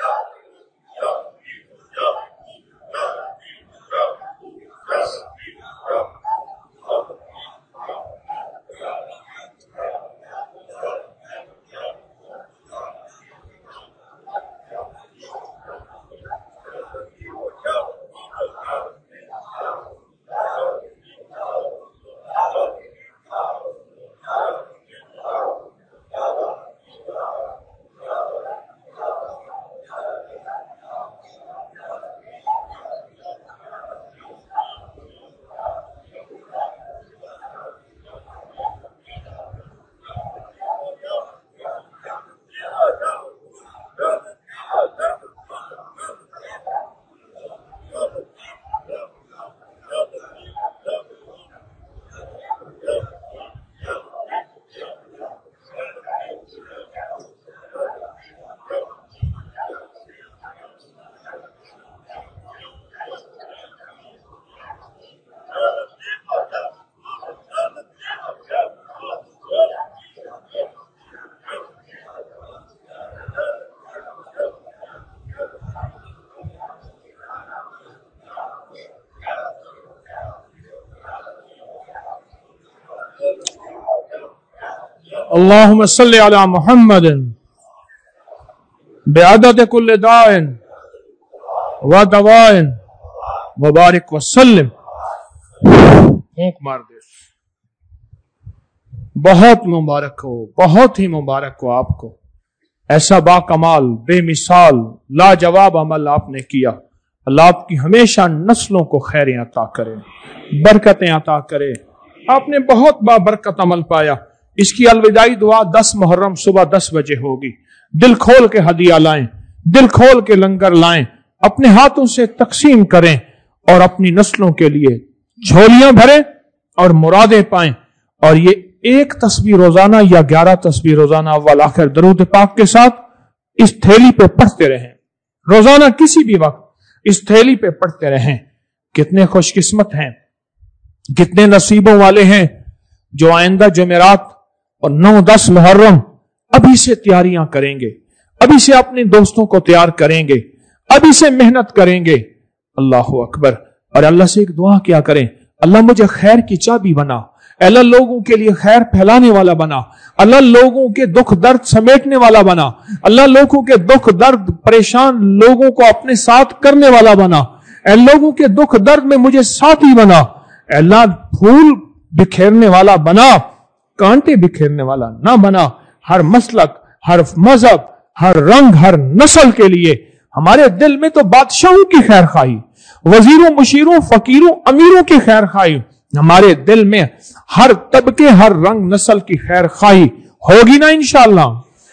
اللهم صل على محمد بعدد كل داء व दवाइन मुबारक वसल्लम। फूंक मार दे। बहुत मुबारक हो, बहुत ही मुबारक हो आपको। ऐसा बाकमाल, बेमिसाल, लाजवाब अमल आपने किया। अल्लाह आपकी हमेशा नस्लों को खैरें अता करे, बरकतें अता करे। आपने बहुत बाबरकत अमल पाया। इसकी अलविदाई दुआ 10 मुहर्रम सुबह 10 बजे होगी। दिल खोल के हदिया लाएं, दिल खोल के लंगर लाएं, अपने हाथों से तकसीम करें और अपनी नस्लों के लिए झोलियां भरें और मुरादें पाएं। और ये एक तस्बीह रोजाना या 11 तस्बीह रोजाना अव्वल आखिर दरूद पाक के साथ इस थैली पे पढ़ते रहें। रोजाना किसी भी वक्त इस थैली पे पढ़ते रहें। कितने खुशकिस्मत हैं, कितने नसीबों वाले हैं जो आइंदा जुमेरात और 9-10 मुहर्रम अभी से तैयारियां करेंगे, अभी से अपने दोस्तों को तैयार करेंगे, अभी से मेहनत करेंगे। अल्लाह अकबर। और अल्लाह से एक दुआ क्या करें, अल्लाह मुझे खैर की चाबी बना, अल्लाह लोगों के लिए खैर फैलाने वाला बना, अल्लाह लोगों के दुख दर्द समेटने वाला बना, अल्लाह लोगों के दुख दर्द परेशान लोगों को अपने साथ करने वाला बना, अल्लाह लोगों के दुख दर्द में मुझे साथी बना, अल्लाह फूल बिखेरने वाला बना, कांटे बिखेरने वाला ना बना। हर मसलक, हर मजहब, हर रंग, हर नस्ल के लिए हमारे दिल में तो बादशाहों की खैर खाई, वजीरों, मुशीरों, फकीरों, अमीरों की खैर खाई। हमारे दिल में हर तबके, हर रंग नस्ल की खैर खाई होगी ना इंशाअल्लाह।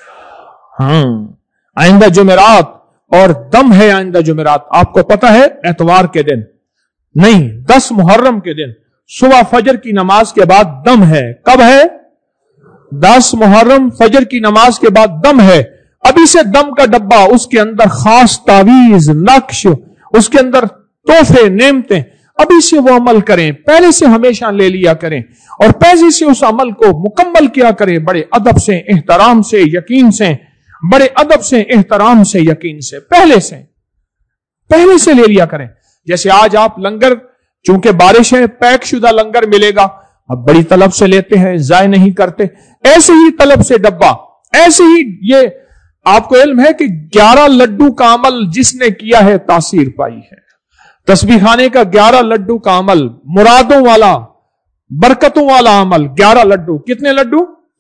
आइंदा जुमेरात और दम है। आइंदा जुमेरात आपको पता है एतवार के दिन नहीं, 10 मुहर्रम के दिन सुबह फजर की नमाज के बाद दम है। कब है? 10 मुहर्रम फजर की नमाज के बाद दम है। अभी से दम का डब्बा, उसके अंदर खास तावीज, नक्श, उसके अंदर तोहफे, नेमतें, अभी से वो अमल करें, पहले से हमेशा ले लिया करें और पहले से उस अमल को मुकम्मल किया करें। बड़े अदब से, एहतराम से, यकीन से, बड़े अदब से, एहतराम से, यकीन से, पहले से ले लिया करें। जैसे आज आप लंगर, चूंकि बारिश है, पैक शुदा लंगर मिलेगा, अब बड़ी तलब से लेते हैं, जाय नहीं करते। ऐसे ही तलब से डब्बा, ऐसे ही ये आपको इल्म है कि 11 लड्डू का अमल जिसने किया है तासीर पाई है। तस्बीह खाने का 11 लड्डू का अमल, मुरादों वाला, बरकतों वाला अमल। 11 लड्डू, कितने लड्डू?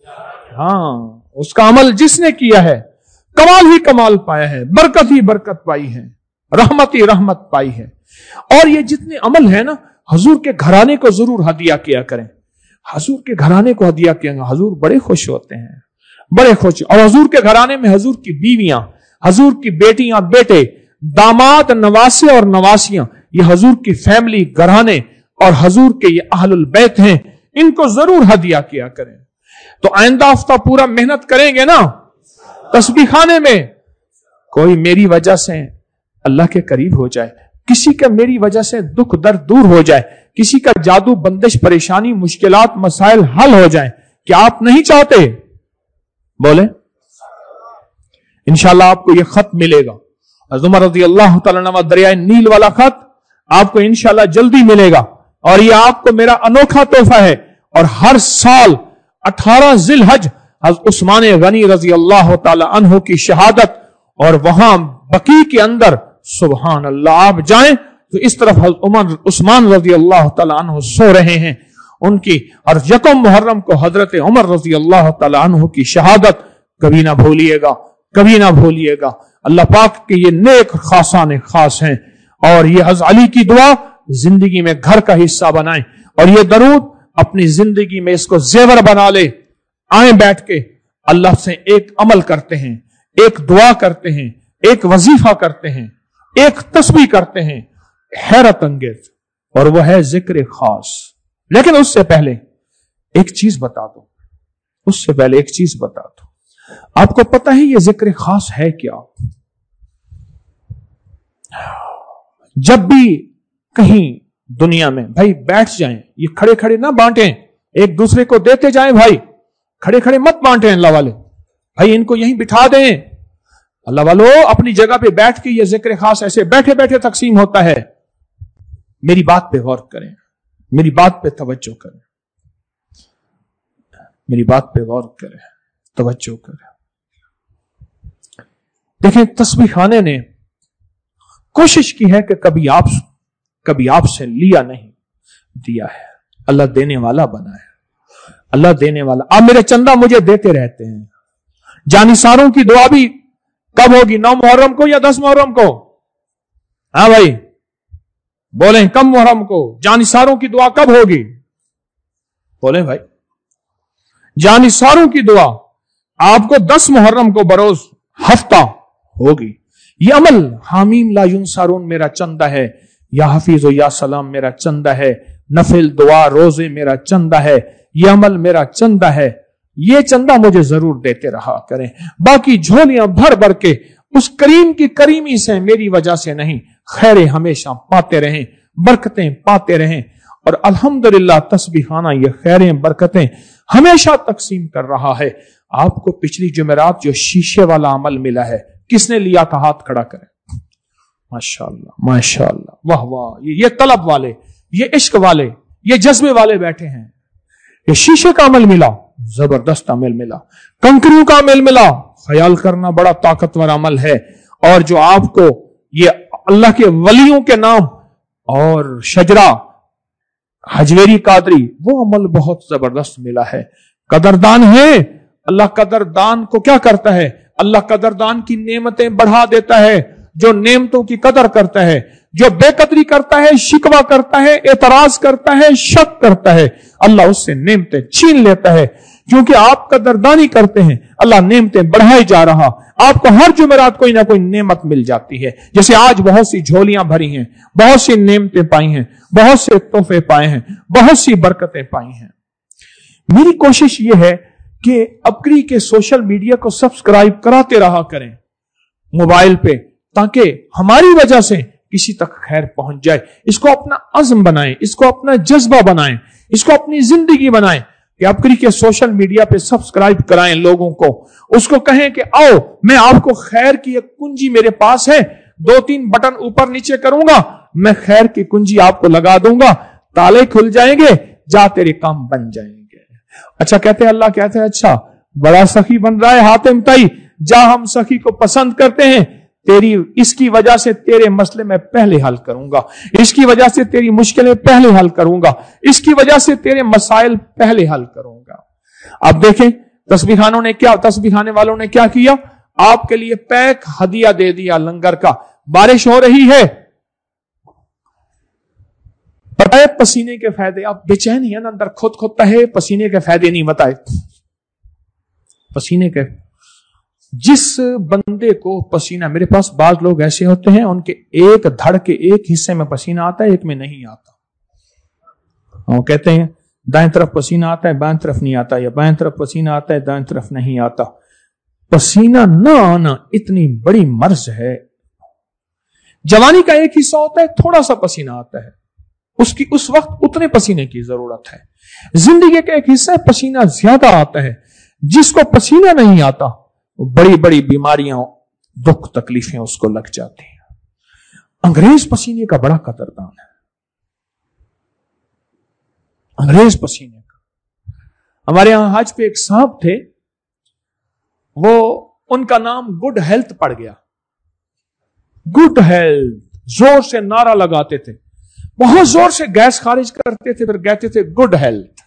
हाँ, उसका अमल जिसने किया है कमाल ही कमाल पाया है, बरकत ही बरकत पाई है, रहमत ही रहमत पाई है। और ये जितने अमल है ना, हजूर के घराने को जरूर हदिया किया करें। हजूर के घराने को हदिया किया, हजूर बड़े खुश होते हैं, बड़े खुश। और हजूर के घराने में हजूर की बीवियां, हजूर की बेटियां, बेटे, दामाद, नवासे और नवासियां, ये हजूर की फैमिली, घराने और हजूर के ये अहलुल बैत हैं, इनको जरूर हदिया किया करें। तो आइंदा हफ्ता पूरा मेहनत करेंगे ना तस्बीह खाने में। कोई मेरी वजह से अल्लाह के करीब हो जाए, किसी का मेरी वजह से दुख दर्द दूर हो जाए, किसी का जादू, बंदिश, परेशानी, मुश्किलात, मसाइल हल हो जाए। क्या आप नहीं चाहते? बोले इंशाअल्लाह आपको यह खत मिलेगा। उमर रज़ी अल्लाह तआला अन्हु, दरिया नील वाला खत आपको इंशाअल्लाह जल्दी मिलेगा। और यह आपको मेरा अनोखा तोहफा है। और हर साल 18 जिलहज उस्मान गनी रज़ी अल्लाह तआला अन्हु की शहादत, और वहां बकी के अंदर सुबहान अल्लाह आप जाएं तो इस तरफ उस्मान रज़ी अल्लाह तआला अन्हु सो रहे हैं उनकी। और यकम मुहर्रम को हजरत उमर रज़ी अल्लाह तआला अन्हु की शहादत कभी ना भूलिएगा, कभी ना भूलिएगा। अल्लाह पाक के ये नेक खासाने खास हैं। और ये हज़रत अली की दुआ जिंदगी में घर का हिस्सा बनाएं और ये दरूद अपनी जिंदगी में इसको जेवर बना ले। आए बैठ के अल्लाह से एक अमल करते हैं, एक दुआ करते हैं, एक वजीफा करते हैं, एक तस्बीह करते हैं हैरत अंगेज, और वह है जिक्र खास। लेकिन उससे पहले एक चीज बता दो, उससे पहले एक चीज बता दो, आपको पता है ये जिक्र खास है क्या? जब भी कहीं दुनिया में भाई बैठ जाएं, ये खड़े खड़े ना बांटें, एक दूसरे को देते जाएं भाई, खड़े खड़े मत बांटें। अल्लाह वाले भाई इनको यहीं बिठा दें। अल्लाह वालों अपनी जगह पे बैठ के ये जिक्र खास ऐसे बैठे बैठे तकसीम होता है। मेरी बात पे गौर करें, मेरी बात पे तवज्जो करें, मेरी बात पे गौर करें, तवज्जो करें। देखें तस्बीह खाने ने कोशिश की है कि कभी आपसे लिया नहीं, दिया है। अल्लाह देने वाला बना है, अल्लाह देने वाला। आप मेरे चंदा मुझे देते रहते हैं। जानिसारों की दुआ भी कब होगी? 9 मुहर्रम को या 10 मुहर्रम को? हाँ भाई बोलें, कब मुहर्रम को? जानिसारों की दुआ कब होगी? बोलें भाई। जानिसारों की दुआ आपको 10 मुहर्रम को बरोज हफ्ता होगी। ये अमल हामीम ला युनसारून मेरा चंदा है, या हफीज या सलाम मेरा चंदा है, नफिल दुआ रोजे मेरा चंदा है, ये अमल मेरा चंदा है। ये चंदा मुझे जरूर देते रहा करें। बाकी झोलियां भर भर के उस करीम की करीमी से मेरी वजह से नहीं, खैरें हमेशा पाते रहें, बरकतें पाते रहें। और अल्हम्दुलिल्लाह तस्बीहाना ये खैरें बरकतें हमेशा तकसीम कर रहा है। आपको पिछली जुमेरात जो शीशे वाला अमल मिला है, किसने लिया था? हाथ खड़ा करें। माशाअल्लाह माशाअल्लाह, वाह वाह। ये तलब वाले, ये इश्क वाले, ये जज्बे वाले बैठे हैं। ये शीशे का अमल मिला, जबरदस्त अमल मिला। कंकरियों का अमल मिला, ख्याल करना बड़ा ताकतवर अमल है। और जो आपको ये अल्लाह के वलियों के नाम और शजरा हजवेरी कादरी, वो अमल बहुत जबरदस्त मिला है। कदरदान है, अल्लाह कदरदान को क्या करता है? अल्लाह कदरदान की नेमतें बढ़ा देता है। जो नेमतों की कदर करता है, जो बेकदरी करता है, शिकवा करता है, एतराज करता है, शक करता है, अल्लाह उससे नेमतें छीन लेता है। क्योंकि आप कदरदानी करते हैं, अल्लाह नेमतें बढ़ाई जा रहा। आपको हर जुमेरात कोई ना कोई नेमत मिल जाती है। जैसे आज बहुत सी झोलियां भरी हैं, बहुत सी नेमतें पाई हैं, बहुत से तोहफे पाए हैं, बहुत सी बरकतें पाई हैं। मेरी कोशिश यह है कि अपक्री के सोशल मीडिया को सब्सक्राइब कराते रहा करें मोबाइल पे, ताकि हमारी वजह से किसी तक खैर पहुंच जाए। इसको अपना अज़्म बनाएं, इसको अपना जज्बा बनाएं, इसको अपनी जिंदगी बनाएं कि अपक्री के सोशल मीडिया पे सब्सक्राइब कराएं लोगों को। उसको कहें कि आओ, मैं आपको खैर की एक कुंजी मेरे पास है, 2-3 बटन ऊपर नीचे करूंगा, मैं खैर की कुंजी आपको लगा दूंगा, ताले खुल जाएंगे, जा तेरे काम बन जाएंगे। अच्छा कहते हैं, अल्लाह कहते हैं, अच्छा बड़ा सखी बन रहा है हातिम ताई, जा हम सखी को पसंद करते हैं, तेरी इसकी वजह से तेरे मसले में पहले हल करूंगा, इसकी वजह से तेरी मुश्किलें पहले हल करूंगा, इसकी वजह से तेरे मसाइल पहले हल करूंगा। अब देखें तस्बीहाने वालों ने क्या किया? आपके लिए पैक हदिया दे दिया लंगर का। बारिश हो रही है, बताए पसीने के फायदे। आप बेचैन है ना, अंदर खुद है, पसीने के फायदे नहीं बताए। पसीने के, जिस बंदे को पसीना, मेरे पास बाज लोग ऐसे होते हैं, उनके एक धड़ के एक हिस्से में पसीना आता है, एक में नहीं आता। वो कहते हैं दाएं तरफ पसीना आता है, बाएं तरफ नहीं आता, या बाएं तरफ पसीना आता है, दाएं तरफ नहीं आता। पसीना ना आना इतनी बड़ी मर्ज है। जवानी का एक हिस्सा होता है, थोड़ा सा पसीना आता है, उसकी उस वक्त उतने पसीने की जरूरत है। जिंदगी का एक हिस्सा पसीना ज्यादा आता है। जिसको पसीना नहीं आता, बड़ी बड़ी बीमारियां, दुख तकलीफें उसको लग जाती हैं। अंग्रेज पसीने का बड़ा कदरदान है, अंग्रेज पसीने का। हमारे यहां हज पे एक साहब थे, वो उनका नाम गुड हेल्थ पड़ गया। गुड हेल्थ, जोर से नारा लगाते थे, बहुत जोर से गैस खारिज करते थे, फिर कहते थे गुड हेल्थ,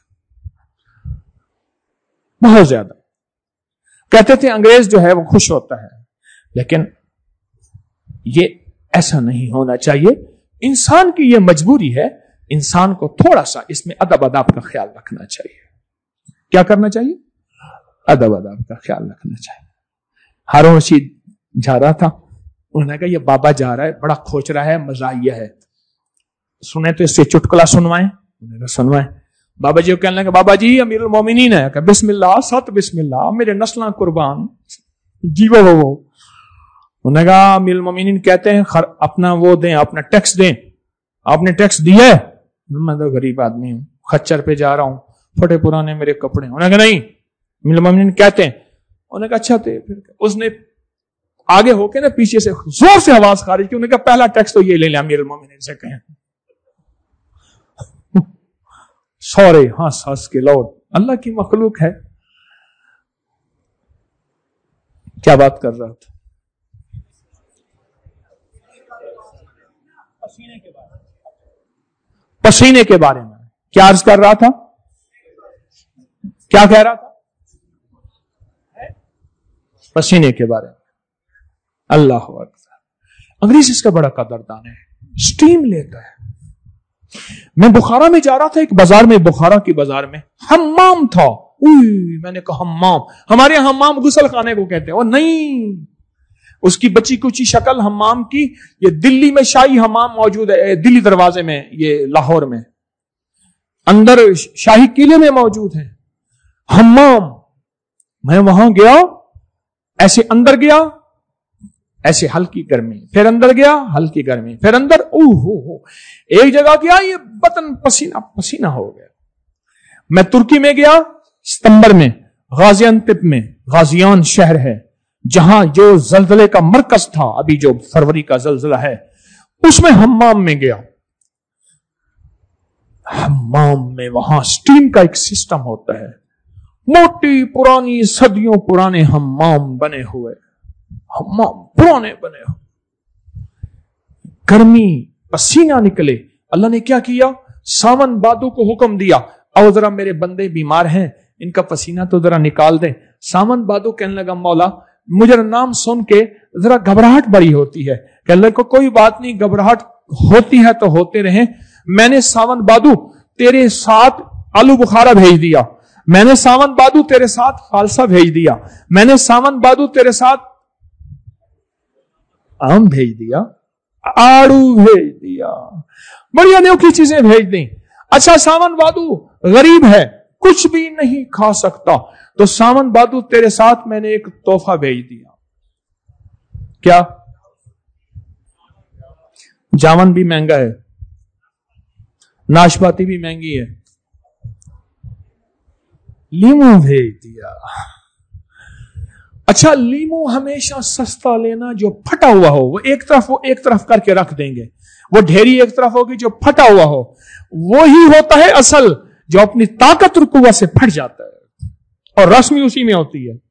बहुत ज्यादा कहते थे। अंग्रेज जो है वो खुश होता है, लेकिन ये ऐसा नहीं होना चाहिए। इंसान की ये मजबूरी है, इंसान को थोड़ा सा इसमें अदब अदाब का ख्याल रखना चाहिए। क्या करना चाहिए? अदब अदाब का ख्याल रखना चाहिए। हारून रशीद जा रहा था, उन्होंने कहा ये बाबा जा रहा है, बड़ा खोच रहा है, मजाहिया है, सुने तो इससे चुटकुला सुनवाएं। उन्होंने कहा सुनवाएं। बाबा जी को कहने लगे, बाबा जी अमीरुल मोमिनीन है, कहा बिस्मिल्लाह, सत बिस्मिल्लाह, मेरे नस्लां कुर्बान, जीवो वो। उन्होंने कहा अमीरुल मोमिनीन कहते हैं अपना वो दें, अपना टैक्स दें, आपने टैक्स दिया है? मैं तो गरीब आदमी हूं, खच्चर पे जा रहा हूं, फटे पुराने मेरे कपड़े। उन्होंने कहा नहीं, अमीरुल मोमिनीन कहते हैं। उन्होंने कहा अच्छा थे। फिर उसने आगे होके ना पीछे से जोर से आवाज खारिज की, उन्होंने कहा पहला टैक्स तो ये ले लिया अमीरुल मोमिनीन से कहें। सॉरी, हंस हंस के लौट, अल्लाह की मखलूक है। क्या बात कर रहा था? پسینے کے بارے میں کیا عرض کر رہا تھا؟ کیا کہہ رہا تھا؟ پسینے کے بارے میں. اللہ اکبر. انگریز اس کا بڑا قدردان ہے. سٹیم لیتا ہے. میں بخارا میں جا رہا تھا, ایک بازار میں, بخارا کی بازار میں حمام تھا. میں نے کہا حمام, ہمارے یہاں حمام غسل خانے کو کہتے ہیں. اور نہیں, اس کی بچی کچی شکل حمام کی. یہ دلی میں شاہی حمام موجود ہے, دلی دروازے میں, یہ لاہور میں, اندر شاہی قلعے میں موجود ہے حمام. میں وہاں گیا, ایسے اندر گیا, ایسے ہلکی گرمی, پھر اندر گیا ہلکی گرمی, پھر اندر ایک جگہ گیا, یہ بطن پسینہ پسینہ ہو گیا. میں ترکی میں گیا, ستمبر میں, غازی انتپ میں, غازیان شہر ہے جہاں جو زلزلے کا مرکز تھا, ابھی جو فروری کا زلزلہ ہے, اس میں حمام میں گیا. حمام میں وہاں سٹیم کا ایک سسٹم ہوتا ہے, موٹی پرانی صدیوں پرانے حمام بنے ہوئے, حمام پرانے بنے ہوئے. گرمی, پسینہ نکلے. اللہ نے کیا کیا؟ ساون بادو کو حکم دیا, او ذرا میرے بندے بیمار ہیں, ان کا پسینہ تو ذرا نکال دیں. ساون بادو کہنے لگا مولا مجھے نام سن کے ذرا گھبراہٹ بڑی ہوتی ہے. کہنے لگا کوئی بات نہیں, گھبراہٹ ہوتی ہے تو ہوتے رہیں. میں نے ساون بادو تیرے ساتھ آلو بخارا بھیج دیا, میں نے ساون بادو تیرے ساتھ فالسا بھیج دیا, میں نے ساون بادو تیرے ساتھ آم بھیج دیا, آڑو بھیج دیا, بڑی انوکھی چیزیں بھیج دیں. اچھا ساون بادو غریب ہے, کچھ بھی نہیں کھا سکتا, تو ساون بادو تیرے ساتھ میں نے ایک تحفہ بھیج دیا. کیا؟ جامن بھی مہنگا ہے, ناشپاتی بھی مہنگی ہے, لیمو بھیج دیا. اچھا لیمو ہمیشہ سستا لینا جو پھٹا ہوا ہو, وہ ایک طرف کر کے رکھ دیں گے, وہ ڈھیری ایک طرف ہوگی, جو پھٹا ہوا ہو وہی ہوتا ہے اصل, جو اپنی طاقت اور قوت سے پھٹ جاتا ہے, اور رس بھی اسی میں ہوتی ہے.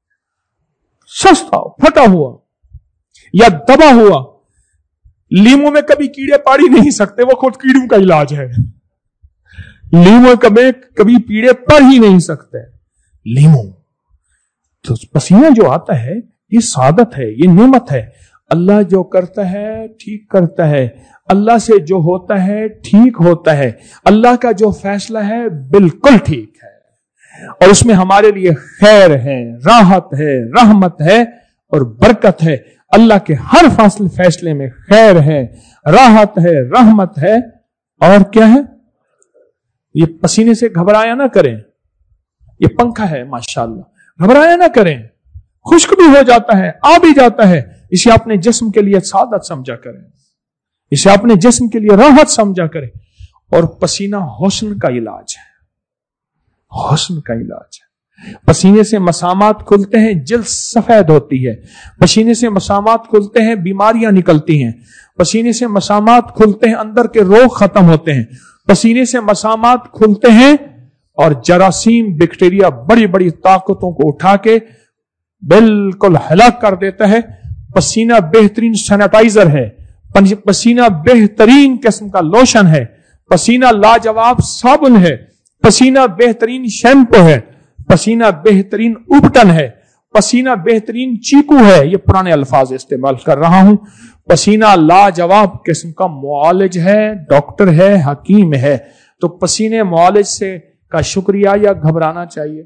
سستا پھٹا ہوا یا دبا ہوا. لیمو میں کبھی کیڑے پاڑی نہیں سکتے, وہ خود کیڑوں کا علاج ہے. لیمو کبھی پیڑے پڑ ہی نہیں سکتے. لیمو تو پسینہ جو آتا ہے یہ سعادت ہے, یہ نعمت ہے. اللہ جو کرتا ہے ٹھیک کرتا ہے, اللہ سے جو ہوتا ہے ٹھیک ہوتا ہے, اللہ کا جو فیصلہ ہے بالکل ٹھیک ہے, اور اس میں ہمارے لیے خیر ہے, راحت ہے, رحمت ہے اور برکت ہے. اللہ کے ہر فیصلے میں خیر ہے, راحت ہے, رحمت ہے, اور کیا ہے؟ یہ پسینے سے گھبرایا نہ کریں, یہ پنکھا ہے ماشاءاللہ, گھبرایا نہ کریں. خشک بھی ہو جاتا ہے, آ بھی جاتا ہے, اسے اپنے جسم کے لیے سعادت سمجھا کریں, اسے اپنے جسم کے لیے راحت سمجھا کریں. اور پسینہ حسن کا علاج ہے, حسن کا علاج ہے. پسینے سے مسامات کھلتے ہیں, جلد سفید ہوتی ہے. پسینے سے مسامات کھلتے ہیں, بیماریاں نکلتی ہیں. پسینے سے مسامات کھلتے ہیں, اندر کے روگ ختم ہوتے ہیں. پسینے سے مسامات کھلتے ہیں اور جراثیم بیکٹیریا بڑی بڑی طاقتوں کو اٹھا کے بالکل ہلاک کر دیتا ہے. پسینہ بہترین سینیٹائزر ہے, پسینہ بہترین قسم کا لوشن ہے, پسینہ لاجواب صابن ہے, پسینہ بہترین شیمپو ہے, پسینہ بہترین اوبٹن ہے, پسینہ بہترین چیکو ہے. یہ پرانے الفاظ استعمال کر رہا ہوں. پسینہ لاجواب قسم کا معالج ہے, ڈاکٹر ہے, حکیم ہے. تو پسینے معالج سے کا شکریہ یا گھبرانا چاہیے؟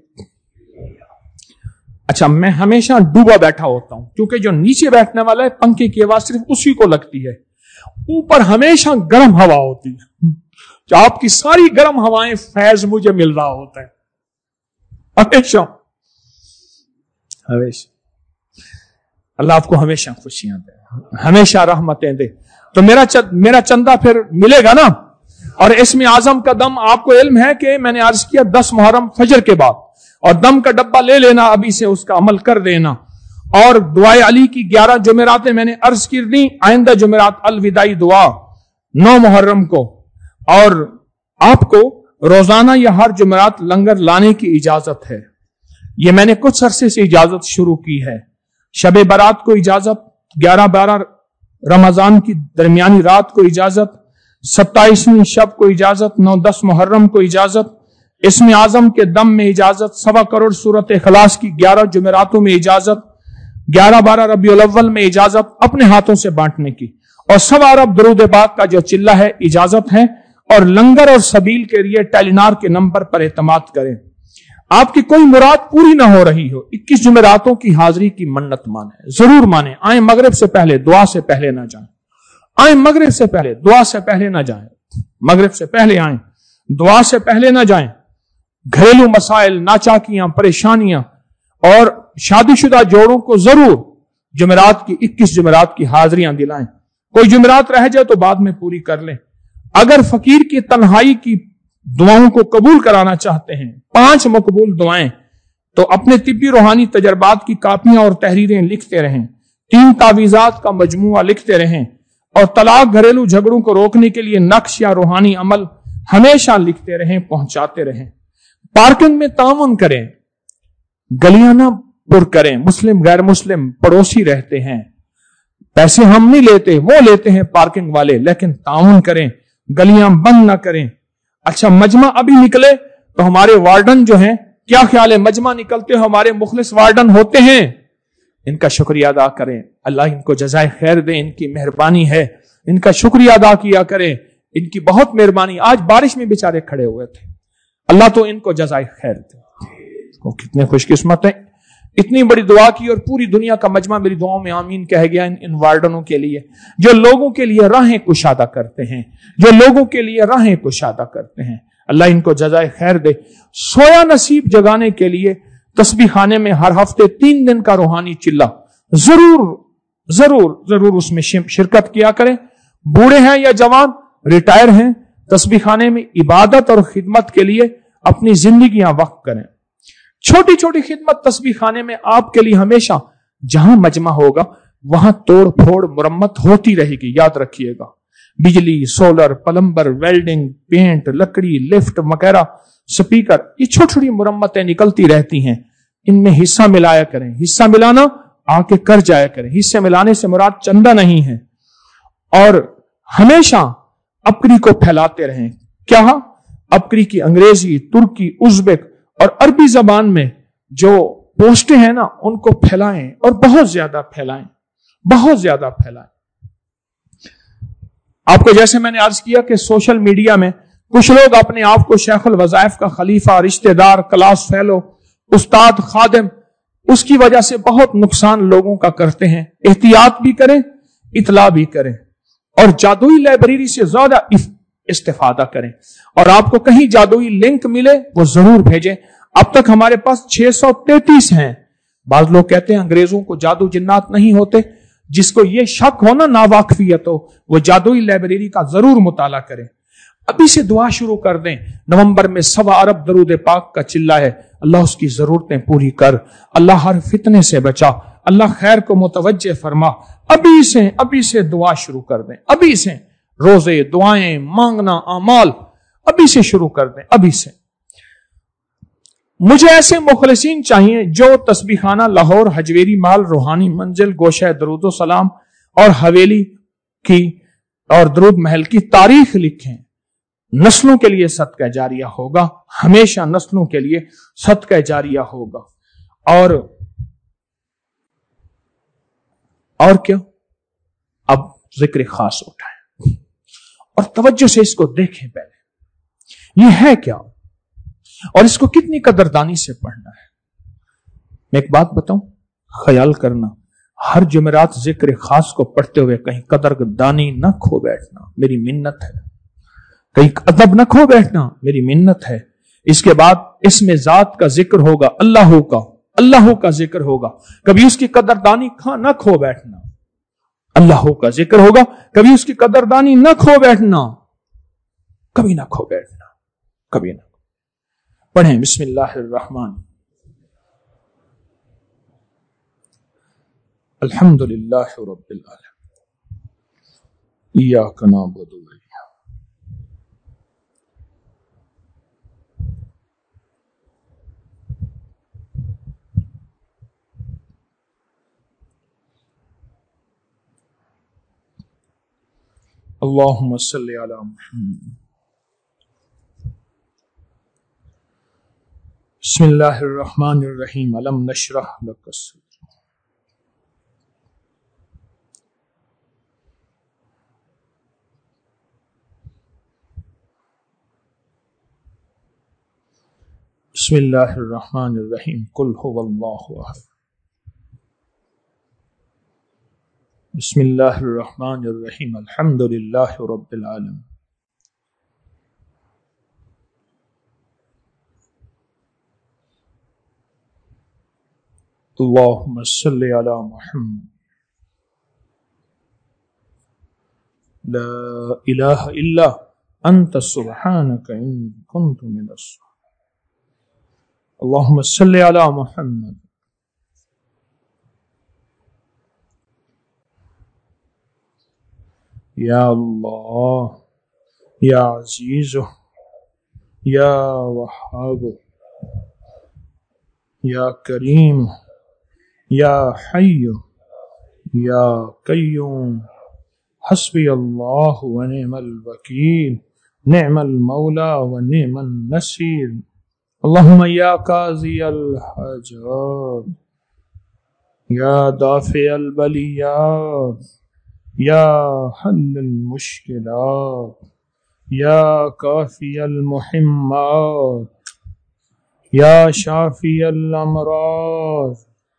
اچھا میں ہمیشہ ڈوبا بیٹھا ہوتا ہوں, کیونکہ جو نیچے بیٹھنے والا ہے پنکھے کی آواز صرف اسی کو لگتی ہے, اوپر ہمیشہ گرم ہوا ہوتی ہے. آپ کی ساری گرم ہوائیں فیض مجھے مل رہا ہوتا ہے ہمیشہ. اللہ آپ کو ہمیشہ خوشیاں دے, ہمیشہ رحمتیں دے. تو میرا چندہ پھر ملے گا نا. اور اسم اعظم کا دم آپ کو علم ہے کہ میں نے عرض کیا 10 محرم فجر کے بعد, اور دم کا ڈبہ لے لینا, ابھی سے اس کا عمل کر دینا. اور دعائے علی کی 11 جمعراتیں میں نے عرض کر دی, آئندہ جمعرات الوداعی دعا 9 محرم کو. اور آپ کو روزانہ یا ہر جمعرات لنگر لانے کی اجازت ہے. یہ میں نے کچھ عرصے سے اجازت شروع کی ہے. شب برات کو اجازت 11-12 रमजान की दरमियानी रात को इजाजत, 27वीं शब को इजाजत, 9-10 मुहर्रम को इजाजत, इसमें आजम के दम में इजाजत, 1.25 करोड़ सूरत इखलास की 11 जुमेरातों में इजाजत, 11-12 रबीउल अव्वल में इजाजत अपने हाथों से बांटने की, और 1.25 अरब दरूद पाक का जो चिल्ला है इजाजत है। और लंगर और सबील के लिए टेलीनार के नंबर पर एतमाद करें। आपकी कोई मुराद पूरी ना हो रही हो, 21 जुमेरातों की हाजिरी की मन्नत माने, जरूर माने। आए मगरिब से पहले, दुआ से पहले ना जाएं। आए मगरिब से पहले, दुआ से पहले ना जाएं। मगरिब से पहले आए, दुआ से पहले ना जाएं। घरेलू मसाइल, नाचाकियां, परेशानियां और शादीशुदा जोड़ों को जरूर जुमेरात की 21 जुमेरात की हाजिरियां दिलाएं। कोई जुमेरात रह जाए तो बाद में पूरी कर लें। अगर फकीर की तन्हाई की दुआओं को कबूल कराना चाहते हैं, 5 मकबूल दुआएं, तो अपने तिब्बी रूहानी तजर्बात की कापियां और तहरीरें लिखते रहें। 3 तावीज़ात का मजमुआ लिखते रहें। और तलाक, घरेलू झगड़ों को रोकने के लिए नक्श या रूहानी अमल हमेशा लिखते रहें, पहुंचाते रहें। पार्किंग में ताउन करें, गलियां ना पुर करें। मुस्लिम गैर मुस्लिम पड़ोसी रहते हैं, पैसे हम नहीं लेते, वो लेते हैं पार्किंग वाले, लेकिन ताउन करें, गलियां बंद ना करें। अच्छा, मजमा अभी निकले तो हमारे वार्डन जो हैं, क्या ख्याल है, मजमा निकलते हो हमारे मुखलिस वार्डन होते हैं, इनका शुक्रिया अदा करें। अल्लाह इनको जज़ाए खैर दे, इनकी मेहरबानी है, इनका शुक्रिया अदा किया करें, इनकी बहुत मेहरबानी। आज बारिश में बेचारे खड़े हुए थे, अल्लाह तो इनको जज़ाए खैर दे। वो कितने खुशकिस्मत हैं, इतनी बड़ी दुआ की और पूरी दुनिया का मजमा मेरी दुआओं में आमीन कह गया इन वार्डनों के लिए, जो लोगों के लिए राहें कुशादा करते हैं, जो लोगों के लिए राहें कुशादा करते हैं। अल्लाह इनको जज़ाए खैर दे। सोया नसीब जगाने के लिए तस्बीह खाने में हर हफ्ते 3 दिन का रूहानी चिल्ला जरूर जरूर जरूर उसमें शिरकत किया करें। बूढ़े हैं या जवान, रिटायर हैं, तस्बीह खाने में इबादत और खिदमत के लिए अपनी जिंदगियां वक्फ करें। छोटी छोटी खिदमत तस्बीह खाने में आपके लिए हमेशा, जहां मजमा होगा वहां तोड़ फोड़ मुरम्मत होती रहेगी, याद रखिएगा। बिजली, सोलर, प्लम्बर, वेल्डिंग, पेंट, लकड़ी, लिफ्ट वगैरह, स्पीकर, ये छोटी छोटी मुरम्मतें निकलती रहती हैं, इनमें हिस्सा मिलाया करें। हिस्सा मिलाना आके कर जाया करें। हिस्से मिलाने से मुराद चंदा नहीं है। और हमेशा अपकरी को फैलाते रहें। क्या? अपकरी की अंग्रेजी, तुर्की, उज़्बेक और अरबी जबान में जो पोस्टें हैं ना, उनको फैलाएं और बहुत ज्यादा फैलाएं, बहुत ज्यादा फैलाएं। आपको जैसे मैंने अर्ज किया कि सोशल मीडिया में कुछ लोग अपने आप को शेखुल वज़ाइफ का खलीफा, रिश्तेदार, क्लास फेलो, उस्ताद, खादिम, उसकी वजह से बहुत नुकसान लोगों का करते हैं। एहतियात भी करें, इतला भी करें, और जादुई लाइब्रेरी से ज्यादा इस्तेफादा करें। और आपको कहीं जादुई लिंक मिले वो जरूर भेजें। अब तक हमारे पास 633 हैं। बाज लोग कहते हैं अंग्रेजों को जादू जिन्नात नहीं होते। जिसको ये शक हो ना, नावाकफियत हो, वो जादुई लाइब्रेरी का जरूर मुताला करें। अभी से दुआ शुरू कर दें। नवंबर में 1.25 अरब दरूद पाक का चिल्ला है। अल्लाह उसकी जरूरतें पूरी कर, अल्लाह हर फितने से बचा, अल्लाह खैर को मुतवज्जे फरमा। अभी से दुआ शुरू कर दें। अभी से रोजे, दुआएं, मांगना, अमाल अभी से शुरू कर दें। अभी से। मुझे ऐसे मुखलिसीन चाहिए जो तस्बीखाना, लाहौर, हजवेरी माल, रूहानी मंजिल, गोशा दरूद सलाम और हवेली की और दरूद महल की तारीख लिखें। नस्लों के लिए सदका जारिया होगा, हमेशा नस्लों के लिए सदका जारिया होगा। और क्या, अब जिक्र खास उठाएं और तवज्जो से इसको देखें। पहले ये है क्या और इसको कितनी कदरदानी से पढ़ना है। मैं एक बात बताऊं, ख्याल करना, हर जुमेरात जिक्र खास को पढ़ते हुए कहीं कदरदानी न खो बैठना, मेरी मिन्नत है। कहीं अदब न खो बैठना, मेरी मिन्नत है। इसके बाद इसमें जात का जिक्र होगा, अल्लाह का जिक्र होगा, कभी उसकी कदरदानी न खो बैठना। अल्लाह का जिक्र होगा, कभी उसकी कदरदानी न खो बैठना, कभी ना खो बैठना, कभी ना। पढ़ें बिस्मिल्लाहिर्रहमान। अल्हम्दुलिल्लाहि रब्बिल आलमीन, इय्याका नअबुदु व इय्याका اللهم صل على محمد. بسم اللہ الرحمن الرحیم. الم نشرح لک صدرک. بسم اللہ الرحمن الرحیم. قل هو اللہ احد. بسم اللہ الرحمن الرحیم. الحمد للہ رب العالمین. اللهم صل على محمد. لا إله إلا أنت سبحانك إني كنت من الظالمين. اللهم صل على محمد. یا اللہ یا عزیز یا وہاب یا کریم یا حی یا قیوم. حسبی اللہ ونعم الوکیل. نعم المولا ونعم النصیر. اللہم یا قاضی الحاجات یا دافع البلیات یا حل المشکلات یا کافی المحمات یا شافی الامراض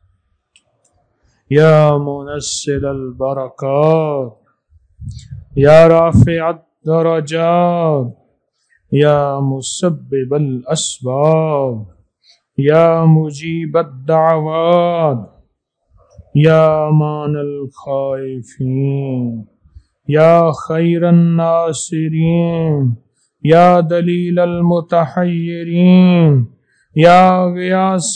یا منزل البرکات یا رافع الدرجات یا مسبب الاسباب یا مجیب الدعوات یا مان الخائفین یا خیر الناصرین یا دلیل المتحیرین یا غیاث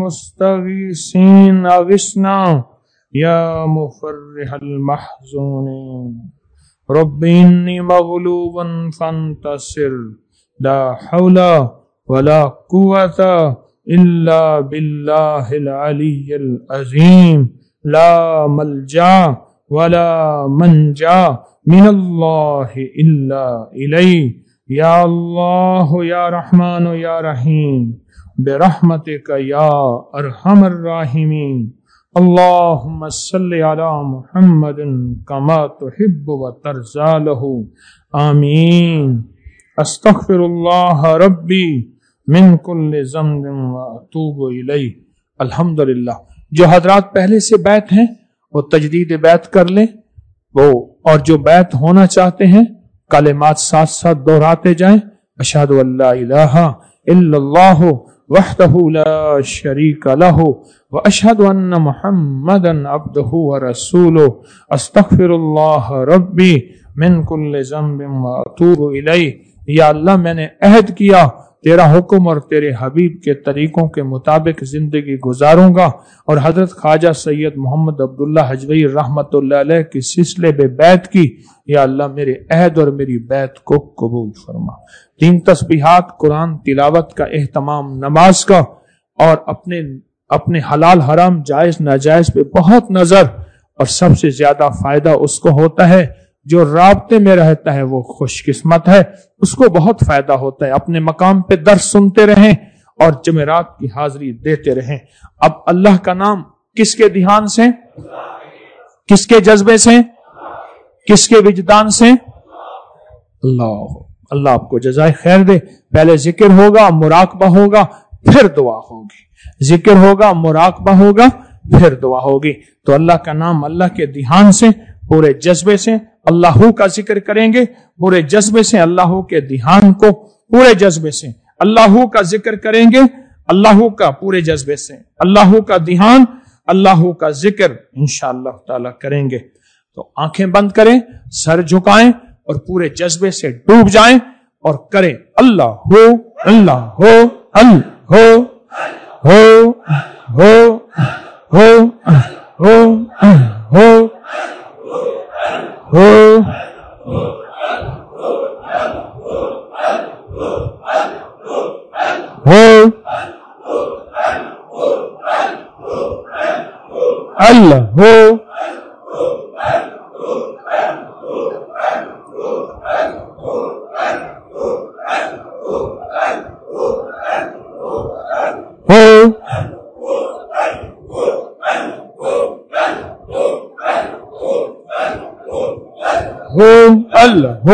المستغیثین اغثنا یا مفرح المحزونین. رب انی مغلوب فانتصر. لا حول ولا قوة الا باللہ العلی العظیم. لا ملجا ولا منجا من اللہ الا الیہ. یا اللہ یا رحمان یا رحیم برحمتک یا ارحم الراحمین. اللہم صل علی محمد کما تحب و ترضی لہ. آمین. استغفر اللہ ربی من کل ذنب و اتوب الیہ. الحمدللہ. جو حضرات پہلے سے بیعت ہیں وہ تجدید بیعت کر لیں، وہ اور جو بیعت ہونا چاہتے ہیں کلمات ساتھ ساتھ دہراتے جائیں. اشہد ان لا الہ الا اللہ وحدہ لا شریک لہ واشہد ان محمدا عبدہ ورسولہ. استغفر اللہ ربی من کل ذنب و اتوب الیہ. یا اللہ میں نے عہد کیا تیرا حکم اور تیرے حبیب کے طریقوں کے مطابق زندگی گزاروں گا، اور حضرت خواجہ سید محمد عبداللہ حجوی رحمت اللہ علیہ کی سلسلے میں بیعت کی. یا اللہ میرے عہد اور میری بیعت کو قبول فرما. 3 تسبیحات، قرآن تلاوت کا اہتمام، نماز کا، اور اپنے حلال حرام جائز ناجائز پہ بہت نظر. اور سب سے زیادہ فائدہ اس کو ہوتا ہے جو رابطے میں رہتا ہے، وہ خوش قسمت ہے، اس کو بہت فائدہ ہوتا ہے. اپنے مقام پہ درس سنتے رہیں اور جمعرات کی حاضری دیتے رہیں. اب اللہ کا نام کس کے دھیان سے، کس کے جذبے سے، کس کے وجدان سے؟ اللہ آپ کو جزائے خیر دے. پہلے ذکر ہوگا، مراقبہ ہوگا، پھر دعا ہوگی. ذکر ہوگا، مراقبہ ہوگا، پھر دعا ہوگی. تو اللہ کا نام اللہ کے دھیان سے پورے جذبے سے اللہ کا ذکر کریں گے، پورے جذبے سے اللہ کے دھیان کو پورے جذبے سے اللہ کا ذکر کریں گے، اللہ کا پورے جذبے سے اللہ کا دھیان، اللہ کا ذکر انشاءاللہ تعالی کریں گے. تو آنکھیں بند کریں، سر جھکائیں اور پورے جذبے سے ڈوب جائیں اور کریں اللہ ہو اللہ ہو اللہ ہو ہو ہو ہو ہو ہو ہو ہو اللہ ہو अल्लाह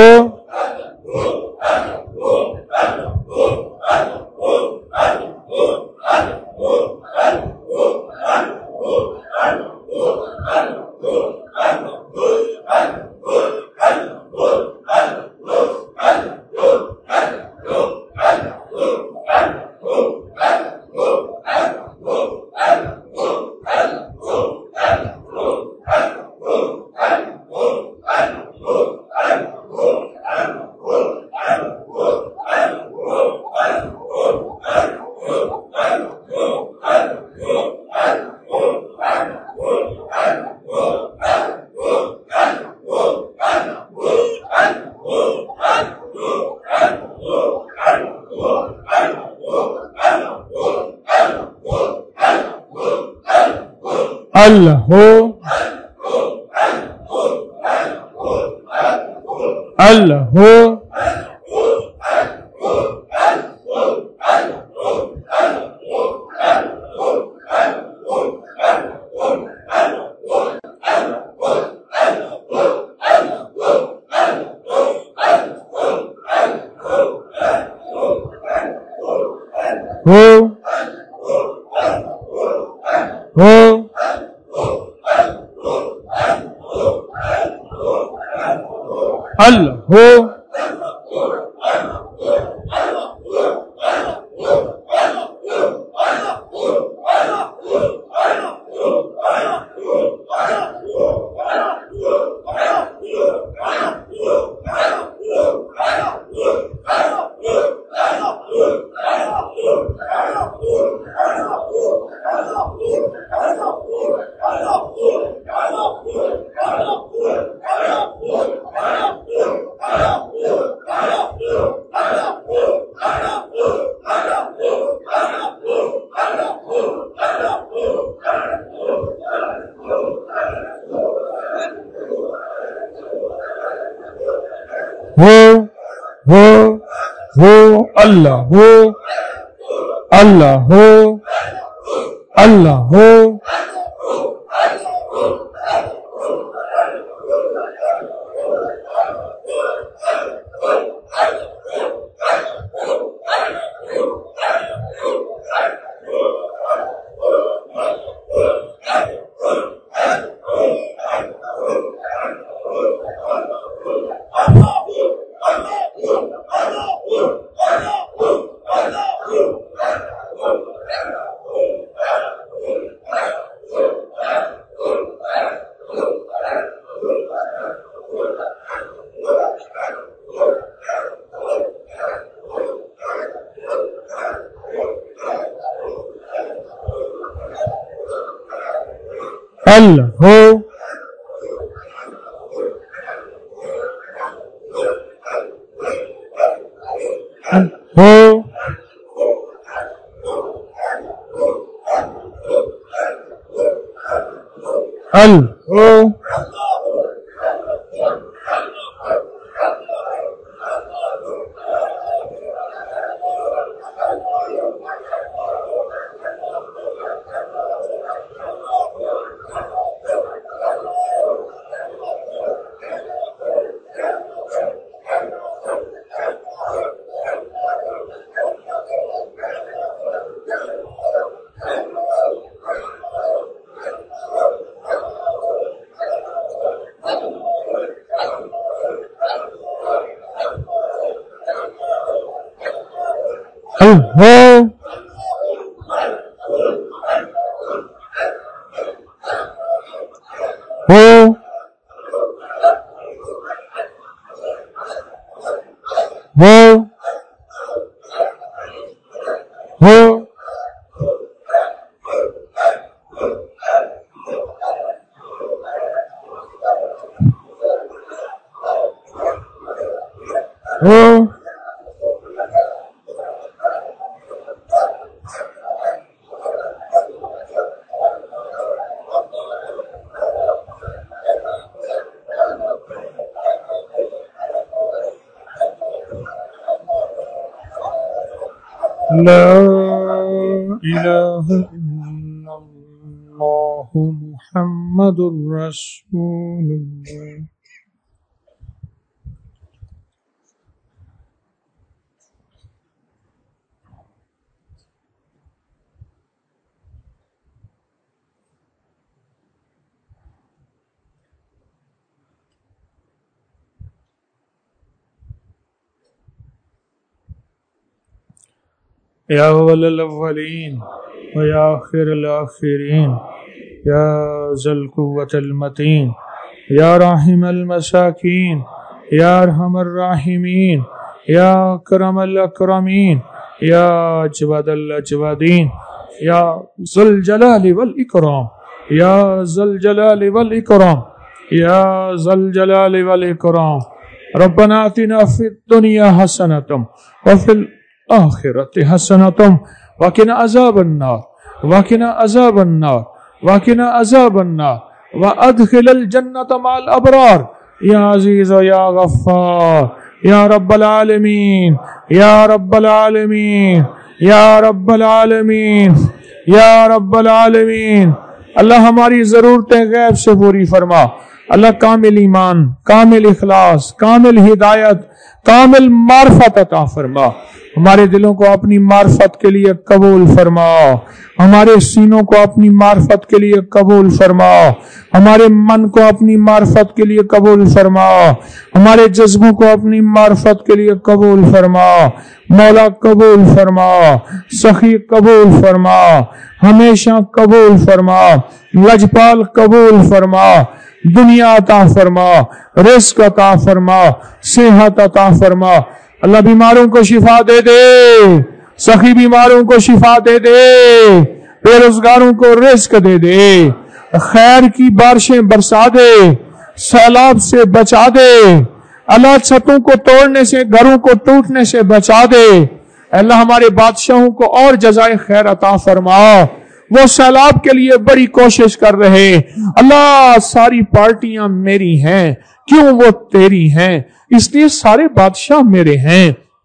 لا إله إلا الله محمد رسول الله یا اول الاولین و یا آخر الاخرین یا ذی القوة المتین یا راحم المساکین یا ارحم الراحمین یا اکرم الاکرمین یا اجود الاجودین یا ذی الجلال والاکرام یا ذی الجلال والاکرام یا ذی الجلال والاکرام ربنا آتنا فی الدنیا حسنۃ وفی الآخرۃ حسنۃ وقنا عذاب النار وقنا عذاب النار وقنا عذاب النار وادخل الجنة مع الابرار یا عزیز و یا غفار یا رب العالمین یا رب العالمین یا رب العالمین یا رب العالمین. اللہ ہماری ضرورتیں غیب سے پوری فرما. اللہ کامل ایمان، کامل اخلاص، کامل ہدایت، کامل معرفت عطا فرما. ہمارے دلوں کو اپنی معرفت کے لیے قبول فرما. ہمارے سینوں کو اپنی معرفت کے لیے قبول فرما. ہمارے من کو اپنی معرفت کے لیے قبول فرما. ہمارے جذبوں کو اپنی معرفت کے لیے قبول فرما. مولا قبول فرما، سخی قبول فرما، ہمیشہ قبول فرما، لجپال قبول فرما. دنیا عطا فرما، رزق عطا فرما، صحت عطا فرما. اللہ بیماروں کو شفا دے دے، سخی بیماروں کو شفا دے دے، بے روزگاروں کو رزق دے دے، خیر کی بارشیں برسا دے، سیلاب سے بچا دے. اللہ چھتوں کو توڑنے سے، گھروں کو ٹوٹنے سے بچا دے. اللہ ہمارے بادشاہوں کو اور جزائے خیر عطا فرما. وہ سیلاب کے لیے بڑی کوشش کر رہے. اللہ ساری پارٹیاں میری ہیں، کیوں وہ تیری ہیں، اس لیے سارے بادشاہ میرے ہیں.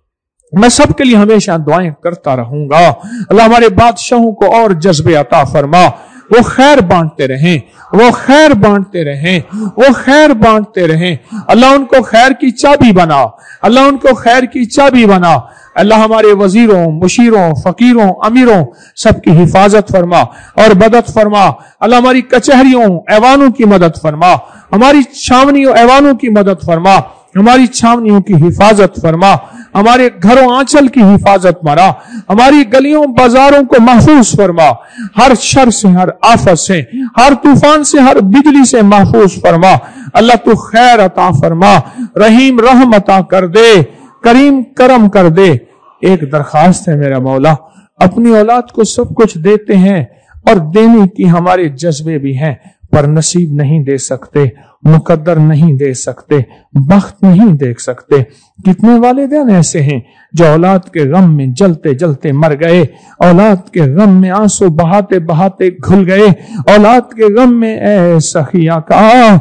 میں سب کے لیے ہمیشہ دعائیں کرتا رہوں گا. اللہ ہمارے بادشاہوں کو اور جذبے عطا فرما. وہ خیر بانٹتے رہیں، وہ خیر بانٹتے رہیں، وہ خیر بانٹتے رہیں. اللہ ان کو خیر کی چابی بنا. اللہ ان کو خیر کی چابی بنا. اللہ ہمارے وزیروں، مشیروں، فقیروں، امیروں سب کی حفاظت فرما اور مدد فرما. اللہ ہماری کچہریوں، ایوانوں کی مدد فرما. ہماری چھاونیوں، ایوانوں کی مدد فرما. ہماری چھاونیوں کی حفاظت فرما. ہمارے گھروں آنچل کی حفاظت فرما. ہماری گلیوں بازاروں کو محفوظ فرما. ہر شر سے، ہر آفت سے، ہر طوفان سے، ہر بجلی سے محفوظ فرما. اللہ تو خیر عطا فرما، رحیم رحم عطا کر دے، کریم کرم کر دے. ایک درخواست ہے میرا مولا، اپنی اولاد کو سب کچھ دیتے ہیں اور دینے کی ہمارے جذبے بھی ہیں، پر نصیب نہیں دے سکتے، مقدر نہیں دے سکتے، بخت نہیں دیکھ سکتے. کتنے والدین ایسے ہیں جو اولاد کے غم میں جلتے جلتے مر گئے، اولاد کے غم میں آنسو بہاتے بہاتے گھل گئے، اولاد کے غم میں اے سخیا کا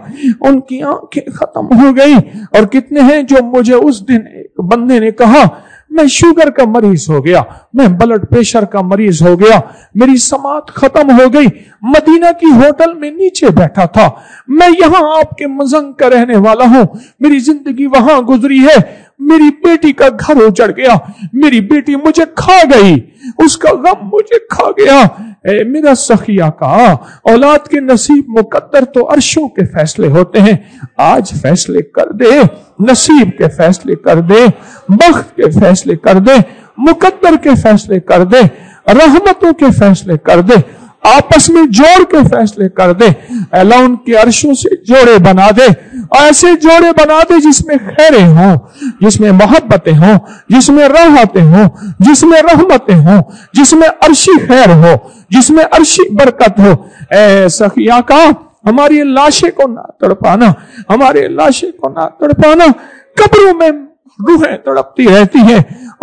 ان کی آنکھیں ختم ہو گئی. اور کتنے ہیں جو مجھے اس دن ایک بندے نے کہا میں شوگر کا مریض ہو گیا، میں بلڈ پریشر کا مریض ہو گیا، میری سماعت ختم ہو گئی، مدینہ کی ہوٹل میں نیچے بیٹھا تھا، میں یہاں آپ کے مزنگ کا رہنے والا ہوں، میری زندگی وہاں گزری ہے، میری بیٹی کا گھر اجڑ گیا، میری بیٹی مجھے کھا گئی، اس کا غم مجھے کھا گیا. اے میرا سخیا کا اولاد کے نصیب مقدر تو عرشوں کے فیصلے ہوتے ہیں. آج فیصلے کر دے، نصیب کے فیصلے کر دے، بخت کے فیصلے کر دے، مقدر کے فیصلے کر دے، رحمتوں کے فیصلے کر دے، آپس میں جوڑ کے فیصلے کر دے. اللہ ان کے عرشوں سے جوڑے بنا دے، ایسے جوڑے بنا دے جس میں خیریں ہوں، جس میں محبتیں ہوں، جس میں راحتیں ہوں، جس میں رحمتیں ہوں، جس میں عرشی خیر ہو، جس میں عرشی برکت ہو. اے سخیا کا ہماری لاشیں کو نہ تڑپانا، ہمارے لاشیں کو نہ تڑپانا. قبروں میں روحیں تڑپتی رہتی ہیں،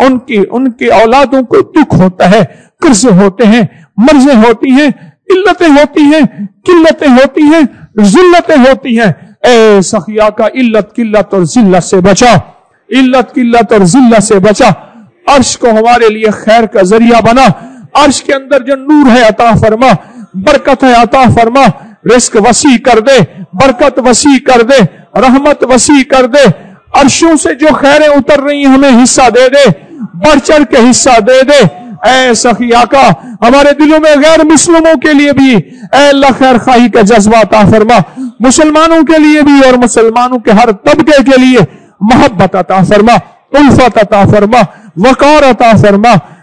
ان کی اولادوں کو دکھ ہوتا ہے، قرضے ہوتے ہیں، مرضیں ہوتی ہیں، علتیں ہوتی ہیں، قلتیں ہوتی ہیں، ذلتیں ہوتی ہیں. اے سخیا کا علت قلت اور ذلت سے بچا، علت قلت اور ذلت سے بچا. عرش کو ہمارے لیے خیر کا ذریعہ بنا. عرش کے اندر جو نور ہے عطا فرما، برکت ہے عطا فرما. رزق وسیع کر دے، برکت وسیع کر دے، رحمت وسیع کر دے. عرشوں سے جو خیریں اتر رہی ہمیں حصہ دے دے، بڑھ چڑھ کے حصہ دے دے. اے سخیا کا ہمارے دلوں میں غیر مسلموں کے لیے بھی اے اللہ خیر خواہی کا جذبہ عطا فرما، مسلمانوں کے لیے بھی اور مسلمانوں کے ہر طبقے کے لیے محبت عطا فرما، الفت عطا فرما، وقار عطا فرما.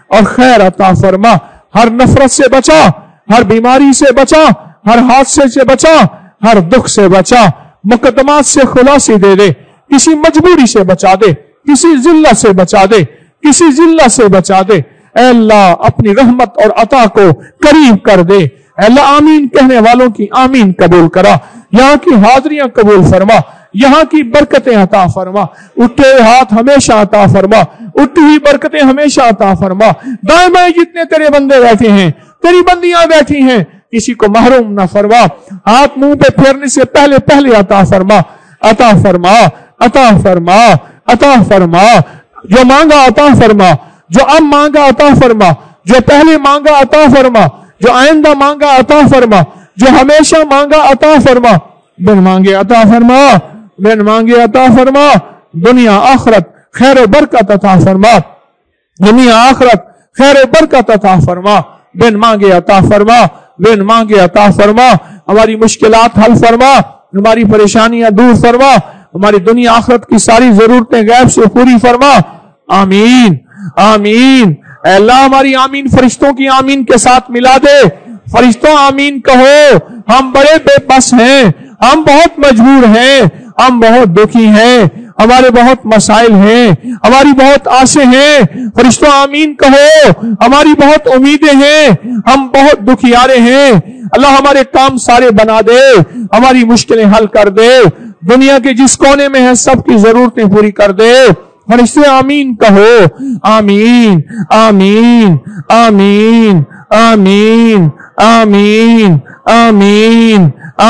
اور خیر عطا فرما، ہر نفرت سے بچا، ہر بیماری سے بچا، ہر حادثے سے بچا، ہر دکھ سے بچا، مقدمات سے خلاصی دے دے، کسی مجبوری سے بچا دے، کسی ذلت سے بچا دے، کسی ذلت سے بچا دے۔ اے اللہ اپنی رحمت اور عطا کو قریب کر دے۔ اے اللہ آمین کہنے والوں کی آمین قبول کرا، یہاں کی حاضریاں قبول فرما، یہاں کی برکتیں عطا فرما، اٹھے ہاتھ ہمیشہ عطا فرما، اٹھی ہوئی برکتیں ہمیشہ عطا فرما۔ دائیں بائیں جتنے تیرے بندے بیٹھے ہیں، تیری بندیاں بیٹھی ہیں، کسی کو محروم نہ فرما، ہاتھ منہ پہ پھیرنے سے پہلے پہلے عطا فرما، عطا فرما، عطا فرما، عطا فرما، جو مانگا عطا فرما، جو اب مانگا عطا فرما، جو پہلے مانگا عطا فرما، جو آئندہ مانگا عطا فرما، جو ہمیشہ مانگا عطا فرما، بن مانگے عطا فرما، بن مانگے عطا فرما، دنیا آخرت خیر و برکت عطا فرما، دنیا آخرت خیر و برکت عطا فرما، بن مانگے عطا فرما، بن مانگے عطا فرما، ہماری مشکلات حل فرما، ہماری پریشانیاں دور فرما، ہماری دنیا آخرت کی ساری ضرورتیں غیب سے پوری فرما، آمین آمین۔ اے اللہ ہماری آمین فرشتوں کی آمین کے ساتھ ملا دے، فرشتوں آمین کہو، ہم بڑے بے بس ہیں، ہم بہت مجبور ہیں، ہم بہت دکھی ہیں، ہمارے بہت مسائل ہیں، ہماری بہت آسیں ہیں، فرشتوں آمین کہو، ہماری بہت امیدیں ہیں، ہم بہت دکھیارے ہیں، اللہ ہمارے کام سارے بنا دے، ہماری مشکلیں حل کر دے، دنیا کے جس کونے میں ہے سب کی ضرورتیں پوری کر دے، فرشتے آمین کہو، آمین آمین آمین آمین آمین آمین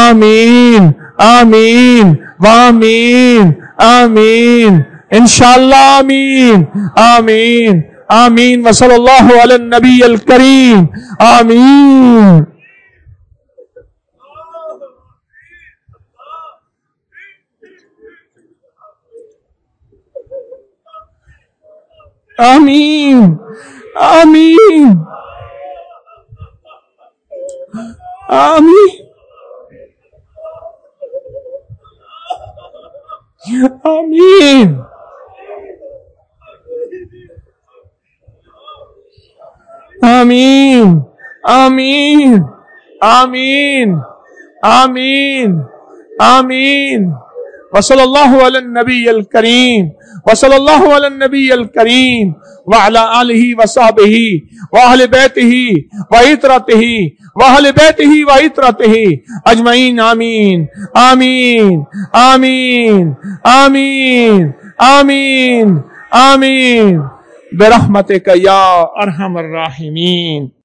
آمین آمین وآمین آمین انشاءاللہ آمین آمین آمین وصلی اللہ علی النبی الکریم آمین۔ آمین آمین آمین آمین آمین آمین آمین آمین آمین وصلی اللہ علی النبی الکریم وصلی اللہ علی النبی الکریم وعلی آلہ وصحبہ وآہل بیتہ وعطرتہ وآہل بیتہ وعطرتہ اجمعین آمین آمین آمین آمین آمین آمین برحمتک یا ارحم الراحمین۔